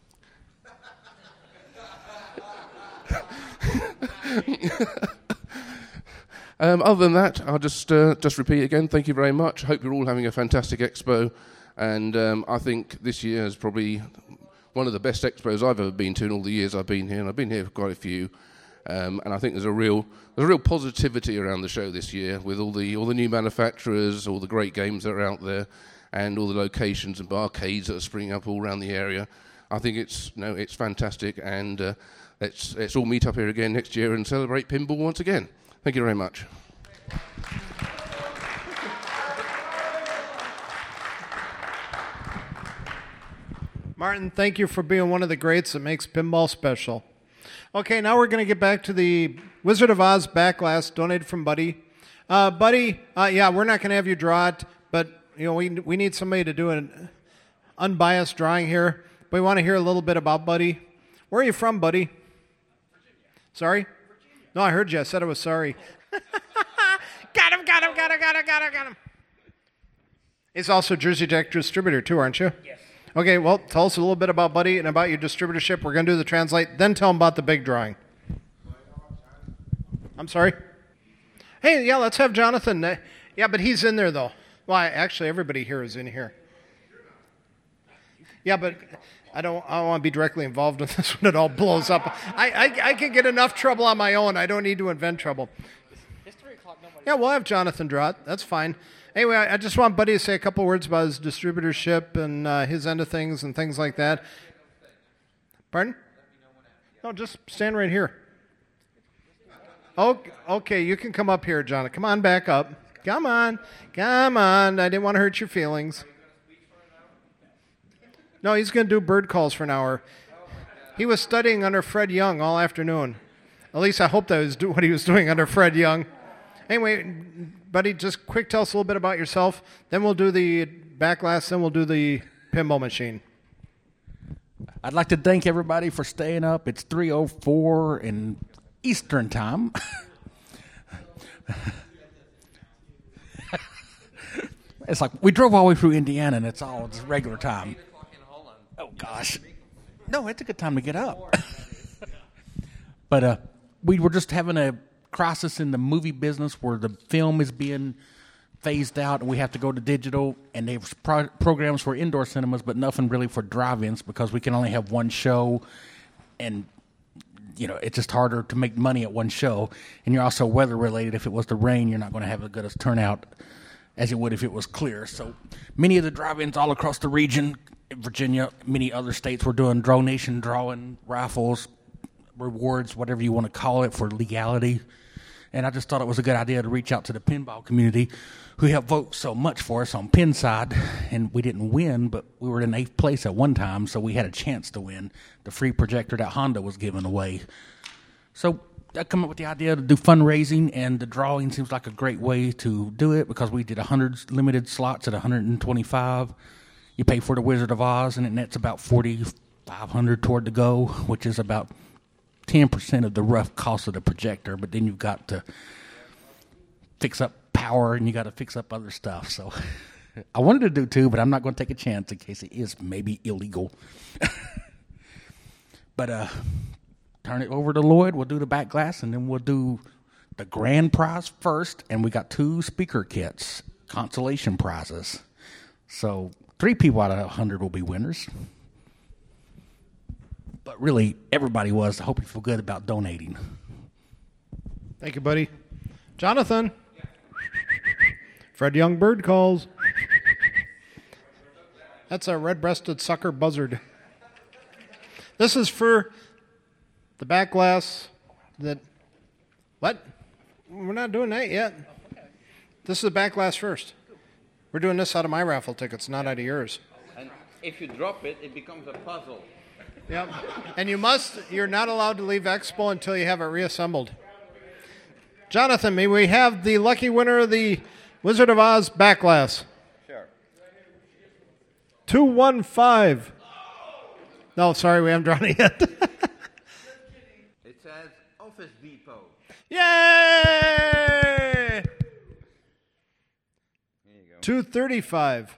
Um, other than that, I'll just uh, just repeat again, thank you very much. Hope you're all having a fantastic expo. And um, I think this year is probably one of the best expos I've ever been to in all the years I've been here. And I've been here for quite a few. Um, and I think there's a real there's a real positivity around the show this year with all the all the new manufacturers, all the great games that are out there, and all the locations and arcades that are springing up all around the area. I think it's no, it's fantastic. And uh, let's let's all meet up here again next year and celebrate pinball once again. Thank you very much. Martin, thank you for being one of the greats that makes pinball special. Okay, now we're going to get back to the Wizard of Oz backlash donated from Buddy. Uh, Buddy, uh, yeah, we're not going to have you draw it, but you know we we need somebody to do an unbiased drawing here. But we want to hear a little bit about Buddy. Where are you from, Buddy? Virginia. Sorry? Virginia. No, I heard you. I said I was sorry. Got him, got him, got him, got him, got him, got him. He's also Jersey Jack distributor too, aren't you? Yes. Okay, well, tell us a little bit about Buddy and about your distributorship. We're going to do the translate, then tell him about the big drawing. I'm sorry? Hey, yeah, let's have Jonathan. Yeah, but he's in there, though. Well, I, actually, everybody here is in here. Yeah, but I don't, I don't want to be directly involved in this when it all blows up. I, I, I can get enough trouble on my own. I don't need to invent trouble. Yeah, we'll have Jonathan draw it. That's fine. Anyway, I, I just want Buddy to say a couple words about his distributorship and uh, his end of things and things like that. Pardon? No, just stand right here. Okay, okay, you can come up here, Jonathan. Come on back up. Come on. Come on. I didn't want to hurt your feelings. No, he's going to do bird calls for an hour. He was studying under Fred Young all afternoon. At least I hope that was do- what he was doing under Fred Young. Anyway, Buddy, just quick tell us a little bit about yourself. Then we'll do the backlash. Then we'll do the pinball machine. I'd like to thank everybody for staying up. It's three oh four in Eastern time. It's like we drove all the way through Indiana, and it's all it's regular time. Oh gosh, no, it's a good time to get up. But uh, we were just having a crisis in the movie business where the film is being phased out, and we have to go to digital. And there's pro- programs for indoor cinemas, but nothing really for drive-ins because we can only have one show, and you know it's just harder to make money at one show. And you're also weather related. If it was to rain, you're not going to have as good a turnout as it would if it was clear. So many of the drive-ins all across the region, Virginia, many other states were doing donation drawing, raffles, rewards, whatever you want to call it, for legality. And I just thought it was a good idea to reach out to the pinball community who helped vote so much for us on pin side. And we didn't win, but we were in eighth place at one time, so we had a chance to win. The free projector that Honda was giving away. So I come up with the idea to do fundraising, and the drawing seems like a great way to do it because we did one hundred limited slots at one hundred twenty-five. You pay for the Wizard of Oz, and it nets about forty-five hundred toward the go, which is about ten percent of the rough cost of the projector. But then you've got to fix up power, and you got to fix up other stuff. So I wanted to do two, but I'm not going to take a chance in case it is maybe illegal. But uh, turn it over to Lloyd. We'll do the back glass, and then we'll do the grand prize first. And we got two speaker kits, consolation prizes. So three people out of one hundred will be winners. But really, everybody was. I hope you feel good about donating. Thank you, buddy. Jonathan. Fred Young bird calls. That's a red-breasted sucker buzzard. This is for the back glass that... What? We're not doing that yet. This is the back glass first. We're doing this out of my raffle tickets, not out of yours. And if you drop it, it becomes a puzzle. Yep. And you must, you're not allowed to leave Expo until you have it reassembled. Jonathan, may we have the lucky winner of the Wizard of Oz back glass? Sure. two one five. No, sorry, we haven't drawn it yet. It says Office Depot. Yay! two thirty-five.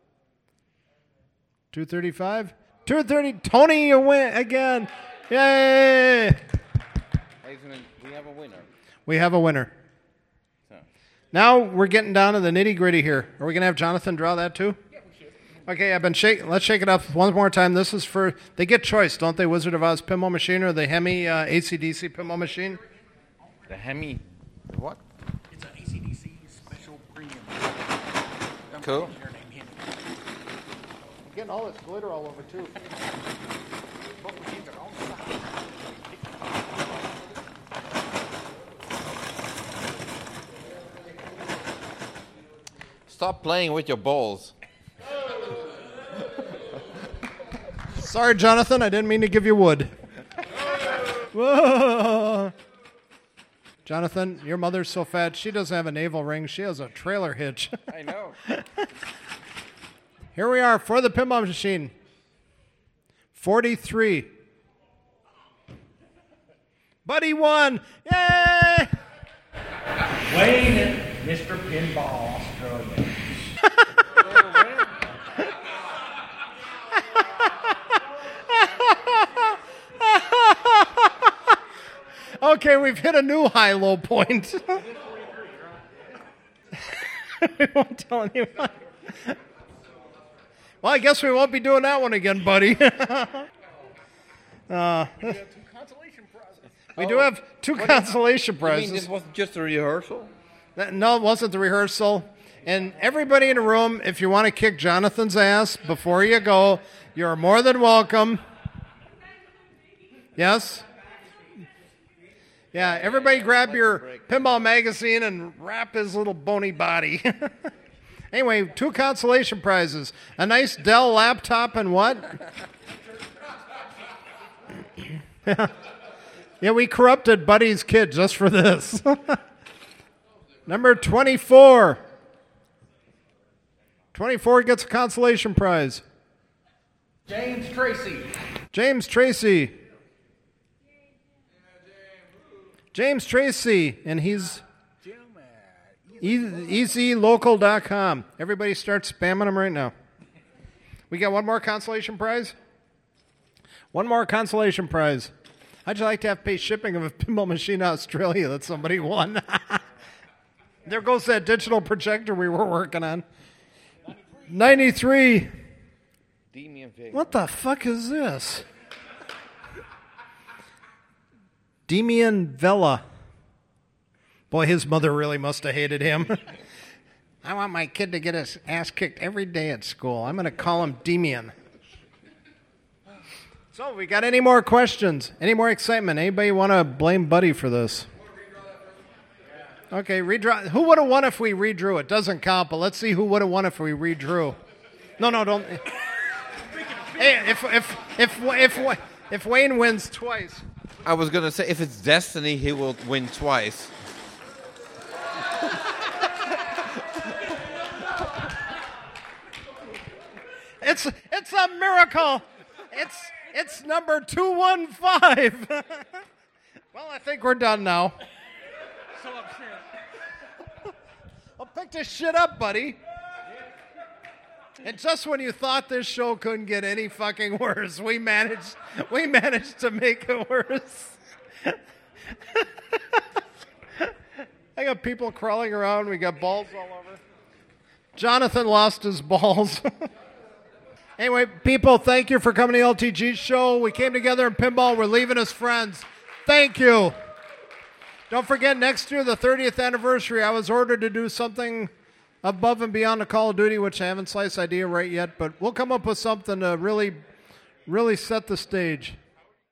two thirty-five? two thirty. Tony, you win again. Yay! We have a winner. We have a winner. So. Now we're getting down to the nitty gritty here. Are we going to have Jonathan draw that too? Yeah, we should. Okay, I've been shaking. Let's shake it up one more time. This is for, they get choice, don't they? Wizard of Oz pinball machine or the Hemi uh, A C D C pinball machine? The Hemi, what? It's an A C D C special premium. Cool. I'm getting all this glitter all over too. Stop playing with your balls. Sorry, Jonathan, I didn't mean to give you wood. Whoa. Jonathan, your mother's so fat, she doesn't have a navel ring. She has a trailer hitch. I know. Here we are for the pinball machine. forty-three. Buddy won. Yay! Wayne and Mister Pinball Australia. Okay, we've hit a new high-low point. We won't tell anyone. Well, I guess we won't be doing that one again, buddy. uh, we do have two What consolation is, prizes. You mean this was just a rehearsal? That- no, it wasn't the rehearsal. And everybody in the room, if you want to kick Jonathan's ass before you go, you're more than welcome. Yes? Yeah, everybody grab your pinball magazine and wrap his little bony body. Anyway, two consolation prizes. A nice Dell laptop and what? Yeah, we corrupted Buddy's kid just for this. Number twenty-four. twenty-four gets a consolation prize. James Tracy. James Tracy. James Tracy, and he's... Jim, uh, E E Z local dot com. Everybody start spamming them right now. We got one more consolation prize? One more consolation prize. How'd you like to have to pay shipping of a pinball machine out of Australia that somebody won? There goes that digital projector we were working on. ninety-three. What the fuck is this? Demian Vella. Boy, his mother really must have hated him. I want my kid to get his ass kicked every day at school. I'm going to call him Demian. So, we got any more questions? Any more excitement? Anybody want to blame Buddy for this? Okay, redraw. Who would have won if we redrew? It doesn't count, but let's see who would have won if we redrew. No, no, don't. Hey, if if if if if Wayne wins twice. I was gonna say if it's destiny, he will win twice. It's it's a miracle. It's it's number two one five. Well, I think we're done now. So upset. Well, pick this shit up, buddy. And just when you thought this show couldn't get any fucking worse, we managed we managed to make it worse. I got people crawling around. We got balls all over. Jonathan lost his balls. Anyway, people, thank you for coming to the L T G show. We came together in pinball. We're leaving as friends. Thank you. Don't forget, next year, the thirtieth anniversary, I was ordered to do something above and beyond the Call of Duty, which I haven't sliced idea right yet, but we'll come up with something to really, really set the stage.